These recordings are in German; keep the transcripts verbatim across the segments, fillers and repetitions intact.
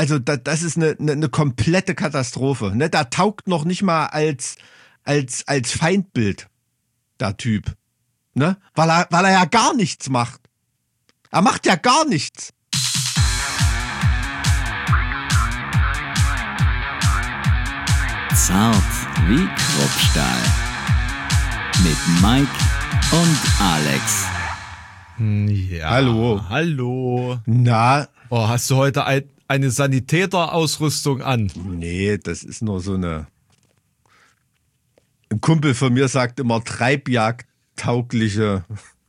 also da, das ist eine, eine, eine komplette Katastrophe. Ne? Da taugt noch nicht mal als, als, als Feindbild der Typ. Ne? Weil er, weil er ja gar nichts macht. Er macht ja gar nichts. Zart wie Kruppstahl. Mit Mike und Alex. Ja. Hallo. Hallo. Na? Oh, hast du heute ein, eine Sanitäterausrüstung an? Nee, das ist nur so eine. Ein Kumpel von mir sagt immer treibjagdtaugliche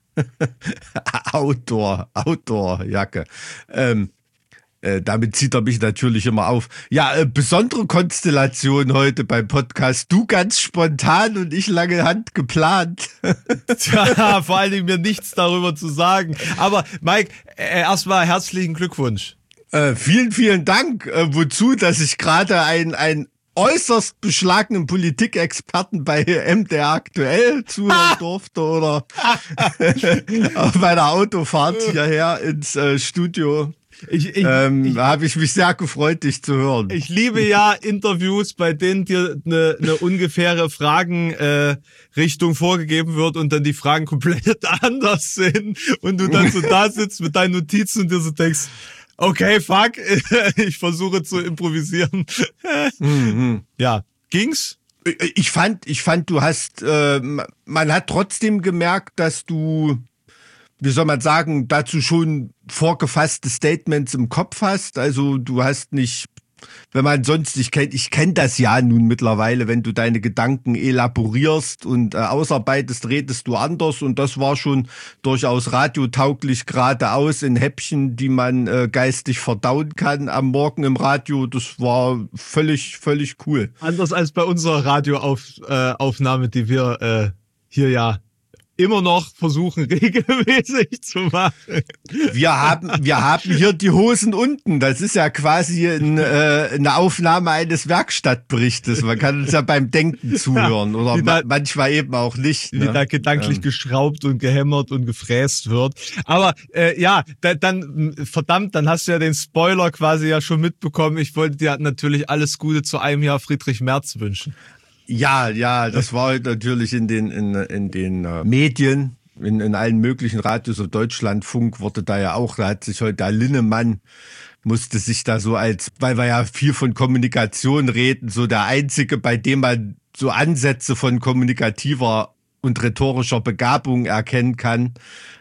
Outdoor, Outdoor-Jacke. Ähm, äh, damit zieht er mich natürlich immer auf. Ja, äh, besondere Konstellation heute beim Podcast. Du ganz spontan und ich lange Hand geplant. Tja, vor allen Dingen mir nichts darüber zu sagen. Aber Mike, äh, erstmal herzlichen Glückwunsch. Äh, vielen, vielen Dank. Äh, wozu, dass ich gerade ein, ein äußerst beschlagenen Politikexperten bei M D R aktuell zuhören durfte oder auf meiner Autofahrt hierher ins äh, Studio. Ich, ich, ähm, ich, da habe ich mich sehr gefreut, dich zu hören. Ich liebe ja Interviews, bei denen dir eine, eine ungefähre Fragenrichtung äh, vorgegeben wird und dann die Fragen komplett anders sind und du dann so da sitzt mit deinen Notizen und dir so denkst, okay, fuck, ich versuche zu improvisieren. mhm. Ja, ging's? Ich fand, ich fand, du hast, äh, man hat trotzdem gemerkt, dass du, wie soll man sagen, dazu schon vorgefasste Statements im Kopf hast. Also du hast nicht, wenn man sonst, ich kenn, ich kenn das ja nun mittlerweile, wenn du deine Gedanken elaborierst und äh, ausarbeitest, redest du anders und das war schon durchaus radiotauglich geradeaus in Häppchen, die man äh, geistig verdauen kann am Morgen im Radio. Das war völlig, völlig cool. Anders als bei unserer Radioaufnahme, äh, die wir äh, hier ja immer noch versuchen, regelmäßig zu machen. Wir haben, wir haben hier die Hosen unten. Das ist ja quasi ein, äh, eine Aufnahme eines Werkstattberichtes. Man kann uns ja beim Denken zuhören oder da, manchmal eben auch nicht. Wie ne? da gedanklich ähm. geschraubt und gehämmert und gefräst wird. Aber äh, ja, da, dann verdammt, dann hast du ja den Spoiler quasi ja schon mitbekommen. Ich wollte dir natürlich alles Gute zu einem Jahr Friedrich Merz wünschen. Ja, ja, das war natürlich in den in, in den uh, Medien, in, in allen möglichen Radios und Deutschlandfunk wurde da ja auch, da hat sich heute der Linnemann, musste sich da so als, weil wir ja viel von Kommunikation reden, so der Einzige, bei dem man so Ansätze von kommunikativer und rhetorischer Begabung erkennen kann,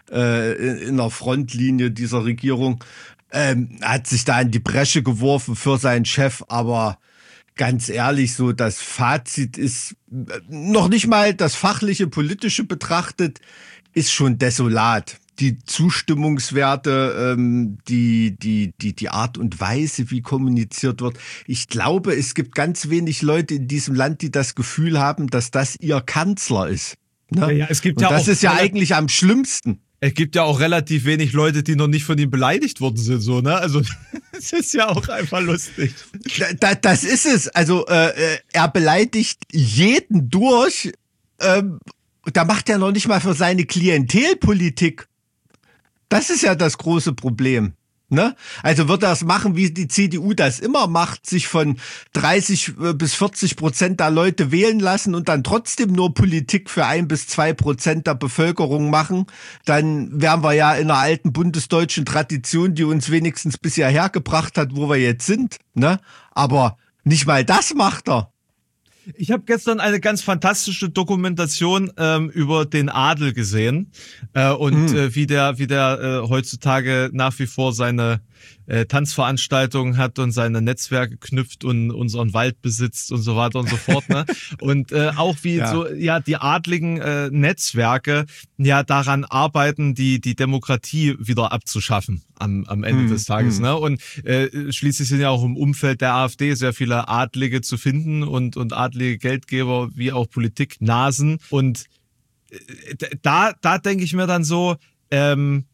äh, in der Frontlinie dieser Regierung, ähm, hat sich da in die Bresche geworfen für seinen Chef, aber ganz ehrlich, so das Fazit ist noch nicht mal das fachliche, politische betrachtet, ist schon desolat. Die Zustimmungswerte, ähm, die, die, die, die Art und Weise, wie kommuniziert wird. Ich glaube, es gibt ganz wenig Leute in diesem Land, die das Gefühl haben, dass das ihr Kanzler ist. Ne? Ja, ja, es gibt und ja das auch ist ja eigentlich am schlimmsten. Es gibt ja auch relativ wenig Leute, die noch nicht von ihm beleidigt worden sind, so, ne? Also, es ist ja auch einfach lustig. Da, das ist es. Also, äh, er beleidigt jeden durch. Ähm, da macht er noch nicht mal für seine Klientelpolitik. Das ist ja das große Problem. Ne? Also wird er es machen, wie die C D U das immer macht, sich von dreißig bis vierzig Prozent der Leute wählen lassen und dann trotzdem nur Politik für ein bis zwei Prozent der Bevölkerung machen, dann wären wir ja in einer alten bundesdeutschen Tradition, die uns wenigstens bisher hergebracht hat, wo wir jetzt sind. Ne? Aber nicht mal das macht er. Ich habe gestern eine ganz fantastische Dokumentation ähm, über den Adel gesehen äh, und mhm. äh, wie der wie der äh, heutzutage nach wie vor seine äh, Tanzveranstaltungen hat und seine Netzwerke knüpft und unseren Wald besitzt und so weiter und so fort. Ne? Und äh, auch wie ja. so ja die adligen äh, Netzwerke ja daran arbeiten, die die Demokratie wieder abzuschaffen am am Ende mhm. des Tages. Mhm. Ne? Und äh, schließlich sind ja auch im Umfeld der AfD sehr viele Adlige zu finden und und adlige Geldgeber wie auch Politiknasen. Und äh, da da denke ich mir dann so, ähm,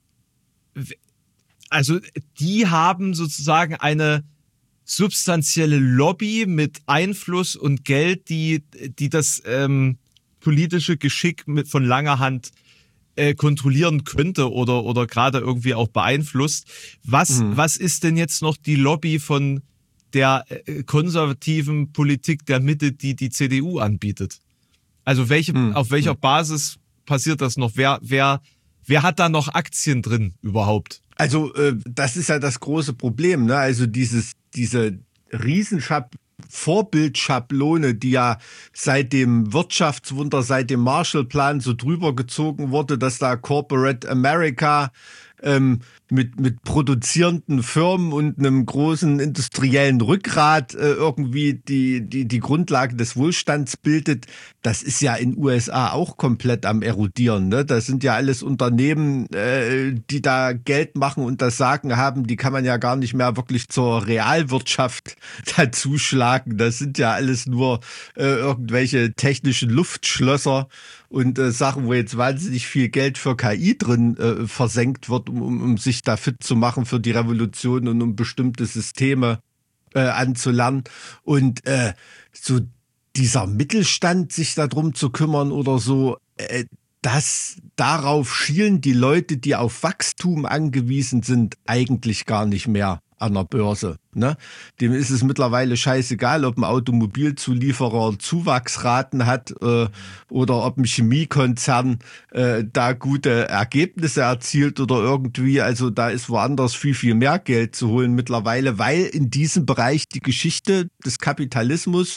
also die haben sozusagen eine substanzielle Lobby mit Einfluss und Geld, die die das ähm, politische Geschick mit von langer Hand äh, kontrollieren könnte oder oder gerade irgendwie auch beeinflusst. Was mhm. was ist denn jetzt noch die Lobby von der äh, konservativen Politik der Mitte, die die C D U anbietet? Also welche mhm. auf welcher Basis passiert das noch? Wer wer wer hat da noch Aktien drin überhaupt? Also äh, das ist ja das große Problem, ne? Also dieses diese Riesenschab Vorbildschablone, die ja seit dem Wirtschaftswunder, seit dem Marshallplan so drüber gezogen wurde, dass da Corporate America ähm, mit mit produzierenden Firmen und einem großen industriellen Rückgrat äh, irgendwie die die die Grundlage des Wohlstands bildet, das ist ja in U S A auch komplett am erodieren. Ne? Das sind ja alles Unternehmen, äh, die da Geld machen und das Sagen haben, die kann man ja gar nicht mehr wirklich zur Realwirtschaft dazuschlagen. Das sind ja alles nur äh, irgendwelche technischen Luftschlösser und äh, Sachen, wo jetzt wahnsinnig viel Geld für K I drin äh, versenkt wird, um, um, um sich da fit zu machen für die Revolution und um bestimmte Systeme äh, anzulernen. Und äh, so dieser Mittelstand, sich darum zu kümmern oder so, äh, das, darauf schielen die Leute, die auf Wachstum angewiesen sind, eigentlich gar nicht mehr an der Börse. Ne? Dem ist es mittlerweile scheißegal, ob ein Automobilzulieferer Zuwachsraten hat äh, oder ob ein Chemiekonzern äh, da gute Ergebnisse erzielt oder irgendwie. Also da ist woanders viel, viel mehr Geld zu holen mittlerweile, weil in diesem Bereich die Geschichte des Kapitalismus,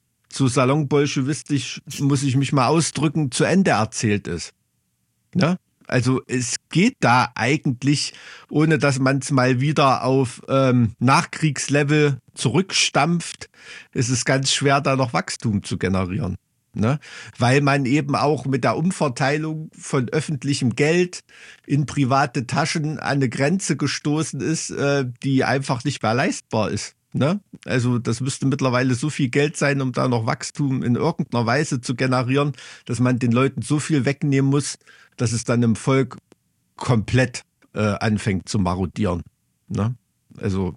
so salonbolschewistisch muss ich mich mal ausdrücken, zu Ende erzählt ist. Ne? Also es geht da eigentlich, ohne dass man es mal wieder auf ähm, Nachkriegslevel zurückstampft, ist es ganz schwer, da noch Wachstum zu generieren. Ne? Weil man eben auch mit der Umverteilung von öffentlichem Geld in private Taschen an eine Grenze gestoßen ist, äh, die einfach nicht mehr leistbar ist. Ne? Also das müsste mittlerweile so viel Geld sein, um da noch Wachstum in irgendeiner Weise zu generieren, dass man den Leuten so viel wegnehmen muss, dass es dann im Volk komplett äh, anfängt zu marodieren. Ne? Also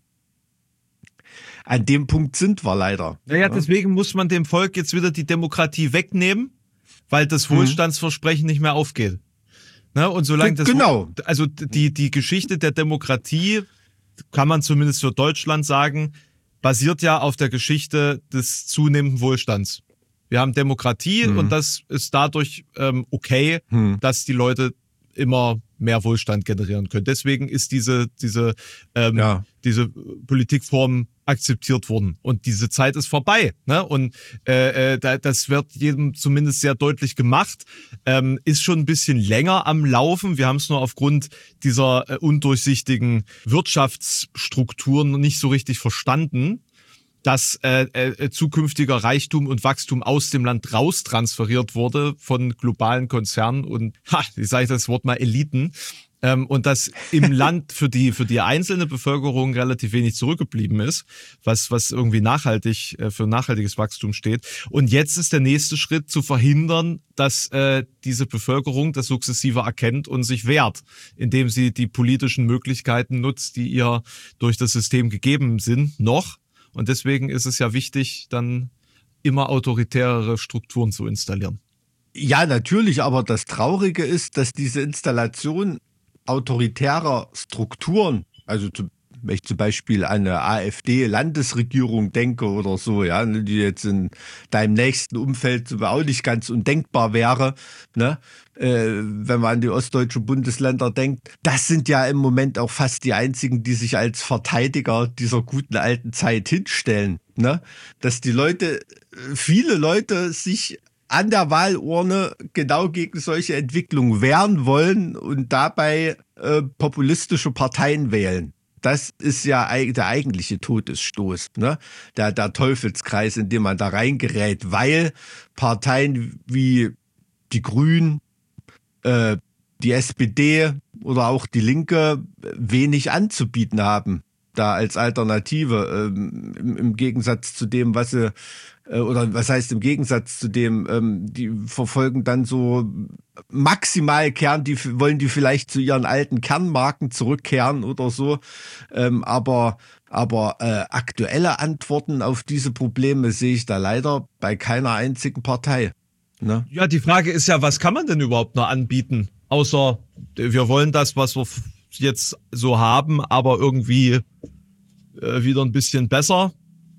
an dem Punkt sind wir leider. Naja, ne? Deswegen muss man dem Volk jetzt wieder die Demokratie wegnehmen, weil das Wohlstandsversprechen nicht mehr aufgeht. Ne? Und solange das, genau. Also die, die Geschichte der Demokratie, kann man zumindest für Deutschland sagen, basiert ja auf der Geschichte des zunehmenden Wohlstands. Wir haben Demokratie mhm. und das ist dadurch ähm, okay, mhm. dass die Leute immer mehr Wohlstand generieren können. Deswegen ist diese diese ähm, ja. diese Politikform akzeptiert worden und diese Zeit ist vorbei. Ne? Und äh, äh, das wird jedem zumindest sehr deutlich gemacht. Ähm, ist schon ein bisschen länger am Laufen. Wir haben es nur aufgrund dieser äh, undurchsichtigen Wirtschaftsstrukturen nicht so richtig verstanden, dass äh, äh, zukünftiger Reichtum und Wachstum aus dem Land raus transferiert wurde von globalen Konzernen und, ha, wie sage ich das Wort mal, Eliten. Ähm, und dass im Land für die für die einzelne Bevölkerung relativ wenig zurückgeblieben ist, was was irgendwie nachhaltig äh, für nachhaltiges Wachstum steht. Und jetzt ist der nächste Schritt zu verhindern, dass äh, diese Bevölkerung das sukzessive erkennt und sich wehrt, indem sie die politischen Möglichkeiten nutzt, die ihr durch das System gegeben sind, noch. Und deswegen ist es ja wichtig, dann immer autoritärere Strukturen zu installieren. Ja, natürlich, aber das Traurige ist, dass diese Installation autoritärer Strukturen, also zum, wenn ich zum Beispiel an eine AfD-Landesregierung denke oder so, ja, die jetzt in deinem nächsten Umfeld auch nicht ganz undenkbar wäre, ne, äh, wenn man an die ostdeutschen Bundesländer denkt, das sind ja im Moment auch fast die einzigen, die sich als Verteidiger dieser guten alten Zeit hinstellen, ne, dass die Leute, viele Leute sich an der Wahlurne genau gegen solche Entwicklungen wehren wollen und dabei äh, populistische Parteien wählen. Das ist ja der eigentliche Todesstoß, ne? Der, der Teufelskreis, in dem man da reingerät, weil Parteien wie die Grünen, äh, die S P D oder auch die Linke wenig anzubieten haben, da als Alternative, ähm, im, im Gegensatz zu dem, was sie oder was heißt im Gegensatz zu dem, ähm, die verfolgen dann so maximal Kern, die wollen die vielleicht zu ihren alten Kernmarken zurückkehren oder so, ähm, aber aber äh, aktuelle Antworten auf diese Probleme sehe ich da leider bei keiner einzigen Partei. Ne? Ja, die Frage ist ja, was kann man denn überhaupt noch anbieten? außer wir wollen das, was wir jetzt so haben, aber irgendwie äh, wieder ein bisschen besser.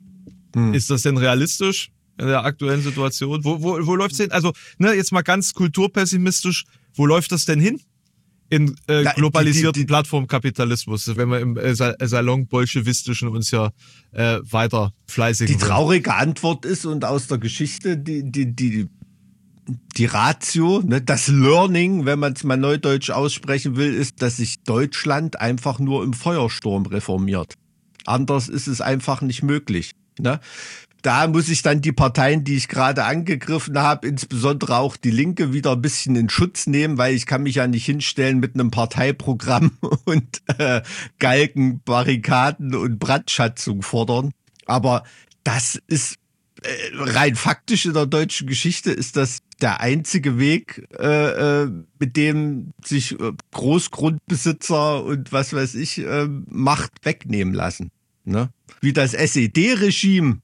Hm. Ist das denn realistisch in der aktuellen Situation? Wo, wo, wo läuft's hin? Also, ne, jetzt mal ganz kulturpessimistisch, wo läuft das denn hin? In äh, Na, globalisierten die, die, die, Plattformkapitalismus, wenn wir im äh, Salon-Bolschewistischen uns ja äh, weiter fleißig Die traurige wollen. Antwort ist, und aus der Geschichte, die, die, die, die Ratio, ne, das Learning, wenn man es mal neudeutsch aussprechen will, ist, dass sich Deutschland einfach nur im Feuersturm reformiert. Anders ist es einfach nicht möglich. Ne? Da muss ich dann die Parteien, die ich gerade angegriffen habe, insbesondere auch die Linke, wieder ein bisschen in Schutz nehmen, weil ich kann mich ja nicht hinstellen mit einem Parteiprogramm und äh, Galgen, Barrikaden und Brandschatzung fordern. Aber das ist äh, rein faktisch in der deutschen Geschichte ist das der einzige Weg, äh, mit dem sich äh, Großgrundbesitzer und was weiß ich äh, Macht wegnehmen lassen. Ne? Wie das S E D-Regime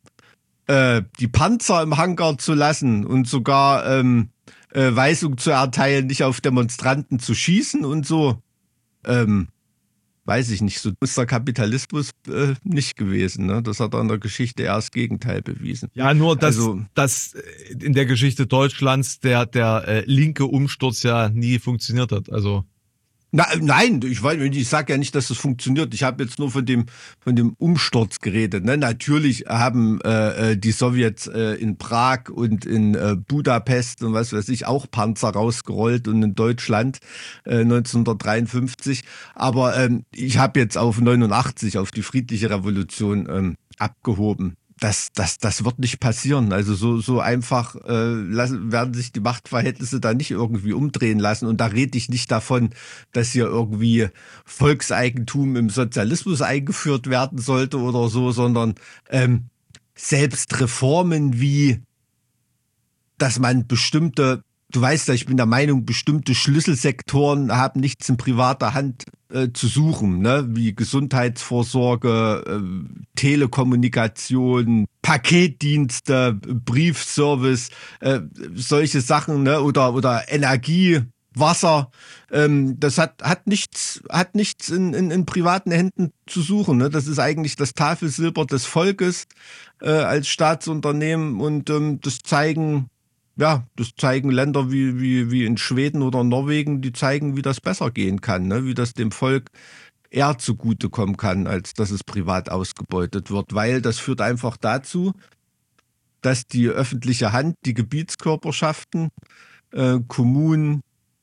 äh, die Panzer im Hangar zu lassen und sogar ähm, äh, Weisung zu erteilen, nicht auf Demonstranten zu schießen und so. Ähm, weiß ich nicht, so ist der Kapitalismus äh, nicht gewesen. Ne? Das hat er in der Geschichte eher das Gegenteil bewiesen. Ja, nur dass, also, dass in der Geschichte Deutschlands der, der äh, linke Umsturz ja nie funktioniert hat. Also Na, nein, ich, ich sage ja nicht, dass das funktioniert. Ich habe jetzt nur von dem von dem Umsturz geredet. Ne? Natürlich haben äh, die Sowjets äh, in Prag und in äh, Budapest und was weiß ich auch Panzer rausgerollt und in Deutschland äh, neunzehnhundertdreiundfünfzig. Aber ähm, ich habe jetzt auf neunundachtzig, auf die friedliche Revolution ähm, abgehoben. Das, das, das wird nicht passieren. Also so, so einfach äh, lassen, werden sich die Machtverhältnisse da nicht irgendwie umdrehen lassen. Und da rede ich nicht davon, dass hier irgendwie Volkseigentum im Sozialismus eingeführt werden sollte oder so, sondern ähm, selbst Reformen wie, dass man bestimmte, du weißt ja, ich bin der Meinung, bestimmte Schlüsselsektoren haben nichts in privater Hand äh, zu suchen, ne? Wie Gesundheitsvorsorge, äh, Telekommunikation, Paketdienste, Briefservice, äh, solche Sachen, ne? Oder oder Energie, Wasser. Ähm, das hat hat nichts hat nichts in, in, in privaten Händen zu suchen, ne? Das ist eigentlich das Tafelsilber des Volkes äh, als Staatsunternehmen und ähm, das zeigen Ja, das zeigen Länder wie, wie, wie in Schweden oder Norwegen, die zeigen, wie das besser gehen kann, ne? Wie das dem Volk eher zugutekommen kann, als dass es privat ausgebeutet wird. Weil das führt einfach dazu, dass die öffentliche Hand, die Gebietskörperschaften, äh, Kommunen,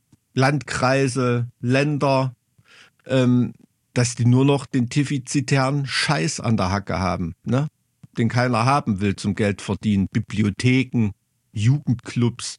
Landkreise, Länder, ähm, dass die nur noch den defizitären Scheiß an der Hacke haben, ne? Den keiner haben will zum Geld verdienen. Bibliotheken, Jugendclubs,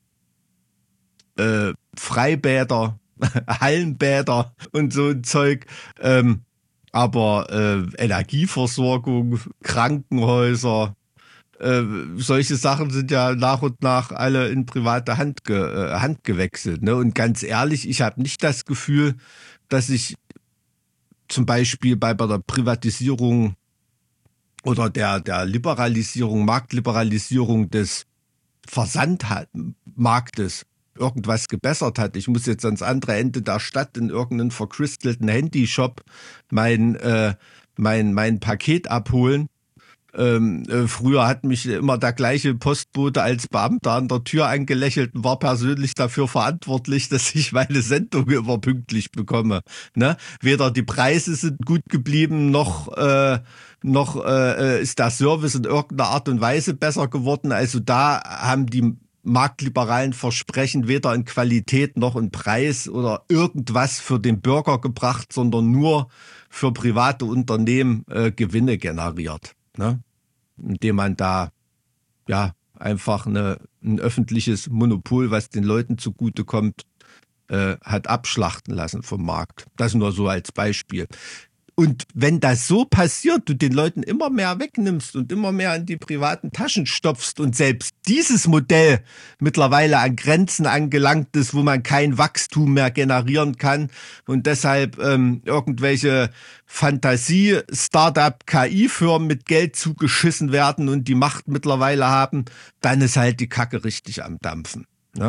äh, Freibäder, Hallenbäder und so ein Zeug. Ähm, aber äh, Energieversorgung, Krankenhäuser, äh, solche Sachen sind ja nach und nach alle in private Hand, ge, äh, Hand gewechselt. Ne? Und ganz ehrlich, ich habe nicht das Gefühl, dass ich zum Beispiel bei, bei der Privatisierung oder der, der Liberalisierung, Marktliberalisierung des Versandmarktes irgendwas gebessert hat. Ich muss jetzt ans andere Ende der Stadt in irgendeinen verkristallten Handyshop mein, äh, mein, mein Paket abholen. Ähm, äh, früher hat mich immer der gleiche Postbote als Beamter an der Tür angelächelt und war persönlich dafür verantwortlich, dass ich meine Sendung immer pünktlich bekomme. Ne? Weder die Preise sind gut geblieben, noch äh, noch äh, ist der Service in irgendeiner Art und Weise besser geworden. Also da haben die marktliberalen Versprechen weder in Qualität noch in Preis oder irgendwas für den Bürger gebracht, sondern nur für private Unternehmen äh, Gewinne generiert, ne? Indem man da ja einfach eine, ein öffentliches Monopol, was den Leuten zugutekommt, äh, hat abschlachten lassen vom Markt. Das nur so als Beispiel. Und wenn das so passiert, du den Leuten immer mehr wegnimmst und immer mehr in die privaten Taschen stopfst und selbst dieses Modell mittlerweile an Grenzen angelangt ist, wo man kein Wachstum mehr generieren kann und deshalb ähm, irgendwelche Fantasie-Startup-K I-Firmen mit Geld zugeschissen werden und die Macht mittlerweile haben, dann ist halt die Kacke richtig am Dampfen, ne?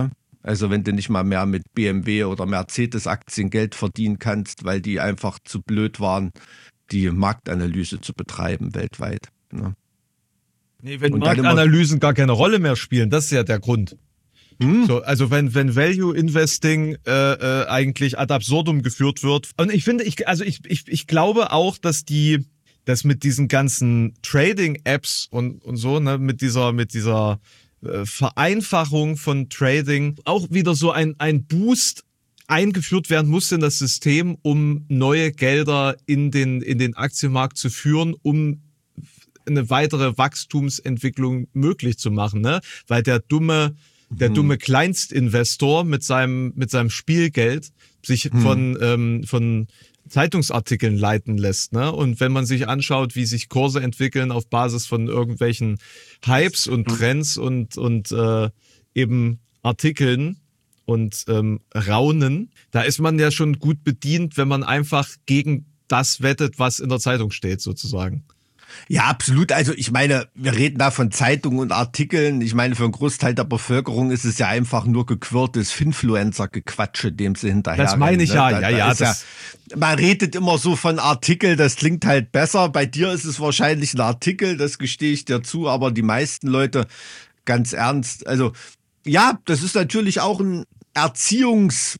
Also wenn du nicht mal mehr mit B M W oder Mercedes-Aktien Geld verdienen kannst, weil die einfach zu blöd waren, die Marktanalyse zu betreiben weltweit. Ne? Nee, wenn Marktanalysen gar keine Rolle mehr spielen, das ist ja der Grund. Hm? So, also wenn wenn Value Investing äh, äh, eigentlich ad absurdum geführt wird. Und ich finde, ich also ich ich ich glaube auch, dass die dass mit diesen ganzen Trading Apps und und so, ne, mit dieser mit dieser äh, Vereinfachung von Trading auch wieder so ein ein Boost eingeführt werden musste in das System, um neue Gelder in den in den Aktienmarkt zu führen, um eine weitere Wachstumsentwicklung möglich zu machen, ne? Weil der dumme der dumme Kleinstinvestor mit seinem mit seinem Spielgeld sich hm. von ähm, von Zeitungsartikeln leiten lässt, ne? Und wenn man sich anschaut, wie sich Kurse entwickeln auf Basis von irgendwelchen Hypes und Trends und und äh, eben Artikeln und ähm, Raunen, da ist man ja schon gut bedient, wenn man einfach gegen das wettet, was in der Zeitung steht, sozusagen. Ja, absolut. Also ich meine, wir reden da von Zeitungen und Artikeln. Ich meine, für einen Großteil der Bevölkerung ist es ja einfach nur gequirltes Finfluencer-Gequatsche, dem sie hinterher. Das meine ich ja, ne? da, ja, da ja. Das ja. Man redet immer so von Artikel, das klingt halt besser. Bei dir ist es wahrscheinlich ein Artikel, das gestehe ich dir zu, aber die meisten Leute, ganz ernst, also ja, das ist natürlich auch ein Erziehungstool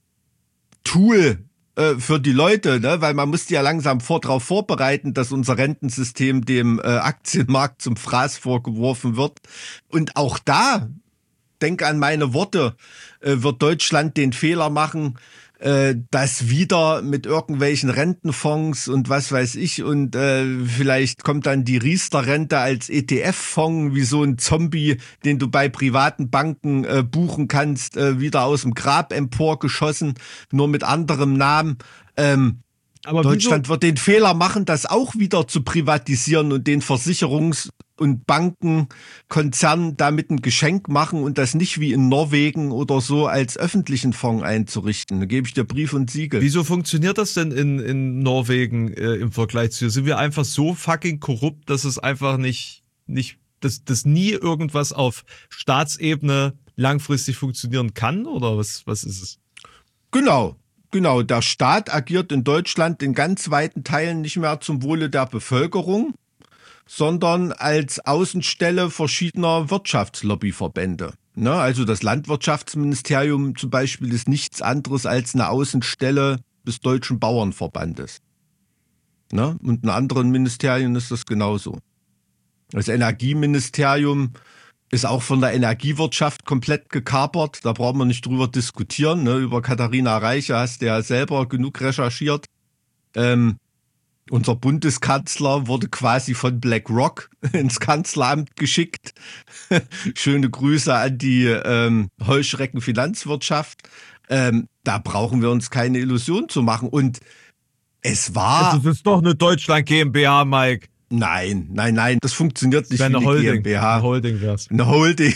für die Leute, ne? Weil man muss die ja langsam vor, darauf vorbereiten, dass unser Rentensystem dem äh, Aktienmarkt zum Fraß vorgeworfen wird. Und auch da, denk an meine Worte, äh, wird Deutschland den Fehler machen, äh, das wieder mit irgendwelchen Rentenfonds und was weiß ich und äh, vielleicht kommt dann die Riester-Rente als E T F-Fonds, wie so ein Zombie, den du bei privaten Banken äh, buchen kannst, äh, wieder aus dem Grab emporgeschossen, nur mit anderem Namen. Ähm, Aber Deutschland wird den Fehler machen, das auch wieder zu privatisieren und den Versicherungs- und Bankenkonzernen damit ein Geschenk machen und das nicht wie in Norwegen oder so als öffentlichen Fonds einzurichten. Da gebe ich dir Brief und Siegel. Wieso funktioniert das denn in, in Norwegen äh, im Vergleich zu? Sind wir einfach so fucking korrupt, dass es einfach nicht, nicht, dass, dass nie irgendwas auf Staatsebene langfristig funktionieren kann? Oder was, was ist es? Genau. Genau, der Staat agiert in Deutschland in ganz weiten Teilen nicht mehr zum Wohle der Bevölkerung, sondern als Außenstelle verschiedener Wirtschaftslobbyverbände. Ne, also das Landwirtschaftsministerium zum Beispiel ist nichts anderes als eine Außenstelle des Deutschen Bauernverbandes. Ne, und in anderen Ministerien ist das genauso. Das Energieministerium ist auch von der Energiewirtschaft komplett gekapert. Da brauchen wir nicht drüber diskutieren. Ne? Über Katharina Reiche hast du ja selber genug recherchiert. Ähm, unser Bundeskanzler wurde quasi von BlackRock ins Kanzleramt geschickt. Schöne Grüße an die ähm, Heuschrecken-Finanzwirtschaft. Ähm, da brauchen wir uns keine Illusion zu machen. Und es war... Das ist doch eine Deutschland GmbH, Mike. Nein, nein, nein, das funktioniert nicht wie eine, eine Holding, GmbH. Eine Holding wär's. Eine Holding,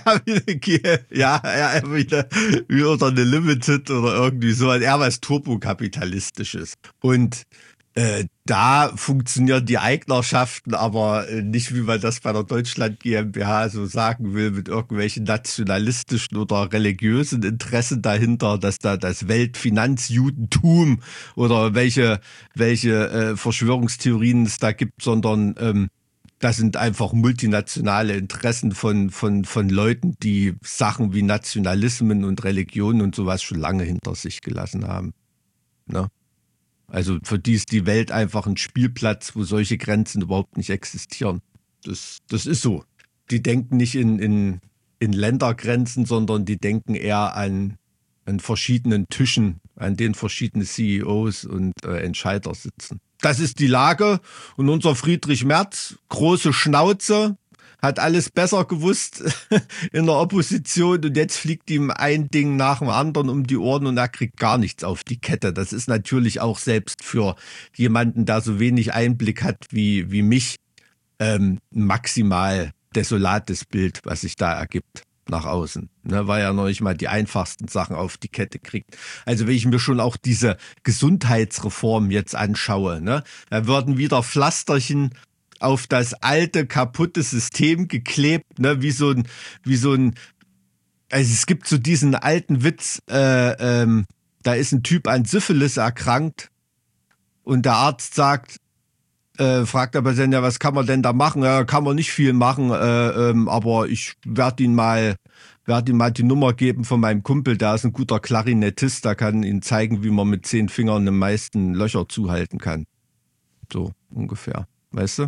ja, ja, wie eine, wie oder eine Limited oder irgendwie so, eher was Turbokapitalistisches. Und äh, da funktionieren die Eignerschaften aber nicht, wie man das bei der Deutschland GmbH so sagen will, mit irgendwelchen nationalistischen oder religiösen Interessen dahinter, dass da das Weltfinanzjudentum oder welche welche äh, Verschwörungstheorien es da gibt, sondern ähm, das sind einfach multinationale Interessen von von von Leuten, die Sachen wie Nationalismen und Religionen und sowas schon lange hinter sich gelassen haben. Ne? Also für die ist die Welt einfach ein Spielplatz, wo solche Grenzen überhaupt nicht existieren. Das, das ist so. Die denken nicht in, in, in Ländergrenzen, sondern die denken eher an, an verschiedenen Tischen, an denen verschiedene C E Os und äh, Entscheider sitzen. Das ist die Lage und unser Friedrich Merz, große Schnauze, hat alles besser gewusst in der Opposition und jetzt fliegt ihm ein Ding nach dem anderen um die Ohren und er kriegt gar nichts auf die Kette. Das ist natürlich auch selbst für jemanden, der so wenig Einblick hat wie, wie mich, ähm, maximal desolates Bild, was sich da ergibt nach außen. Ne, weil er noch nicht mal die einfachsten Sachen auf die Kette kriegt. Also wenn ich mir schon auch diese Gesundheitsreform jetzt anschaue, ne, da würden wieder Pflasterchen auf das alte, kaputte System geklebt, ne, wie so ein, wie so ein also es gibt so diesen alten Witz, äh, ähm, da ist ein Typ an Syphilis erkrankt und der Arzt sagt, äh, fragt aber dann, ja, was kann man denn da machen? Ja, kann man nicht viel machen, äh, ähm, aber ich werde ihn mal, werde ihm mal die Nummer geben von meinem Kumpel, der ist ein guter Klarinettist, der kann ihm zeigen, wie man mit zehn Fingern den meisten Löcher zuhalten kann. So ungefähr, weißt du?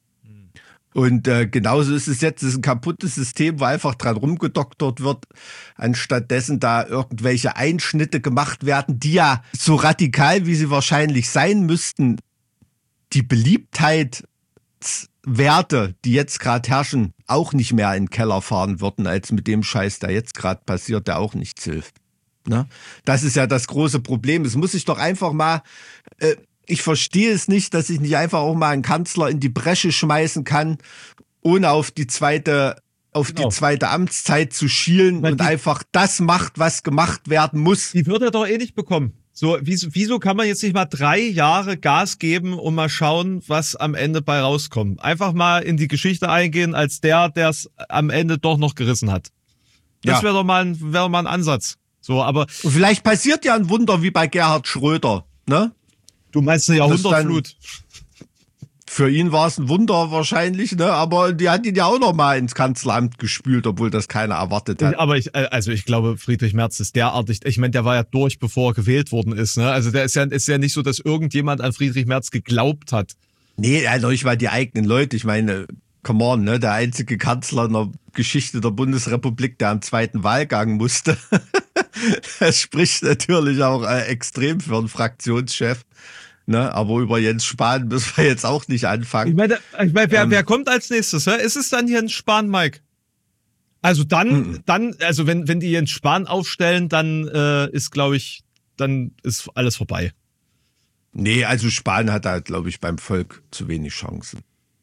Und äh, genauso ist es jetzt, es ist ein kaputtes System, wo einfach dran rumgedoktert wird, anstatt dessen da irgendwelche Einschnitte gemacht werden, die ja so radikal, wie sie wahrscheinlich sein müssten, die Beliebtheitswerte, die jetzt gerade herrschen, auch nicht mehr in den Keller fahren würden, als mit dem Scheiß, der jetzt gerade passiert, der auch nichts hilft. Ne? Das ist ja das große Problem. Es muss sich doch einfach mal... Äh, Ich verstehe es nicht, dass ich nicht einfach auch mal einen Kanzler in die Bresche schmeißen kann, ohne auf die zweite, auf genau. die zweite Amtszeit zu schielen Weil und die, einfach das macht, was gemacht werden muss. Die wird er doch eh nicht bekommen. So, wieso, wieso kann man jetzt nicht mal drei Jahre Gas geben und mal schauen, was am Ende bei rauskommt? Einfach mal in die Geschichte eingehen als der, der es am Ende doch noch gerissen hat. Das ja. wäre doch mal ein, wäre mal ein Ansatz. So, aber. Und vielleicht passiert ja ein Wunder wie bei Gerhard Schröder, ne? Du meinst eine Jahrhundertflut? Für ihn war es ein Wunder wahrscheinlich, ne? Aber die hat ihn ja auch noch mal ins Kanzleramt gespült, obwohl das keiner erwartet hat. Aber ich, also ich glaube, Friedrich Merz ist derartig, ich meine, der war ja durch, bevor er gewählt worden ist, ne? Also der ist ja, ist ja nicht so, dass irgendjemand an Friedrich Merz geglaubt hat. Nee, also ich war die eigenen Leute. Ich meine, come on, ne? Der einzige Kanzler in der Geschichte der Bundesrepublik, der am zweiten Wahlgang musste. Das spricht natürlich auch äh, extrem für einen Fraktionschef. Ne, aber über Jens Spahn müssen wir jetzt auch nicht anfangen. Ich meine, ich meine wer, ähm, wer kommt als nächstes? Hä? Ist es dann Jens Spahn, Mike? Also dann, m-m. dann, also wenn wenn die Jens Spahn aufstellen, dann äh, ist, glaube ich, dann ist alles vorbei. Nee, also Spahn hat halt, glaube ich, beim Volk zu wenig Chancen.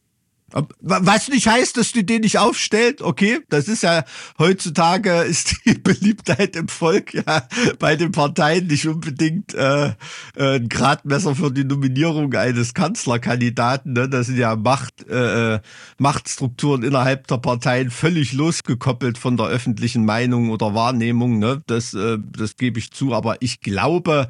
Was nicht heißt, dass du den nicht aufstellt, okay, das ist ja, heutzutage ist die Beliebtheit im Volk ja bei den Parteien nicht unbedingt äh, ein Gradmesser für die Nominierung eines Kanzlerkandidaten, ne? Das sind ja Macht, äh, Machtstrukturen innerhalb der Parteien völlig losgekoppelt von der öffentlichen Meinung oder Wahrnehmung, ne? Das, äh, das gebe ich zu, aber ich glaube,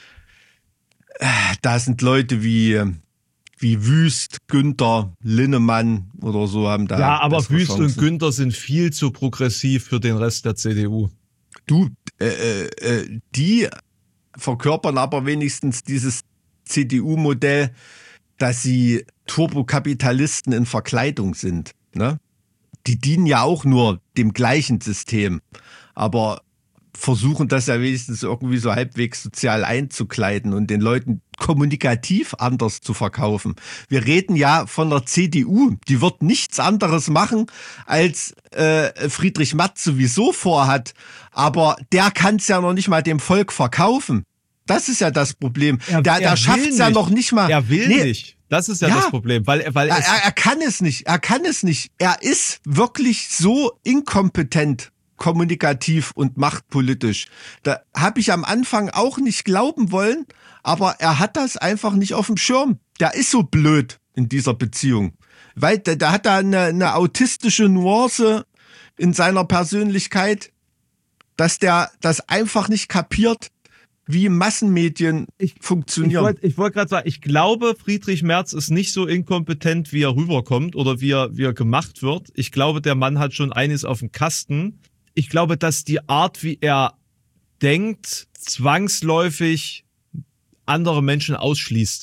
äh, da sind Leute wie wie Wüst, Günther, Linnemann oder so haben da. Ja, aber Wüst Chancen. Und Günther sind viel zu progressiv für den Rest der C D U. Du, äh, äh, die verkörpern aber wenigstens dieses C D U-Modell, dass sie Turbokapitalisten in Verkleidung sind. Ne? Die dienen ja auch nur dem gleichen System, aber versuchen das ja wenigstens irgendwie so halbwegs sozial einzukleiden und den Leuten kommunikativ anders zu verkaufen. Wir reden ja von der C D U, die wird nichts anderes machen, als äh, Friedrich Merz sowieso vorhat, aber der kann es ja noch nicht mal dem Volk verkaufen. Das ist ja das Problem. Er, der der schafft es ja noch nicht mal. Er will nee. nicht. Das ist ja, ja das Problem, weil, weil er, er, er kann es nicht. Er kann es nicht. Er ist wirklich so inkompetent kommunikativ und machtpolitisch. Da habe ich am Anfang auch nicht glauben wollen, aber er hat das einfach nicht auf dem Schirm. Der ist so blöd in dieser Beziehung. Weil der, der hat da eine, eine autistische Nuance in seiner Persönlichkeit, dass der das einfach nicht kapiert, wie Massenmedien ich, funktionieren. Ich wollte ich wollt gerade sagen, ich glaube, Friedrich Merz ist nicht so inkompetent, wie er rüberkommt oder wie er, wie er gemacht wird. Ich glaube, der Mann hat schon eines auf dem Kasten. Ich glaube, dass die Art, wie er denkt, zwangsläufig andere Menschen ausschließt.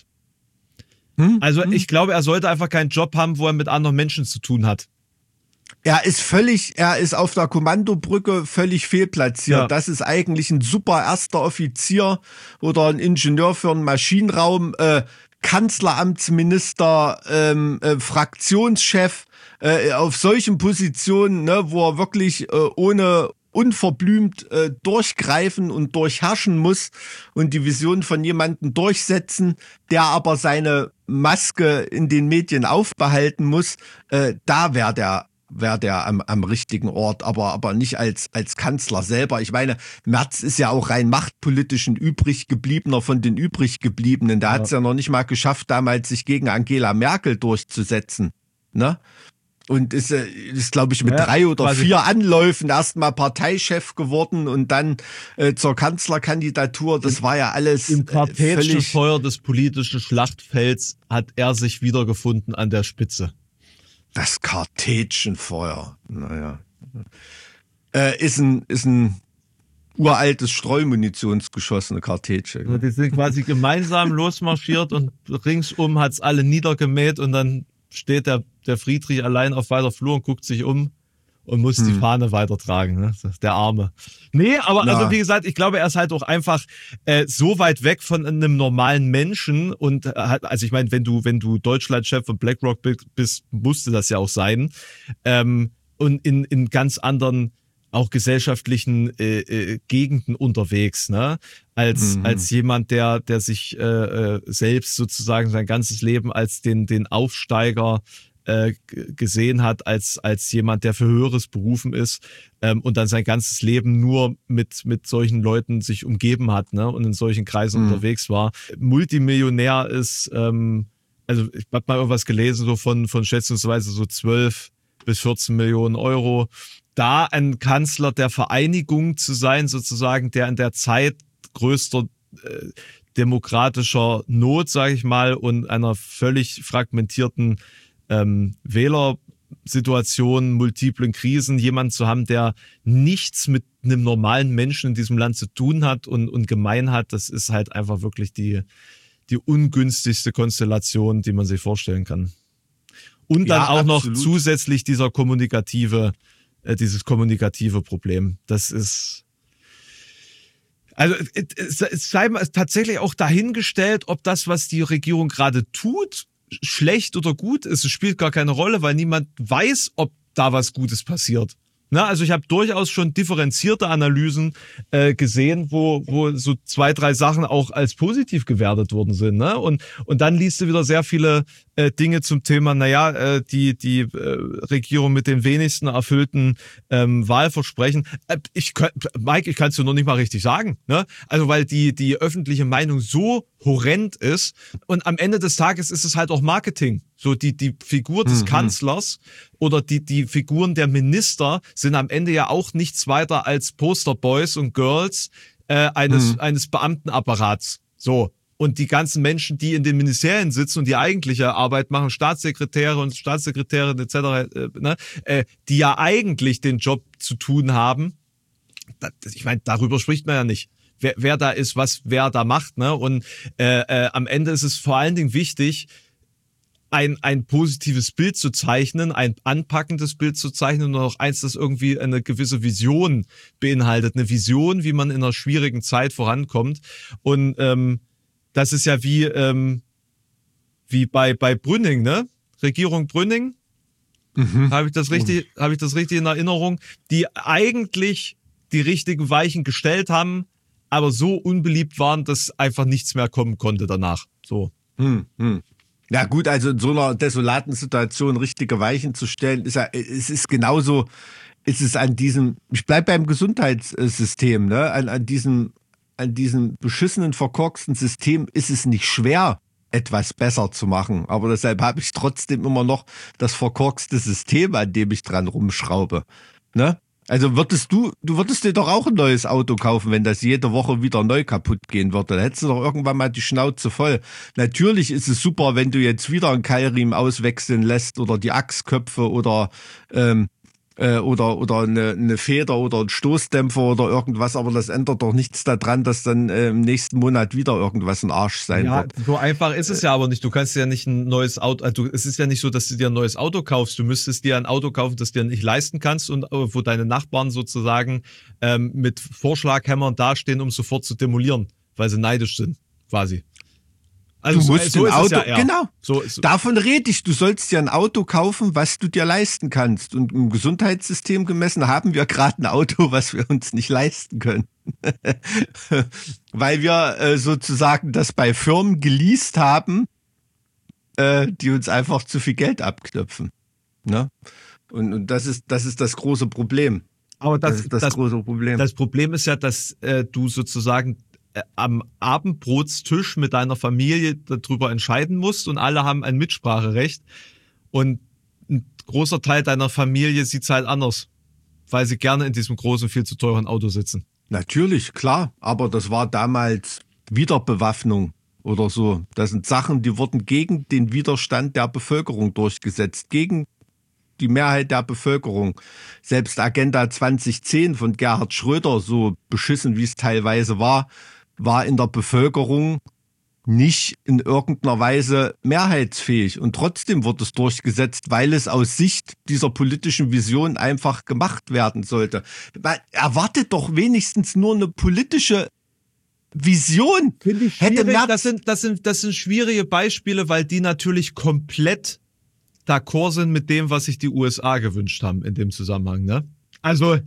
Hm? Also hm. ich glaube, er sollte einfach keinen Job haben, wo er mit anderen Menschen zu tun hat. Er ist völlig, er ist auf der Kommandobrücke völlig fehlplatziert. Ja. Das ist eigentlich ein super erster Offizier oder ein Ingenieur für einen Maschinenraum, äh, Kanzleramtsminister, ähm, äh, Fraktionschef, äh, auf solchen Positionen, ne, wo er wirklich äh, ohne unverblümt äh, durchgreifen und durchherrschen muss und die Vision von jemandem durchsetzen, der aber seine Maske in den Medien aufbehalten muss, äh, da wäre der wäre der am, am richtigen Ort, aber aber nicht als als Kanzler selber. Ich meine, Merz ist ja auch rein machtpolitisch ein übriggebliebener von den übriggebliebenen. Der ja. hat es ja noch nicht mal geschafft, damals sich gegen Angela Merkel durchzusetzen. Ne? und ist, äh, ist glaube ich, mit ja, drei oder quasi. vier Anläufen erstmal Parteichef geworden und dann äh, zur Kanzlerkandidatur. Das war ja alles Im äh, kartätschen völlig... Feuer des politischen Schlachtfelds hat er sich wiedergefunden an der Spitze. Das Kartätschenfeuer, naja. Äh, ist ein, ist ein uraltes Streumunitionsgeschoss, eine Kartätsche. Also die sind quasi gemeinsam losmarschiert und ringsum hat's alle niedergemäht und dann steht der, der Friedrich allein auf weiter Flur und guckt sich um und muss hm. die Fahne weitertragen, ne? Der Arme. Nee, aber ja. also wie gesagt, ich glaube, er ist halt auch einfach äh, so weit weg von einem normalen Menschen und hat, also ich meine, wenn du, wenn du Deutschlandchef von BlackRock bist, musste das ja auch sein. Ähm, und in, in ganz anderen auch gesellschaftlichen äh, äh, Gegenden unterwegs, ne? Als mhm. als jemand, der der sich äh, selbst sozusagen sein ganzes Leben als den den Aufsteiger äh, gesehen hat, als als jemand, der für Höheres berufen ist ähm, und dann sein ganzes Leben nur mit mit solchen Leuten sich umgeben hat, ne? Und in solchen Kreisen mhm. unterwegs war. Multimillionär ist, ähm, also ich habe mal irgendwas gelesen, so von von schätzungsweise so zwölf bis vierzehn Millionen Euro. Da ein Kanzler der Vereinigung zu sein, sozusagen, der in der Zeit größter äh, demokratischer Not, sage ich mal, und einer völlig fragmentierten ähm, Wählersituation, multiplen Krisen, jemanden zu haben, der nichts mit einem normalen Menschen in diesem Land zu tun hat und, und gemein hat, das ist halt einfach wirklich die, die ungünstigste Konstellation, die man sich vorstellen kann. Und dann ja, auch absolut. noch zusätzlich dieser kommunikative dieses kommunikative Problem. Das ist, also es, es sei mal tatsächlich auch dahingestellt, ob das, was die Regierung gerade tut, schlecht oder gut ist. Es spielt gar keine Rolle, weil niemand weiß, ob da was Gutes passiert. Na, also ich habe durchaus schon differenzierte Analysen äh, gesehen, wo wo so zwei, drei Sachen auch als positiv gewertet worden sind. Ne? Und und dann liest du wieder sehr viele äh, Dinge zum Thema, naja, äh, die die äh, Regierung mit den wenigsten erfüllten ähm, Wahlversprechen. Äh, ich Mike, ich kann es dir noch nicht mal richtig sagen. Ne? Also weil die die öffentliche Meinung so horrend ist und am Ende des Tages ist es halt auch Marketing. So die die Figur des mhm. Kanzlers oder die die Figuren der Minister sind am Ende ja auch nichts weiter als Posterboys und Girls äh, eines mhm. eines Beamtenapparats. So. Und die ganzen Menschen, die in den Ministerien sitzen und die eigentliche Arbeit machen, Staatssekretäre und Staatssekretärinnen et cetera, äh, ne, äh, die ja eigentlich den Job zu tun haben, das, ich meine, darüber spricht man ja nicht. Wer, wer da ist, was wer da macht, ne? Und äh, äh, am Ende ist es vor allen Dingen wichtig, ein ein positives Bild zu zeichnen, ein anpackendes Bild zu zeichnen und auch eins, das irgendwie eine gewisse Vision beinhaltet, eine Vision, wie man in einer schwierigen Zeit vorankommt. Und ähm, das ist ja wie ähm, wie bei bei Brünning, ne? Regierung Brünning. Mhm. Habe ich das richtig? Habe ich das richtig in Erinnerung? Die eigentlich die richtigen Weichen gestellt haben, aber so unbeliebt waren, dass einfach nichts mehr kommen konnte danach. So. Hm, hm. Ja gut, also in so einer desolaten Situation richtige Weichen zu stellen, ist ja, es ist genauso, ist es an diesem, ich bleib beim Gesundheitssystem, ne, an, an diesem, an diesem beschissenen, verkorksten System ist es nicht schwer, etwas besser zu machen. Aber deshalb habe ich trotzdem immer noch das verkorkste System, an dem ich dran rumschraube, ne? Also würdest du, du würdest dir doch auch ein neues Auto kaufen, wenn das jede Woche wieder neu kaputt gehen würde. Dann hättest du doch irgendwann mal die Schnauze voll. Natürlich ist es super, wenn du jetzt wieder einen Keilriemen auswechseln lässt oder die Achsköpfe oder ähm, äh, oder oder eine, eine Feder oder ein Stoßdämpfer oder irgendwas, aber das ändert doch nichts daran, dass dann äh, im nächsten Monat wieder irgendwas ein Arsch sein ja, wird. So einfach ist es ja aber nicht. Du kannst ja nicht ein neues Auto, also es ist ja nicht so, dass du dir ein neues Auto kaufst. Du müsstest dir ein Auto kaufen, das dir nicht leisten kannst und wo deine Nachbarn sozusagen ähm, mit Vorschlaghämmern dastehen, um sofort zu demolieren, weil sie neidisch sind, quasi. Also du musst so, so ein Auto, ja genau. So ist, Davon rede ich. Du sollst dir ein Auto kaufen, was du dir leisten kannst. Und im Gesundheitssystem gemessen haben wir gerade ein Auto, was wir uns nicht leisten können. Weil wir äh, sozusagen das bei Firmen geleast haben, äh, die uns einfach zu viel Geld abknöpfen. Ne? Und, und das ist, das ist das große Problem. Aber das, das ist das, das große Problem. Das Problem ist ja, dass äh, du sozusagen am Abendbrotstisch mit deiner Familie darüber entscheiden musst und alle haben ein Mitspracherecht. Und ein großer Teil deiner Familie sieht's halt anders, weil sie gerne in diesem großen, viel zu teuren Auto sitzen. Natürlich, klar, aber das war damals Wiederbewaffnung oder so. Das sind Sachen, die wurden gegen den Widerstand der Bevölkerung durchgesetzt, gegen die Mehrheit der Bevölkerung. Selbst Agenda zwanzig zehn von Gerhard Schröder, so beschissen wie es teilweise war, war in der Bevölkerung nicht in irgendeiner Weise mehrheitsfähig. Und trotzdem wurde es durchgesetzt, weil es aus Sicht dieser politischen Vision einfach gemacht werden sollte. Man erwartet doch wenigstens nur eine politische Vision. Finde ich schwierig. Das sind, das sind, das sind schwierige Beispiele, weil die natürlich komplett d'accord sind mit dem, was sich die U S A gewünscht haben in dem Zusammenhang, ne? Also,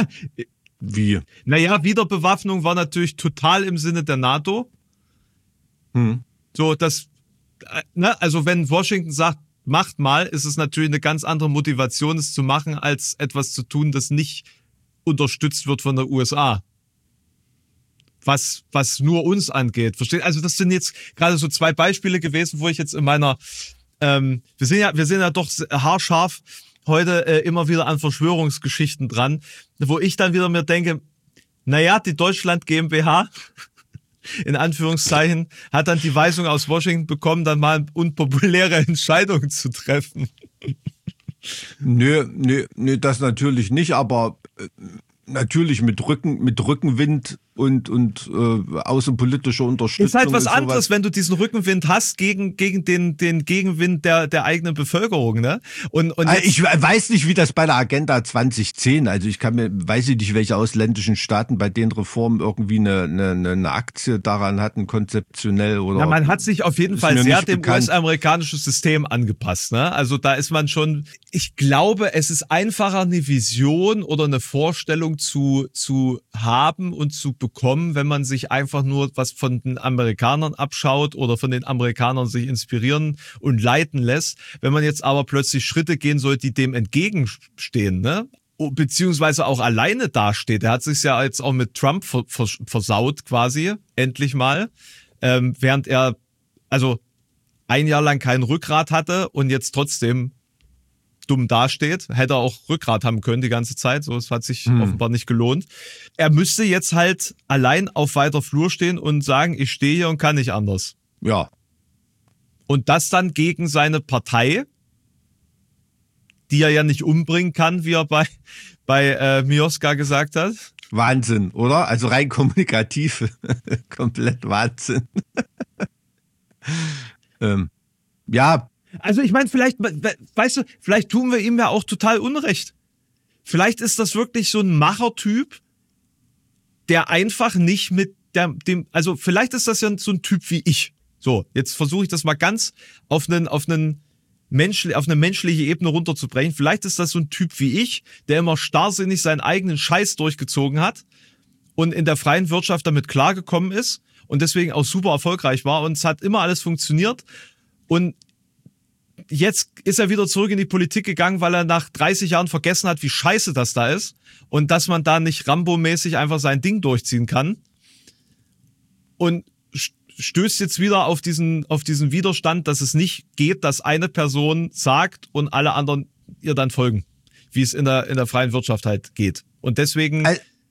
wie? Naja, Wiederbewaffnung war natürlich total im Sinne der NATO. Hm. So, das, ne, also wenn Washington sagt, macht mal, ist es natürlich eine ganz andere Motivation, es zu machen, als etwas zu tun, das nicht unterstützt wird von der U S A. Was, was nur uns angeht. Versteht? Also das sind jetzt gerade so zwei Beispiele gewesen, wo ich jetzt in meiner Ähm, wir sind ja, wir sind ja doch haarscharf heute äh, immer wieder an Verschwörungsgeschichten dran, wo ich dann wieder mir denke, naja, die Deutschland GmbH, in Anführungszeichen, hat dann die Weisung aus Washington bekommen, dann mal unpopuläre Entscheidungen zu treffen. Nö, nö, nö, das natürlich nicht, aber äh, natürlich mit Rücken, mit Rückenwind und und äh, außenpolitischer Unterstützung. Ist halt was anderes, wenn du diesen Rückenwind hast gegen gegen den den Gegenwind der der eigenen Bevölkerung, ne? Und und jetzt, ich weiß nicht, wie das bei der Agenda zwanzig zehn, also ich kann mir weiß ich nicht, welche ausländischen Staaten bei den Reformen irgendwie eine eine, eine Aktie daran hatten, konzeptionell oder. Ja, man hat sich auf jeden Fall sehr dem U S-amerikanischen System angepasst, ne? Also da ist man schon. Ich glaube, es ist einfacher, eine Vision oder eine Vorstellung zu zu haben und zu bekommen, wenn man sich einfach nur was von den Amerikanern abschaut oder von den Amerikanern sich inspirieren und leiten lässt. Wenn man jetzt aber plötzlich Schritte gehen soll, die dem entgegenstehen, ne? Beziehungsweise auch alleine dasteht. Er hat sich ja jetzt auch mit Trump versaut quasi, endlich mal, ähm, während er also ein Jahr lang kein Rückgrat hatte und jetzt trotzdem dumm dasteht, hätte er auch Rückgrat haben können die ganze Zeit, so, es hat sich hm. offenbar nicht gelohnt. Er müsste jetzt halt allein auf weiter Flur stehen und sagen, ich stehe hier und kann nicht anders. Ja. Und das dann gegen seine Partei, die er ja nicht umbringen kann, wie er bei, bei äh, Mioska gesagt hat. Wahnsinn, oder? Also rein kommunikativ. Komplett Wahnsinn. ähm, ja, Also ich meine, vielleicht, weißt du, vielleicht tun wir ihm ja auch total Unrecht. Vielleicht ist das wirklich so ein Machertyp, der einfach nicht mit der, dem, also vielleicht ist das ja so ein Typ wie ich. So, jetzt versuche ich das mal ganz auf einen, auf einen Mensch, auf eine menschliche Ebene runterzubrechen. Vielleicht ist das so ein Typ wie ich, der immer starrsinnig seinen eigenen Scheiß durchgezogen hat und in der freien Wirtschaft damit klargekommen ist und deswegen auch super erfolgreich war und es hat immer alles funktioniert und jetzt ist er wieder zurück in die Politik gegangen, weil er nach dreißig Jahren vergessen hat, wie scheiße das da ist und dass man da nicht Rambo-mäßig einfach sein Ding durchziehen kann und stößt jetzt wieder auf diesen, auf diesen Widerstand, dass es nicht geht, dass eine Person sagt und alle anderen ihr dann folgen, wie es in der, in der freien Wirtschaft halt geht. Und deswegen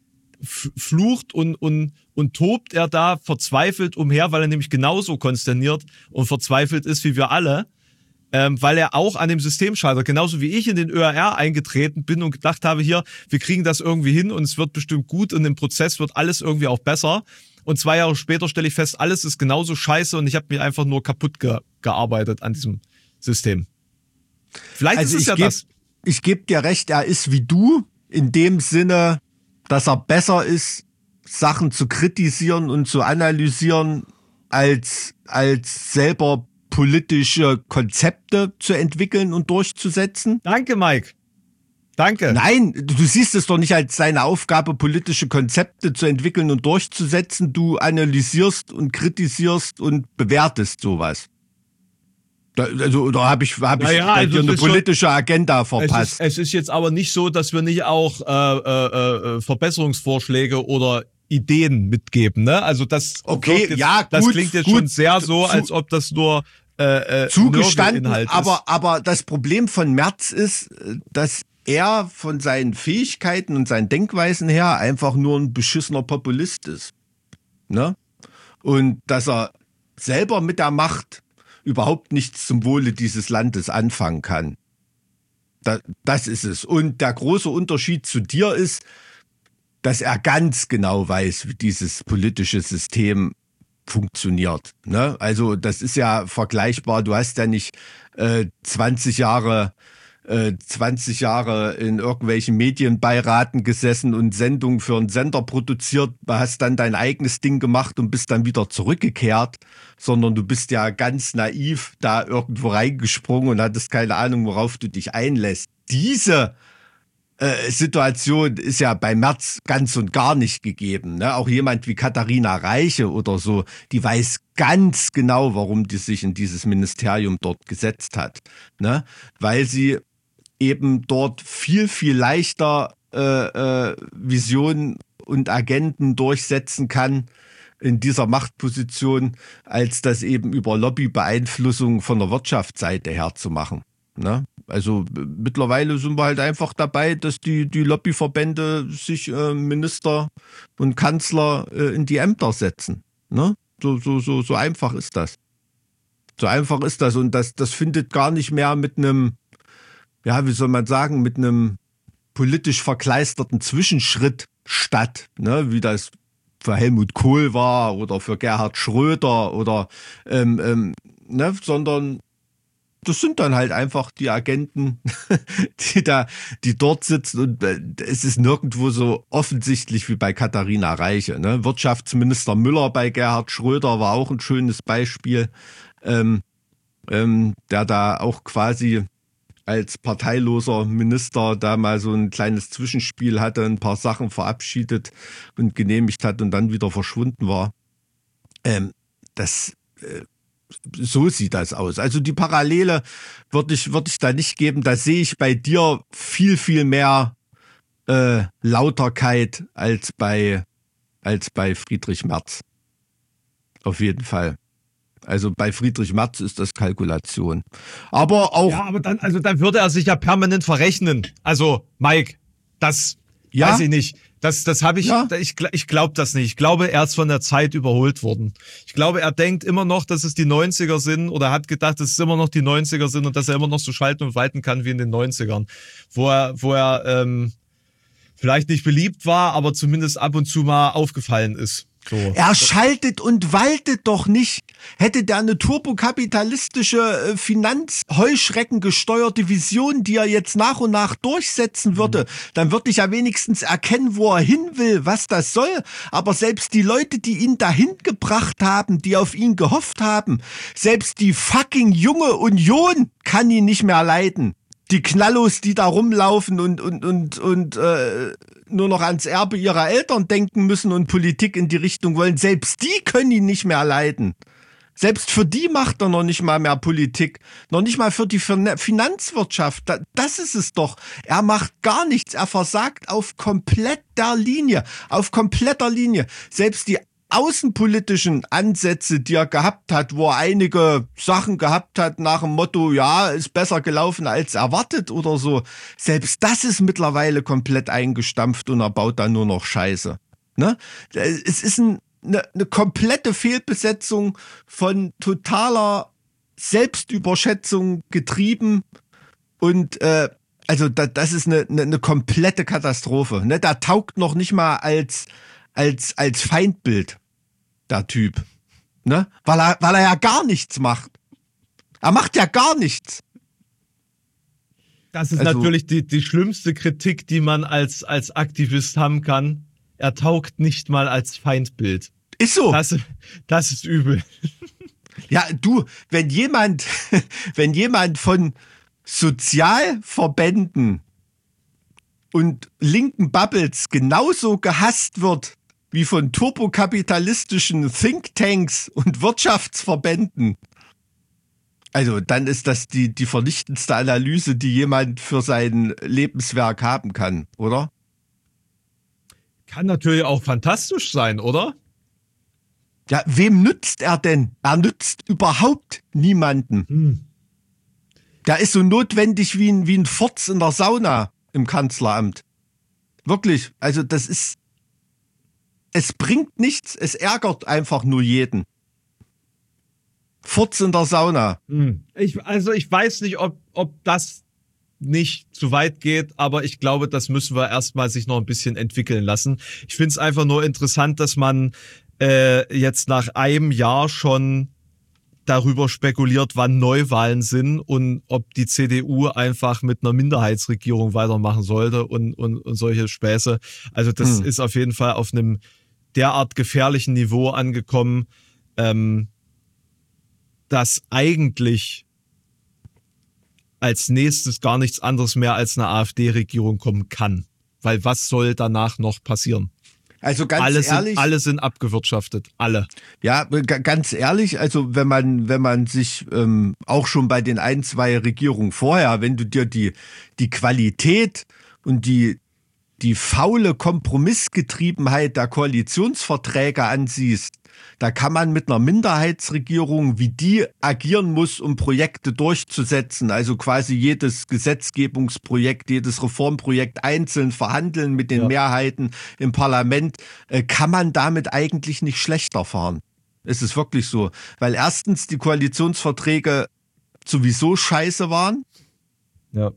flucht und, und, und tobt er da verzweifelt umher, weil er nämlich genauso konsterniert und verzweifelt ist wie wir alle. Ähm, weil er auch an dem System scheitert. Genauso wie ich in den Ö A R eingetreten bin und gedacht habe, hier, wir kriegen das irgendwie hin und es wird bestimmt gut und im Prozess wird alles irgendwie auch besser. Und zwei Jahre später stelle ich fest, alles ist genauso scheiße und ich habe mich einfach nur kaputt ge- gearbeitet an diesem System. Vielleicht also ist es ja geb, das. Ich gebe dir recht, er ist wie du, in dem Sinne, dass er besser ist, Sachen zu kritisieren und zu analysieren, als, als selber politische Konzepte zu entwickeln und durchzusetzen. Danke, Mike. Danke. Nein, du siehst es doch nicht als seine Aufgabe, politische Konzepte zu entwickeln und durchzusetzen. Du analysierst und kritisierst und bewertest sowas. Da, also, da habe ich, hab ich naja, also dir eine politische schon, Agenda verpasst. Es ist, es ist jetzt aber nicht so, dass wir nicht auch äh, äh, Verbesserungsvorschläge oder Ideen mitgeben, ne? Also das, okay, jetzt, ja, gut, das klingt jetzt gut, schon sehr so, zu, als ob das nur äh, äh, zugestanden, Nörgelinhalt aber, ist. aber das Problem von Merz ist, dass er von seinen Fähigkeiten und seinen Denkweisen her einfach nur ein beschissener Populist ist. Ne? Und dass er selber mit der Macht überhaupt nichts zum Wohle dieses Landes anfangen kann. Da, das ist es. Und der große Unterschied zu dir ist, dass er ganz genau weiß, wie dieses politische System funktioniert. Ne? Also das ist ja vergleichbar. Du hast ja nicht äh, zwanzig Jahre zwanzig Jahre in irgendwelchen Medienbeiraten gesessen und Sendungen für einen Sender produziert, hast dann dein eigenes Ding gemacht und bist dann wieder zurückgekehrt, sondern du bist ja ganz naiv da irgendwo reingesprungen und hattest keine Ahnung, worauf du dich einlässt. Diese äh, Situation ist ja bei Merz ganz und gar nicht gegeben. Ne? Auch jemand wie Katharina Reiche oder so, die weiß ganz genau, warum die sich in dieses Ministerium dort gesetzt hat. Ne? Weil sie eben dort viel, viel leichter äh, äh, Visionen und Agenten durchsetzen kann in dieser Machtposition, als das eben über Lobbybeeinflussung von der Wirtschaftsseite her zu machen. Ne? Also äh, mittlerweile sind wir halt einfach dabei, dass die, die Lobbyverbände sich äh, Minister und Kanzler äh, in die Ämter setzen. Ne? So, so, so, so einfach ist das. So einfach ist das. Und das, das findet gar nicht mehr mit einem, ja, wie soll man sagen, mit einem politisch verkleisterten Zwischenschritt statt, ne, wie das für Helmut Kohl war oder für Gerhard Schröder oder, ähm, ähm, ne, sondern das sind dann halt einfach die Agenten, die da, die dort sitzen und äh, es ist nirgendwo so offensichtlich wie bei Katharina Reiche, ne. Wirtschaftsminister Müller bei Gerhard Schröder war auch ein schönes Beispiel, ähm, ähm, der da auch quasi als parteiloser Minister da mal so ein kleines Zwischenspiel hatte, ein paar Sachen verabschiedet und genehmigt hat und dann wieder verschwunden war. Ähm, das, äh, so sieht das aus. Also die Parallele würde ich, würde ich da nicht geben. Da sehe ich bei dir viel, viel mehr äh, Lauterkeit als bei, als bei Friedrich Merz. Auf jeden Fall. Also bei Friedrich Merz ist das Kalkulation. Aber auch. Ja, aber dann, also dann würde er sich ja permanent verrechnen. Also, Mike, das ja? weiß ich nicht. Das, das habe ich, ja? ich, ich glaube das nicht. Ich glaube, er ist von der Zeit überholt worden. Ich glaube, er denkt immer noch, dass es die neunziger sind oder hat gedacht, dass es immer noch die neunziger sind und dass er immer noch so schalten und walten kann wie in den neunzigern. Wo er, wo er ähm, vielleicht nicht beliebt war, aber zumindest ab und zu mal aufgefallen ist. So. Er schaltet und waltet doch nicht. Hätte der eine turbokapitalistische Finanzheuschrecken gesteuerte Vision, die er jetzt nach und nach durchsetzen würde, mhm. dann würde ich ja wenigstens erkennen, wo er hin will, was das soll. Aber selbst die Leute, die ihn dahin gebracht haben, die auf ihn gehofft haben, selbst die fucking junge Union kann ihn nicht mehr leiden. Die Knallos, die da rumlaufen und und und und äh, nur noch ans Erbe ihrer Eltern denken müssen und Politik in die Richtung wollen, selbst die können ihn nicht mehr leiden. Selbst für die macht er noch nicht mal mehr Politik, noch nicht mal für die Finanzwirtschaft. Das ist es doch. Er macht gar nichts, er versagt auf kompletter Linie, auf kompletter Linie. Selbst die außenpolitischen Ansätze, die er gehabt hat, wo er einige Sachen gehabt hat nach dem Motto, ja, ist besser gelaufen als erwartet oder so. Selbst das ist mittlerweile komplett eingestampft und er baut dann nur noch Scheiße. Ne? Es ist ein, eine, eine komplette Fehlbesetzung von totaler Selbstüberschätzung getrieben und äh, also da, das ist eine, eine, eine komplette Katastrophe. Ne? Da taugt noch nicht mal als als als Feindbild, der Typ. Ne? Weil er, weil er ja gar nichts macht. Er macht ja gar nichts. Das ist also, natürlich die, die schlimmste Kritik, die man als, als Aktivist haben kann. Er taugt nicht mal als Feindbild. Ist so. Das, das ist übel. Ja, du, wenn jemand, wenn jemand von Sozialverbänden und linken Bubbles genauso gehasst wird wie von turbokapitalistischen Thinktanks und Wirtschaftsverbänden, also dann ist das die, die vernichtendste Analyse, die jemand für sein Lebenswerk haben kann, oder? Kann natürlich auch fantastisch sein, oder? Ja, wem nützt er denn? Er nützt überhaupt niemanden. Hm. Der ist so notwendig wie ein, wie ein Furz in der Sauna im Kanzleramt. Wirklich. Also das ist, es bringt nichts. Es ärgert einfach nur jeden. Furz in der Sauna. Hm. Ich, also ich weiß nicht, ob, ob das nicht zu weit geht, aber ich glaube, das müssen wir erstmal sich noch ein bisschen entwickeln lassen. Ich finde es einfach nur interessant, dass man äh, jetzt nach einem Jahr schon darüber spekuliert, wann Neuwahlen sind und ob die C D U einfach mit einer Minderheitsregierung weitermachen sollte und, und, und solche Späße. Also das hm. ist auf jeden Fall auf einem derart gefährlichen Niveau angekommen, ähm, dass eigentlich als nächstes gar nichts anderes mehr als eine AfD-Regierung kommen kann. Weil was soll danach noch passieren? Also ganz alle ehrlich, sind, alle sind abgewirtschaftet, alle. Ja, g- ganz ehrlich, also wenn man wenn man sich ähm, auch schon bei den ein, zwei Regierungen vorher, wenn du dir die die Qualität und die die faule Kompromissgetriebenheit der Koalitionsverträge ansiehst, da kann man mit einer Minderheitsregierung, wie die agieren muss, um Projekte durchzusetzen, also quasi jedes Gesetzgebungsprojekt, jedes Reformprojekt einzeln verhandeln mit den ja. Mehrheiten im Parlament, äh, kann man damit eigentlich nicht schlechter fahren. Es ist wirklich so. Weil erstens die Koalitionsverträge sowieso scheiße waren. Ja.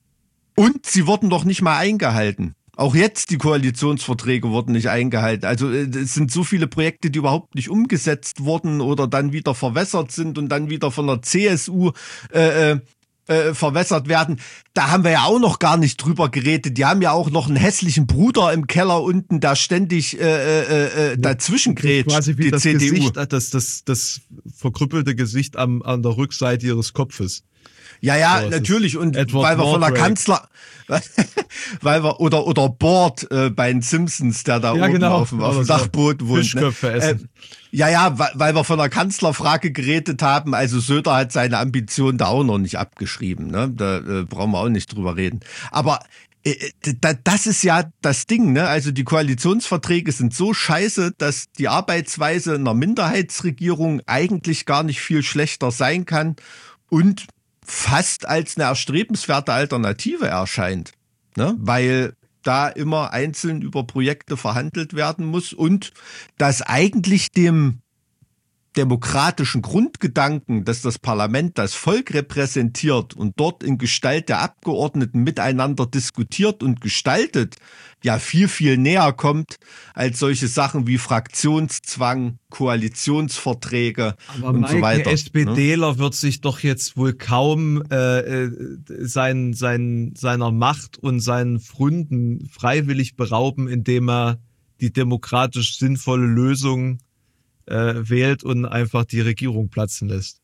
Und sie wurden doch nicht mal eingehalten. Auch jetzt die Koalitionsverträge wurden nicht eingehalten. Also es sind so viele Projekte, die überhaupt nicht umgesetzt wurden oder dann wieder verwässert sind und dann wieder von der C S U äh, äh, verwässert werden. Da haben wir ja auch noch gar nicht drüber geredet. Die haben ja auch noch einen hässlichen Bruder im Keller unten, der ständig äh, äh, dazwischen grätscht. Quasi wie die das C D U. Gesicht, das, das, das verkrüppelte Gesicht am, an der Rückseite ihres Kopfes. Ja, ja, so, natürlich. Und Edward weil wir von der Mordrake. Kanzler, weil wir, oder, oder Bord äh, bei den Simpsons, der da Ja, oben genau. auf, dem- auf dem So Dachboden wohnt. Ne? Fischköpfe essen. Äh, ja, ja, weil, weil wir von der Kanzlerfrage geredet haben. Also Söder hat seine Ambition da auch noch nicht abgeschrieben. Ne? Da äh, brauchen wir auch nicht drüber reden. Aber äh, da, das ist ja das Ding, ne? Also die Koalitionsverträge sind so scheiße, dass die Arbeitsweise einer Minderheitsregierung eigentlich gar nicht viel schlechter sein kann und fast als eine erstrebenswerte Alternative erscheint, ne? Weil da immer einzeln über Projekte verhandelt werden muss und das eigentlich dem demokratischen Grundgedanken, dass das Parlament das Volk repräsentiert und dort in Gestalt der Abgeordneten miteinander diskutiert und gestaltet, ja viel, viel näher kommt als solche Sachen wie Fraktionszwang, Koalitionsverträge Aber und Mike, so weiter. der SPDler ne? wird sich doch jetzt wohl kaum äh, sein, sein, seiner Macht und seinen Freunden freiwillig berauben, indem er die demokratisch sinnvolle Lösung äh, wählt und einfach die Regierung platzen lässt.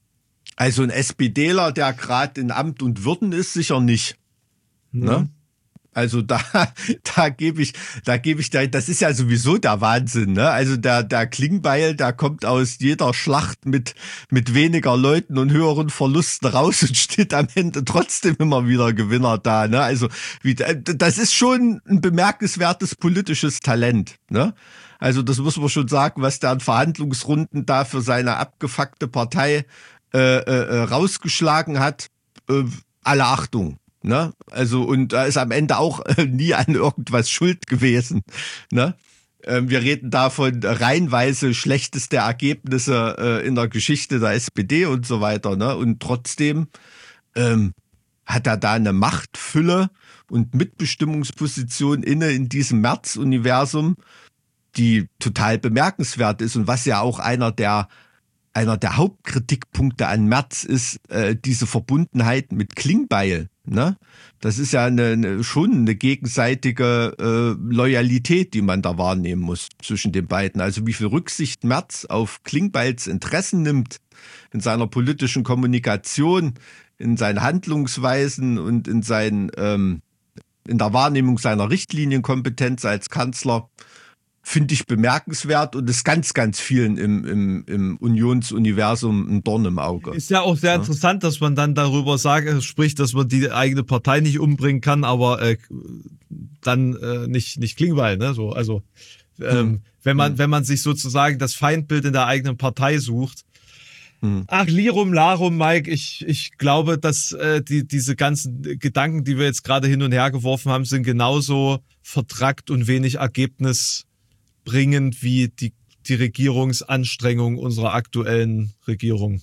Also ein SPDler, der gerade in Amt und Würden ist, sicher nicht. Mhm. Ne? Also da, da gebe ich, da gebe ich, da, das ist ja sowieso der Wahnsinn, ne? Also der, der Klingbeil, der kommt aus jeder Schlacht mit, mit weniger Leuten und höheren Verlusten raus und steht am Ende trotzdem immer wieder Gewinner da, ne? Also wie, das ist schon ein bemerkenswertes politisches Talent, ne? Also das muss man schon sagen, was der an Verhandlungsrunden da für seine abgefuckte Partei äh, äh, rausgeschlagen hat. Äh, alle Achtung. Ne? Also, und da ist am Ende auch äh, nie an irgendwas schuld gewesen. Ne? Ähm, wir reden da von reihenweise schlechteste Ergebnisse äh, in der Geschichte der S P D und so weiter. Ne? Und trotzdem ähm, hat er da eine Machtfülle und Mitbestimmungsposition inne in diesem Merz-Universum, die total bemerkenswert ist und was ja auch einer der einer der Hauptkritikpunkte an Merz ist, äh, diese Verbundenheit mit Klingbeil. Ne? Das ist ja eine, eine, schon eine gegenseitige äh, Loyalität, die man da wahrnehmen muss zwischen den beiden. Also wie viel Rücksicht Merz auf Klingbeils Interessen nimmt in seiner politischen Kommunikation, in seinen Handlungsweisen und in seinen ähm, in der Wahrnehmung seiner Richtlinienkompetenz als Kanzler, finde ich bemerkenswert und ist ganz, ganz vielen im, im, im Unionsuniversum ein Dorn im Auge. Ist ja auch sehr ja. interessant, dass man dann darüber sagt, spricht, dass man die eigene Partei nicht umbringen kann, aber äh, dann äh, nicht nicht Klingbeil, ne? So, also ähm, hm. wenn man, hm. wenn man sich sozusagen das Feindbild in der eigenen Partei sucht. Hm. Ach, Lirum Larum, Mike, ich, ich glaube, dass äh, die, diese ganzen Gedanken, die wir jetzt gerade hin und her geworfen haben, sind genauso vertrackt und wenig ergebnisbringend wie die, die Regierungsanstrengung unserer aktuellen Regierung.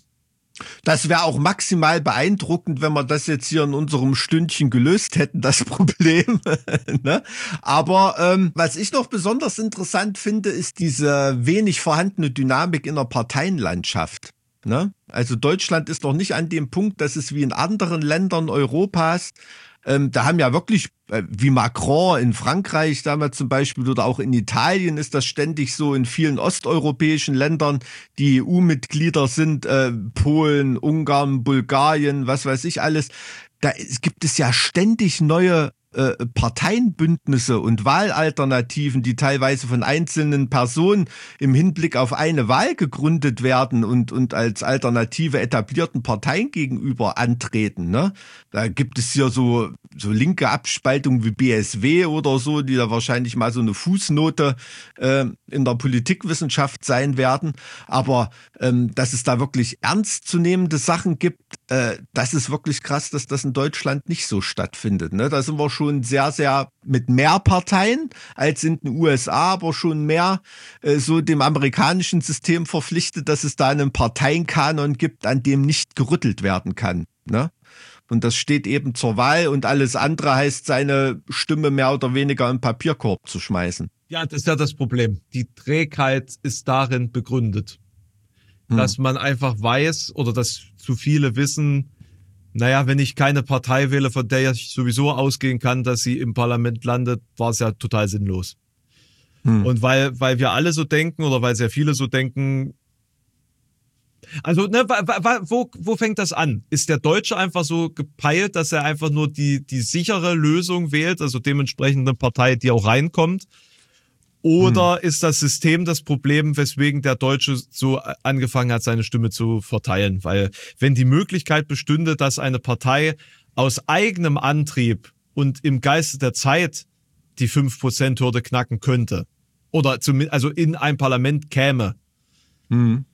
Das wäre auch maximal beeindruckend, wenn wir das jetzt hier in unserem Stündchen gelöst hätten, das Problem. ne? Aber ähm, was ich noch besonders interessant finde, ist diese wenig vorhandene Dynamik in der Parteienlandschaft. Ne? Also Deutschland ist noch nicht an dem Punkt, dass es wie in anderen Ländern Europas, ähm, da haben ja wirklich, äh, wie Macron in Frankreich damals zum Beispiel oder auch in Italien ist das ständig so, in vielen osteuropäischen Ländern, die E U-Mitglieder sind, äh, Polen, Ungarn, Bulgarien, was weiß ich alles, da gibt es ja ständig neue äh, Parteienbündnisse und Wahlalternativen, die teilweise von einzelnen Personen im Hinblick auf eine Wahl gegründet werden und, und als Alternative etablierten Parteien gegenüber antreten. Ne? Da gibt es hier so, so linke Abspaltungen wie B S W oder so, die da wahrscheinlich mal so eine Fußnote äh, in der Politikwissenschaft sein werden. Aber ähm, dass es da wirklich ernstzunehmende Sachen gibt, äh, das ist wirklich krass, dass das in Deutschland nicht so stattfindet. Ne? Da sind wir schon sehr, sehr mit mehr Parteien als in den U S A, aber schon mehr äh, so dem amerikanischen System verpflichtet, dass es da einen Parteienkanon gibt, an dem nicht gerüttelt werden kann. Ne? Und das steht eben zur Wahl und alles andere heißt, seine Stimme mehr oder weniger im Papierkorb zu schmeißen. Ja, das ist ja das Problem. Die Trägheit ist darin begründet. Hm. Dass man einfach weiß oder dass zu viele wissen, naja, wenn ich keine Partei wähle, von der ich sowieso ausgehen kann, dass sie im Parlament landet, war es ja total sinnlos. Hm. Und weil, weil wir alle so denken oder weil sehr viele so denken, also ne, wo, wo fängt das an? Ist der Deutsche einfach so gepeilt, dass er einfach nur die, die sichere Lösung wählt, also dementsprechend eine Partei, die auch reinkommt? Oder hm. ist das System das Problem, weswegen der Deutsche so angefangen hat, seine Stimme zu verteilen? Weil wenn die Möglichkeit bestünde, dass eine Partei aus eigenem Antrieb und im Geiste der Zeit die fünf Prozent Hürde knacken könnte oder zumindest also in ein Parlament käme, hm.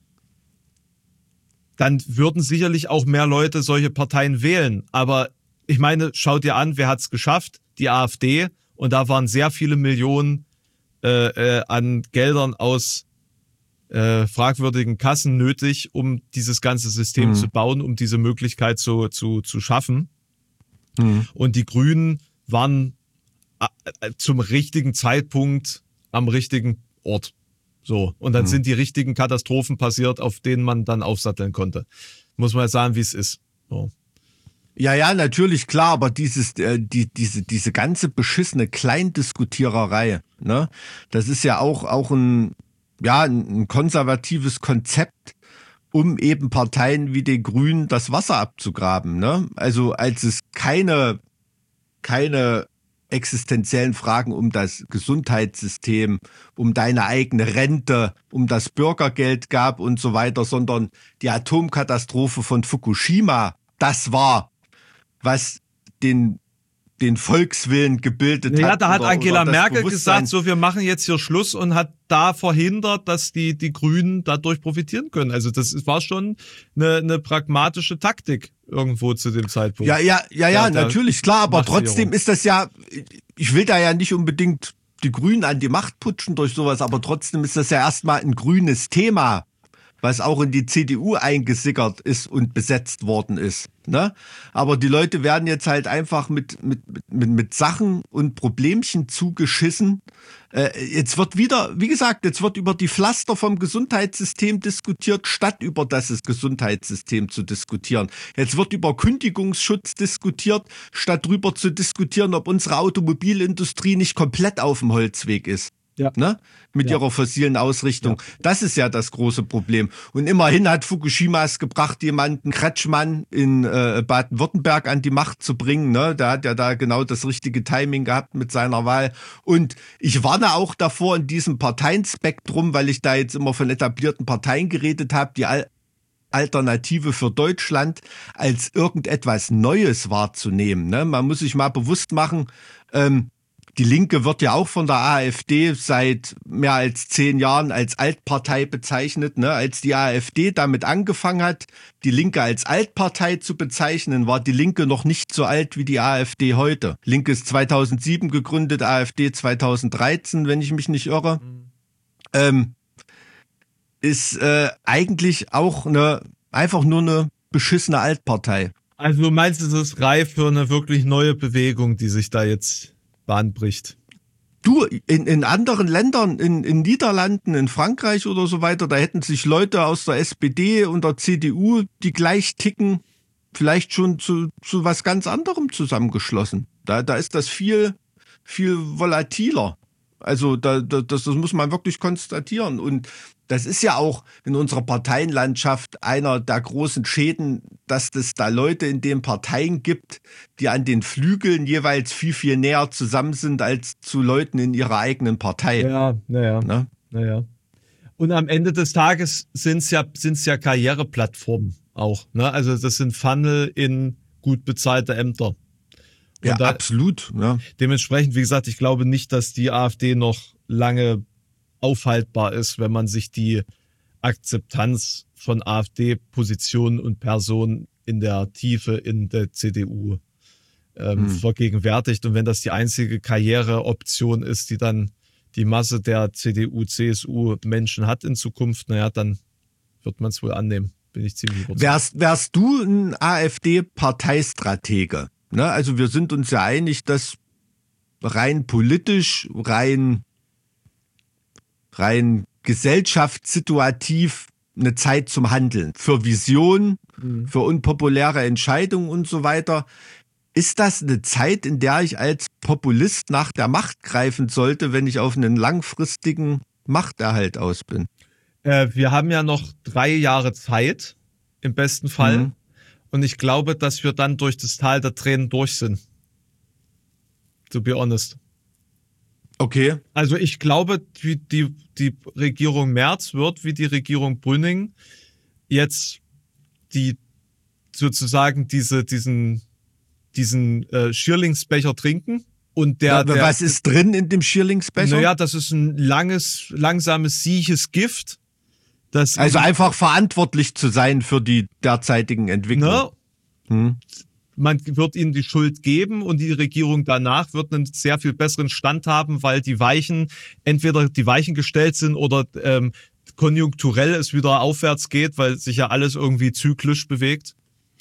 dann würden sicherlich auch mehr Leute solche Parteien wählen. Aber ich meine, schaut dir an, wer hat's geschafft? Die AfD. Und da waren sehr viele Millionen Äh, äh, an Geldern aus äh, fragwürdigen Kassen nötig, um dieses ganze System mhm. zu bauen, um diese Möglichkeit zu, zu, zu schaffen. Mhm. Und die Grünen waren äh, zum richtigen Zeitpunkt am richtigen Ort. So. Und dann mhm. sind die richtigen Katastrophen passiert, auf denen man dann aufsatteln konnte. Muss man ja sagen, wie es ist. So. Ja, ja, natürlich, klar, aber dieses, äh, die, diese, diese ganze beschissene Kleindiskutiererei, ne, das ist ja auch, auch ein, ja, ein konservatives Konzept, um eben Parteien wie die Grünen das Wasser abzugraben, ne. Also, als es keine, keine existenziellen Fragen um das Gesundheitssystem, um deine eigene Rente, um das Bürgergeld gab und so weiter, sondern die Atomkatastrophe von Fukushima, das war was den, den Volkswillen gebildet ja, hat. Ja, da hat oder, Angela oder Merkel gesagt, so, wir machen jetzt hier Schluss und hat da verhindert, dass die, die Grünen dadurch profitieren können. Also das war schon eine, eine pragmatische Taktik irgendwo zu dem Zeitpunkt. Ja, ja, ja, ja, ja natürlich, klar, aber trotzdem ist das ja, ich will da ja nicht unbedingt die Grünen an die Macht putschen durch sowas, aber trotzdem ist das ja erstmal ein grünes Thema, was auch in die C D U eingesickert ist und besetzt worden ist. Ne? Aber die Leute werden jetzt halt einfach mit, mit, mit, mit Sachen und Problemchen zugeschissen. Äh, jetzt wird wieder, wie gesagt, jetzt wird über die Pflaster vom Gesundheitssystem diskutiert, statt über das Gesundheitssystem zu diskutieren. Jetzt wird über Kündigungsschutz diskutiert, statt drüber zu diskutieren, ob unsere Automobilindustrie nicht komplett auf dem Holzweg ist. Ja. Ne? Mit ja. ihrer fossilen Ausrichtung. Ja. Das ist ja das große Problem. Und immerhin hat Fukushima es gebracht, jemanden Kretschmann in äh, Baden-Württemberg an die Macht zu bringen. Ne? Der hat ja da genau das richtige Timing gehabt mit seiner Wahl. Und ich warne auch davor in diesem Parteienspektrum, weil ich da jetzt immer von etablierten Parteien geredet habe, die Al- Alternative für Deutschland als irgendetwas Neues wahrzunehmen. Ne? Man muss sich mal bewusst machen, ähm, Die Linke wird ja auch von der AfD seit mehr als zehn Jahren als Altpartei bezeichnet. Ne? Als die AfD damit angefangen hat, die Linke als Altpartei zu bezeichnen, war die Linke noch nicht so alt wie die AfD heute. Linke ist zweitausendsieben gegründet, AfD zweitausenddreizehn, wenn ich mich nicht irre. Mhm. Ähm, ist äh, eigentlich auch eine, einfach nur eine beschissene Altpartei. Also du meinst, es ist reif für eine wirklich neue Bewegung, die sich da jetzt Bahn bricht. Du, in, in anderen Ländern, in, in Niederlanden, in Frankreich oder so weiter, da hätten sich Leute aus der S P D und der C D U, die gleich ticken, vielleicht schon zu, zu was ganz anderem zusammengeschlossen. Da, da ist das viel, viel volatiler. Also da, da, das, das muss man wirklich konstatieren. Und das ist ja auch in unserer Parteienlandschaft einer der großen Schäden, dass es da Leute in den Parteien gibt, die an den Flügeln jeweils viel, viel näher zusammen sind als zu Leuten in ihrer eigenen Partei. Ja, naja. Ne? Naja. Und am Ende des Tages sind es ja, sind's ja Karriereplattformen auch. Ne? Also das sind Funnel in gut bezahlte Ämter. Und ja, da, absolut. Ja. Dementsprechend, wie gesagt, ich glaube nicht, dass die AfD noch lange aufhaltbar ist, wenn man sich die Akzeptanz von AfD-Positionen und Personen in der Tiefe in der C D U ähm, hm. vergegenwärtigt. Und wenn das die einzige Karriereoption ist, die dann die Masse der C D U, C S U-Menschen hat in Zukunft, naja, dann wird man es wohl annehmen. Bin ich ziemlich überzeugt. Wärst, wärst du ein AfD-Parteistratege? Ne? Also wir sind uns ja einig, dass rein politisch, rein rein gesellschaftssituativ eine Zeit zum Handeln. Für Vision, mhm. für unpopuläre Entscheidungen und so weiter. Ist das eine Zeit, in der ich als Populist nach der Macht greifen sollte, wenn ich auf einen langfristigen Machterhalt aus bin? Äh, wir haben ja noch drei Jahre Zeit, im besten Fall. Mhm. Und ich glaube, dass wir dann durch das Tal der Tränen durch sind. To be honest. Okay. Also ich glaube, wie die, die Regierung Merz wird, wie die Regierung Brüning, jetzt die sozusagen diese, diesen, diesen äh, Schierlingsbecher trinken. Und der, der, was ist drin in dem Schierlingsbecher? Naja, das ist ein langes, langsames, sieches Gift. Das also einfach verantwortlich zu sein für die derzeitigen Entwicklungen. Ne? Hm. Man wird ihnen die Schuld geben und die Regierung danach wird einen sehr viel besseren Stand haben, weil die Weichen, entweder die Weichen gestellt sind oder ähm, konjunkturell es wieder aufwärts geht, weil sich ja alles irgendwie zyklisch bewegt.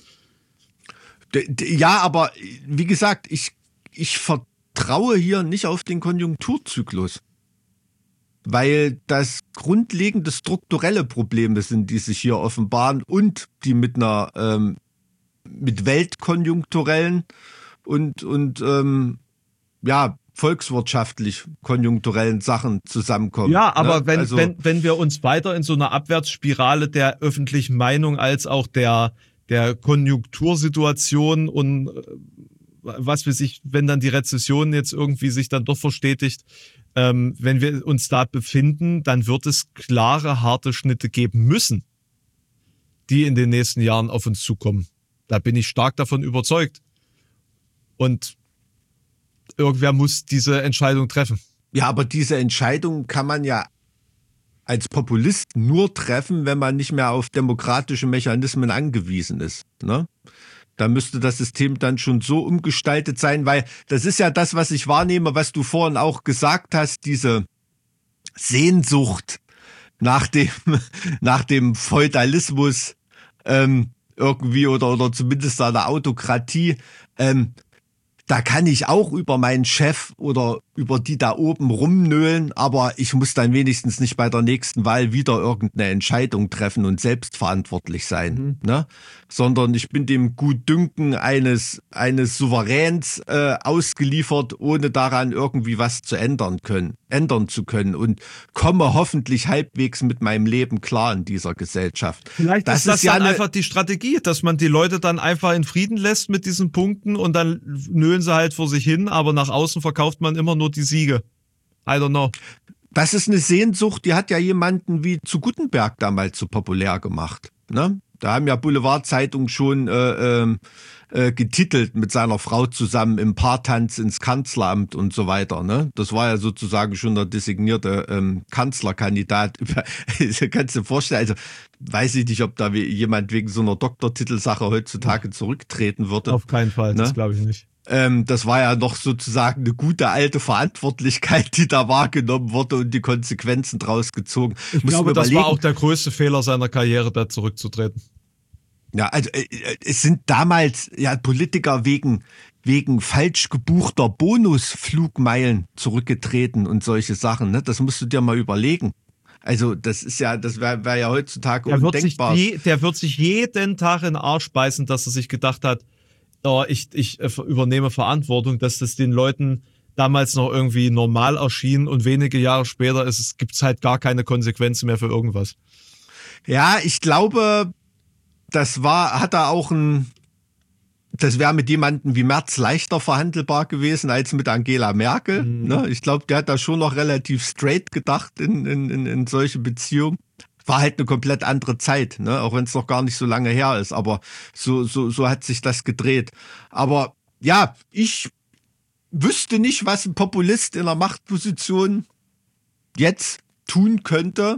Ja, aber wie gesagt, ich, ich vertraue hier nicht auf den Konjunkturzyklus. Weil das grundlegende strukturelle Probleme sind, die sich hier offenbaren und die mit einer ähm, mit weltkonjunkturellen und und ähm, ja volkswirtschaftlich konjunkturellen Sachen zusammenkommen. Ja, aber ne? wenn also, wenn wenn wir uns weiter in so einer Abwärtsspirale der öffentlichen Meinung als auch der der Konjunktursituation und was weiß ich, wenn dann die Rezession jetzt irgendwie sich dann doch verstetigt, ähm, wenn wir uns da befinden, dann wird es klare, harte Schnitte geben müssen, die in den nächsten Jahren auf uns zukommen. Da bin ich stark davon überzeugt. Und irgendwer muss diese Entscheidung treffen. Ja, aber diese Entscheidung kann man ja als Populist nur treffen, wenn man nicht mehr auf demokratische Mechanismen angewiesen ist. Ne? Da müsste das System dann schon so umgestaltet sein, weil das ist ja das, was ich wahrnehme, was du vorhin auch gesagt hast, diese Sehnsucht nach dem, nach dem Feudalismus ähm, irgendwie oder, oder zumindest einer Autokratie. Ähm, da kann ich auch über meinen Chef oder über die da oben rumnölen, aber ich muss dann wenigstens nicht bei der nächsten Wahl wieder irgendeine Entscheidung treffen und selbstverantwortlich sein, mhm. ne? Sondern ich bin dem Gutdünken eines eines Souveräns äh, ausgeliefert, ohne daran irgendwie was zu ändern können, ändern zu können und komme hoffentlich halbwegs mit meinem Leben klar in dieser Gesellschaft. Vielleicht das ist das ist ja dann einfach die Strategie, dass man die Leute dann einfach in Frieden lässt mit diesen Punkten und dann nölen sie halt vor sich hin, aber nach außen verkauft man immer nur die Siege. I don't know. Das ist eine Sehnsucht, die hat ja jemanden wie zu Gutenberg damals so populär gemacht, ne? Da haben ja Boulevardzeitungen schon äh, äh, äh, getitelt mit seiner Frau zusammen im Paartanz ins Kanzleramt und so weiter. Ne? Das war ja sozusagen schon der designierte ähm, Kanzlerkandidat. Kannst du dir vorstellen, also weiß ich nicht, ob da jemand wegen so einer Doktortitelsache heutzutage zurücktreten würde. Auf keinen Fall, ne? Das glaube ich nicht. Ähm, das war ja noch sozusagen eine gute alte Verantwortlichkeit, die da wahrgenommen wurde und die Konsequenzen draus gezogen. Ich Muss glaube, das überlegen. war auch der größte Fehler seiner Karriere, da zurückzutreten. Ja, also äh, es sind damals ja Politiker wegen wegen falsch gebuchter Bonusflugmeilen zurückgetreten und solche Sachen. Ne? Das musst du dir mal überlegen. Also das ist ja, das wäre wär ja heutzutage der undenkbar. Wird sich je, der wird sich jeden Tag in den Arsch beißen, dass er sich gedacht hat, oh, ich, ich äh, übernehme Verantwortung, dass das den Leuten damals noch irgendwie normal erschien und wenige Jahre später ist es, gibt's halt gar keine Konsequenzen mehr für irgendwas. Ja, ich glaube, das war, hat er auch ein, das wäre mit jemandem wie Merz leichter verhandelbar gewesen als mit Angela Merkel. Mhm. Ne? Ich glaube, der hat da schon noch relativ straight gedacht in, in, in, in solche Beziehungen. War halt eine komplett andere Zeit, ne? Auch wenn es noch gar nicht so lange her ist. Aber so, so, so hat sich das gedreht. Aber ja, ich wüsste nicht, was ein Populist in einer Machtposition jetzt tun könnte,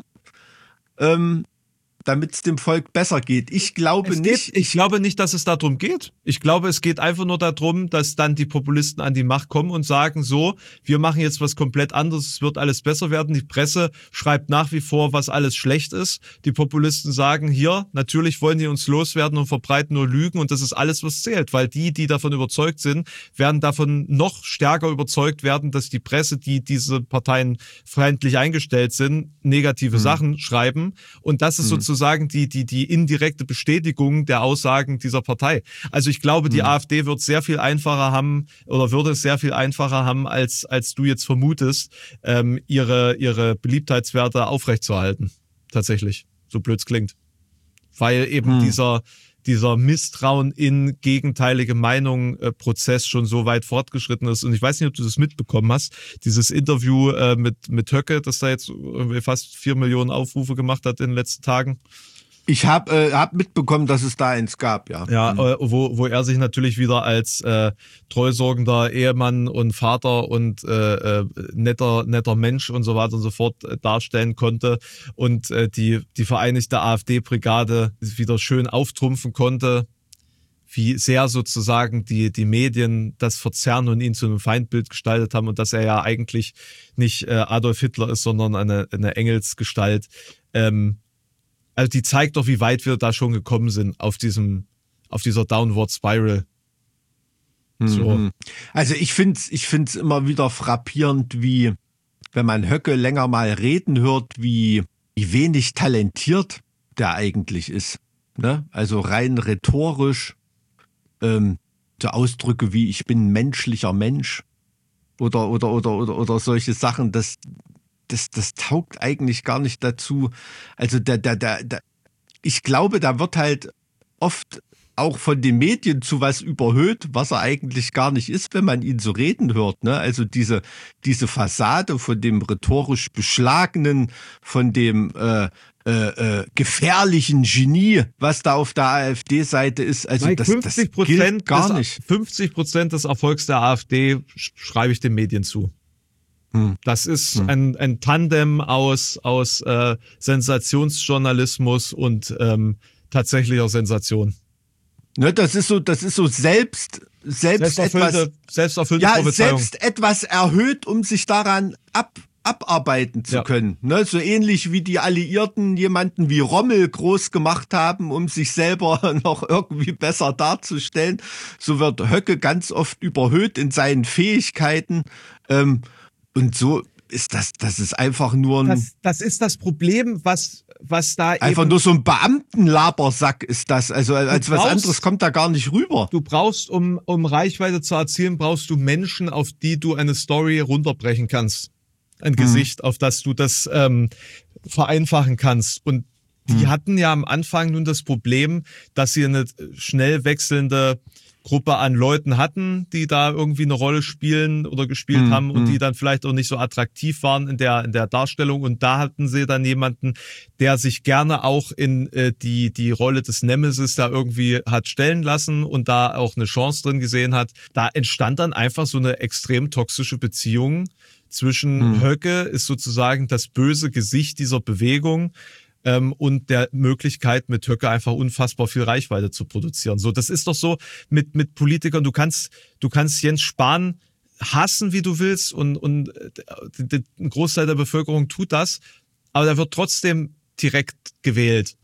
ähm, damit es dem Volk besser geht. Ich glaube es nicht. Geht, ich glaube nicht, dass es darum geht. Ich glaube, es geht einfach nur darum, dass dann die Populisten an die Macht kommen und sagen, so, wir machen jetzt was komplett anderes, es wird alles besser werden. Die Presse schreibt nach wie vor, was alles schlecht ist. Die Populisten sagen, hier, natürlich wollen die uns loswerden und verbreiten nur Lügen und das ist alles, was zählt. Weil die, die davon überzeugt sind, werden davon noch stärker überzeugt werden, dass die Presse, die diese Parteien feindlich eingestellt sind, negative hm. Sachen schreiben. Und das ist hm. sozusagen sozusagen die, die, die indirekte Bestätigung der Aussagen dieser Partei. Also ich glaube, die mhm. AfD wird sehr viel einfacher haben oder würde es sehr viel einfacher haben, als, als du jetzt vermutest, ähm, ihre, ihre Beliebtheitswerte aufrechtzuerhalten. Tatsächlich. So blöd es klingt. Weil eben mhm. dieser, dieser Misstrauen in gegenteilige Meinungen äh, Prozess schon so weit fortgeschritten ist. Und ich weiß nicht, ob du das mitbekommen hast. Dieses Interview äh, mit, mit Höcke, das da jetzt irgendwie fast vier Millionen Aufrufe gemacht hat in den letzten Tagen. Ich habe äh, hab mitbekommen, dass es da eins gab, ja. Ja, mhm. äh, wo, wo er sich natürlich wieder als äh, treusorgender Ehemann und Vater und äh, äh, netter netter Mensch und so weiter und so fort äh, darstellen konnte und äh, die die Vereinigte AfD-Brigade wieder schön auftrumpfen konnte, wie sehr sozusagen die die Medien das verzerren und ihn zu einem Feindbild gestaltet haben und dass er ja eigentlich nicht äh, Adolf Hitler ist, sondern eine, eine Engelsgestalt. Ähm, Also die zeigt doch, wie weit wir da schon gekommen sind auf diesem, auf dieser Downward Spiral. So. Also ich find's, ich find's immer wieder frappierend, wie, wenn man Höcke länger mal reden hört, wie, wie wenig talentiert der eigentlich ist. Ne? Also rein rhetorisch, ähm, so Ausdrücke wie ich bin ein menschlicher Mensch oder, oder, oder, oder, oder solche Sachen, das, Das, das taugt eigentlich gar nicht dazu. Also der, der, der, der, ich glaube, da wird halt oft auch von den Medien zu was überhöht, was er eigentlich gar nicht ist, wenn man ihn so reden hört. Ne? Also diese, diese Fassade von dem rhetorisch Beschlagenen, von dem äh, äh, äh, gefährlichen Genie, was da auf der AfD-Seite ist. Also Mike, das, das gilt gar des, nicht. fünfzig Prozent des Erfolgs der AfD schreibe ich den Medien zu. Das ist hm. ein, ein Tandem aus, aus äh, Sensationsjournalismus und ähm, tatsächlicher Sensation. Ne, das ist so, das ist so selbst, selbst etwas, selbsterfüllte ja, Prophezeiung. selbst etwas erhöht, um sich daran ab, abarbeiten zu ja. können. Ne, so ähnlich wie die Alliierten jemanden wie Rommel groß gemacht haben, um sich selber noch irgendwie besser darzustellen. So wird Höcke ganz oft überhöht in seinen Fähigkeiten. Ähm, Und so ist das, das ist einfach nur ein... Das, das ist das Problem, was, was da Einfach eben, nur so ein Beamtenlabersack ist das. Also als brauchst, was anderes kommt da gar nicht rüber. Du brauchst, um, um Reichweite zu erzielen, brauchst du Menschen, auf die du eine Story runterbrechen kannst. Ein hm. Gesicht, auf das du das ähm, vereinfachen kannst. Und die hm. hatten ja am Anfang nun das Problem, dass sie eine schnell wechselnde Gruppe an Leuten hatten, die da irgendwie eine Rolle spielen oder gespielt mm, haben und mm. die dann vielleicht auch nicht so attraktiv waren in der in der Darstellung. Und da hatten sie dann jemanden, der sich gerne auch in äh, die die Rolle des Nemesis da irgendwie hat stellen lassen und da auch eine Chance drin gesehen hat. Da entstand dann einfach so eine extrem toxische Beziehung zwischen mm. Höcke ist sozusagen das böse Gesicht dieser Bewegung, Ähm, und der Möglichkeit, mit Höcke einfach unfassbar viel Reichweite zu produzieren. So, das ist doch so mit mit Politikern. Du kannst du kannst Jens Spahn hassen, wie du willst, und und äh, ein Großteil der Bevölkerung tut das, aber der wird trotzdem direkt gewählt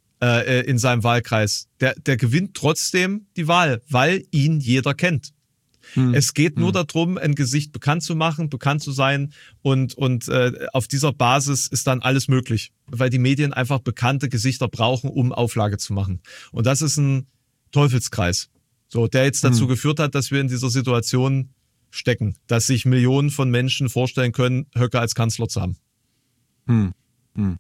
äh, in seinem Wahlkreis. Der der gewinnt trotzdem die Wahl, weil ihn jeder kennt. Hm. Es geht nur hm. darum, ein Gesicht bekannt zu machen, bekannt zu sein und und äh, auf dieser Basis ist dann alles möglich, weil die Medien einfach bekannte Gesichter brauchen, um Auflage zu machen. Und das ist ein Teufelskreis, so der jetzt dazu hm. geführt hat, dass wir in dieser Situation stecken, dass sich Millionen von Menschen vorstellen können, Höcke als Kanzler zu haben. Hm. Hm.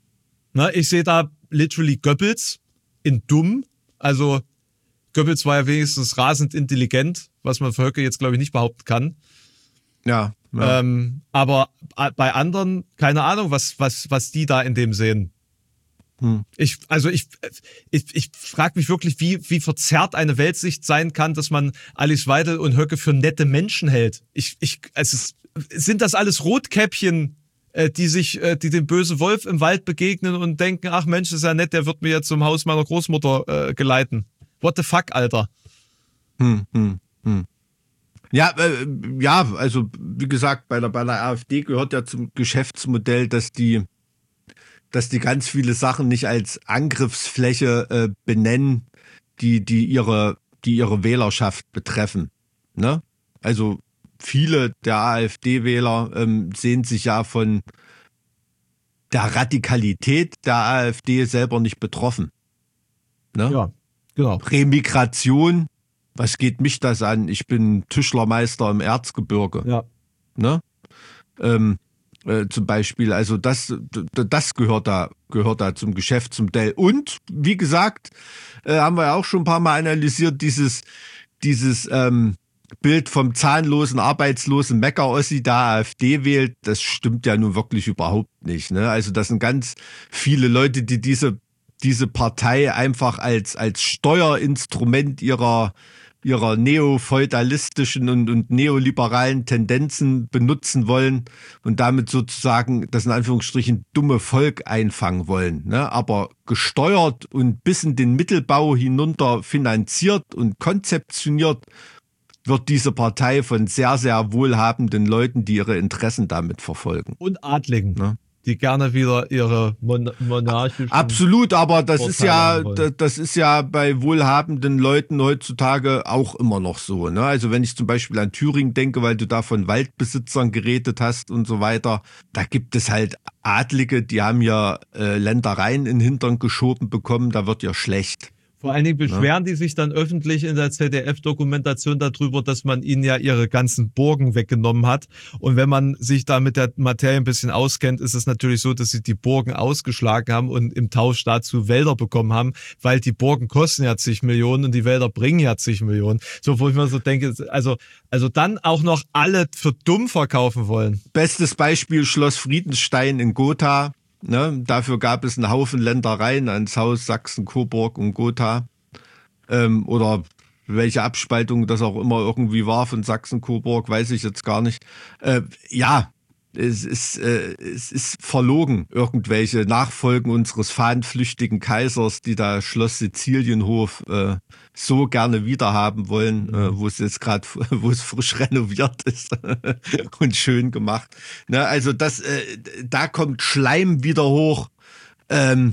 Na, ich sehe da literally Goebbels in dumm, also Goebbels war ja wenigstens rasend intelligent, was man für Höcke jetzt, glaube ich, nicht behaupten kann. Ja. ja. Ähm, aber bei anderen, keine Ahnung, was, was, was die da in dem sehen. Hm. Ich, also ich, ich, ich frage mich wirklich, wie, wie verzerrt eine Weltsicht sein kann, dass man Alice Weidel und Höcke für nette Menschen hält. Ich, ich, also es, sind das alles Rotkäppchen, äh, die sich, äh, die dem bösen Wolf im Wald begegnen und denken, ach Mensch, das ist ja nett, der wird mir jetzt zum Haus meiner Großmutter äh, geleiten. What the fuck, Alter? Hm, hm, hm. Ja, äh, ja, also wie gesagt, bei der bei der AfD gehört ja zum Geschäftsmodell, dass die, dass die ganz viele Sachen nicht als Angriffsfläche äh, benennen, die die ihre die ihre Wählerschaft betreffen. Ne? Also viele der AfD-Wähler ähm, sehen sich ja von der Radikalität der AfD selber nicht betroffen. Ne? Ja. Genau. Remigration, was geht mich das an? Ich bin Tischlermeister im Erzgebirge. Ja. Ne? Ähm, äh, zum Beispiel, also das, das gehört da, gehört da zum Geschäftsmodell. Und wie gesagt, äh, haben wir ja auch schon ein paar Mal analysiert, dieses, dieses ähm, Bild vom zahnlosen, arbeitslosen Mecker-Ossi, der AfD wählt, das stimmt ja nun wirklich überhaupt nicht. Ne? Also das sind ganz viele Leute, die diese diese Partei einfach als als Steuerinstrument ihrer ihrer neofeudalistischen und, und neoliberalen Tendenzen benutzen wollen und damit sozusagen das in Anführungsstrichen dumme Volk einfangen wollen. Ne? Aber gesteuert und bis in den Mittelbau hinunter finanziert und konzeptioniert wird diese Partei von sehr, sehr wohlhabenden Leuten, die ihre Interessen damit verfolgen. Und Adligen. Ne? Die gerne wieder ihre mon monarchischen... Absolut, aber das Vorteile ist ja, wollen. das ist ja bei wohlhabenden Leuten heutzutage auch immer noch so. Ne? Also wenn ich zum Beispiel an Thüringen denke, weil du da von Waldbesitzern geredet hast und so weiter, da gibt es halt Adlige, die haben ja äh, Ländereien in den Hintern geschoben bekommen, da wird ja schlecht. Vor allen Dingen beschweren ja. die sich dann öffentlich in der Z D F-Dokumentation darüber, dass man ihnen ja ihre ganzen Burgen weggenommen hat. Und wenn man sich da mit der Materie ein bisschen auskennt, ist es natürlich so, dass sie die Burgen ausgeschlagen haben und im Tausch dazu Wälder bekommen haben, weil die Burgen kosten ja zig Millionen und die Wälder bringen ja zig Millionen. So, wo ich mir so denke, also, also dann auch noch alle für dumm verkaufen wollen. Bestes Beispiel Schloss Friedenstein in Gotha. Ne, dafür gab es einen Haufen Ländereien ans Haus Sachsen, Coburg und Gotha. Ähm, oder welche Abspaltung das auch immer irgendwie war von Sachsen, Coburg, weiß ich jetzt gar nicht. Äh, ja, es ist, äh, es ist verlogen, irgendwelche Nachfolgen unseres fahnenflüchtigen Kaisers, die da Schloss Sizilienhof äh, so gerne wiederhaben wollen, äh, wo es jetzt gerade, wo es frisch renoviert ist und schön gemacht. Ne, also das, äh, da kommt Schleim wieder hoch. Ähm,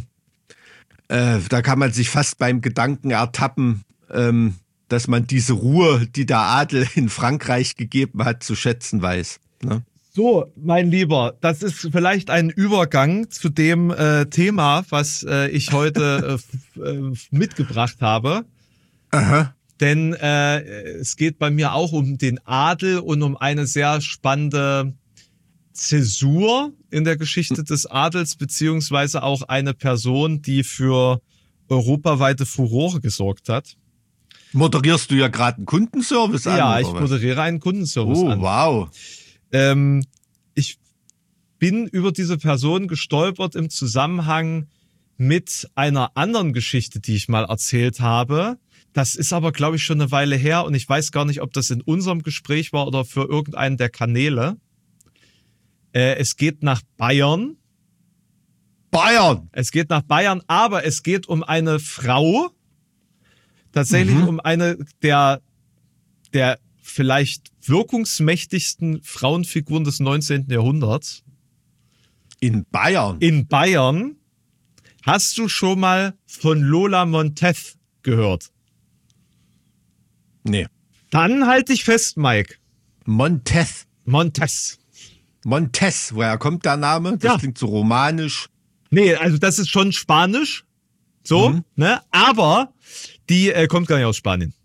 äh, da kann man sich fast beim Gedanken ertappen, ähm, dass man diese Ruhe, die der Adel in Frankreich gegeben hat, zu schätzen weiß. Ne? So, mein Lieber, das ist vielleicht ein Übergang zu dem äh, Thema, was äh, ich heute äh, äh, mitgebracht habe. Aha. Denn äh, es geht bei mir auch um den Adel und um eine sehr spannende Zäsur in der Geschichte des Adels, beziehungsweise auch eine Person, die für europaweite Furore gesorgt hat. Moderierst du ja gerade einen Kundenservice an? Ja, ich was? moderiere einen Kundenservice Oh, an. wow. Ähm, ich bin über diese Person gestolpert im Zusammenhang mit einer anderen Geschichte, die ich mal erzählt habe. Das ist aber, glaube ich, schon eine Weile her und ich weiß gar nicht, ob das in unserem Gespräch war oder für irgendeinen der Kanäle. Äh, es geht nach Bayern. Bayern! Es geht nach Bayern, aber es geht um eine Frau, tatsächlich mhm. um eine der, der vielleicht wirkungsmächtigsten Frauenfiguren des neunzehnten Jahrhunderts. In Bayern? In Bayern. Hast du schon mal von Lola Montez gehört? Nee. Dann halt dich fest, Mike. Montez. Montez. Montez, woher kommt der Name? Das ja. klingt so romanisch. Nee, also das ist schon Spanisch. So, mhm. ne? Aber die äh, kommt gar nicht aus Spanien.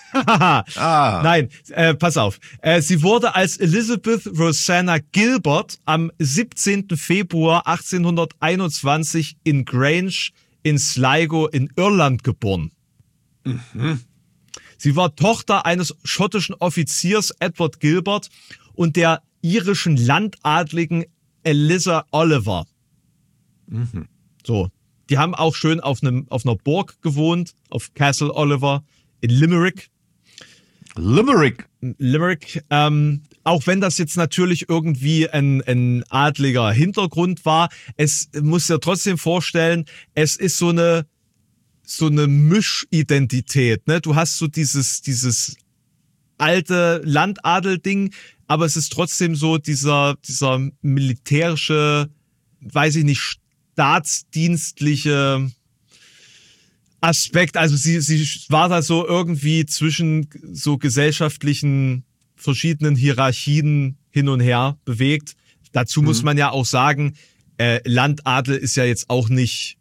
ah. Nein, äh, pass auf. Äh, sie wurde als Elizabeth Rosanna Gilbert am siebzehnten Februar achtzehnhunderteinundzwanzig in Grange in Sligo in Irland geboren. Mhm. Sie war Tochter eines schottischen Offiziers Edward Gilbert und der irischen Landadligen Eliza Oliver. Mhm. So, die haben auch schön auf einem auf einer Burg gewohnt, auf Castle Oliver in Limerick. Limerick. Limerick, ähm, auch wenn das jetzt natürlich irgendwie ein, ein adliger Hintergrund war, es muss ja trotzdem vorstellen, es ist so eine so eine Mischidentität, ne? Du hast so dieses dieses alte Landadel-Ding, aber es ist trotzdem so dieser dieser militärische, weiß ich nicht, staatsdienstliche Aspekt, also sie, sie war da so irgendwie zwischen so gesellschaftlichen verschiedenen Hierarchien hin und her bewegt. Dazu mhm. muss man ja auch sagen, äh, Landadel ist ja jetzt auch nicht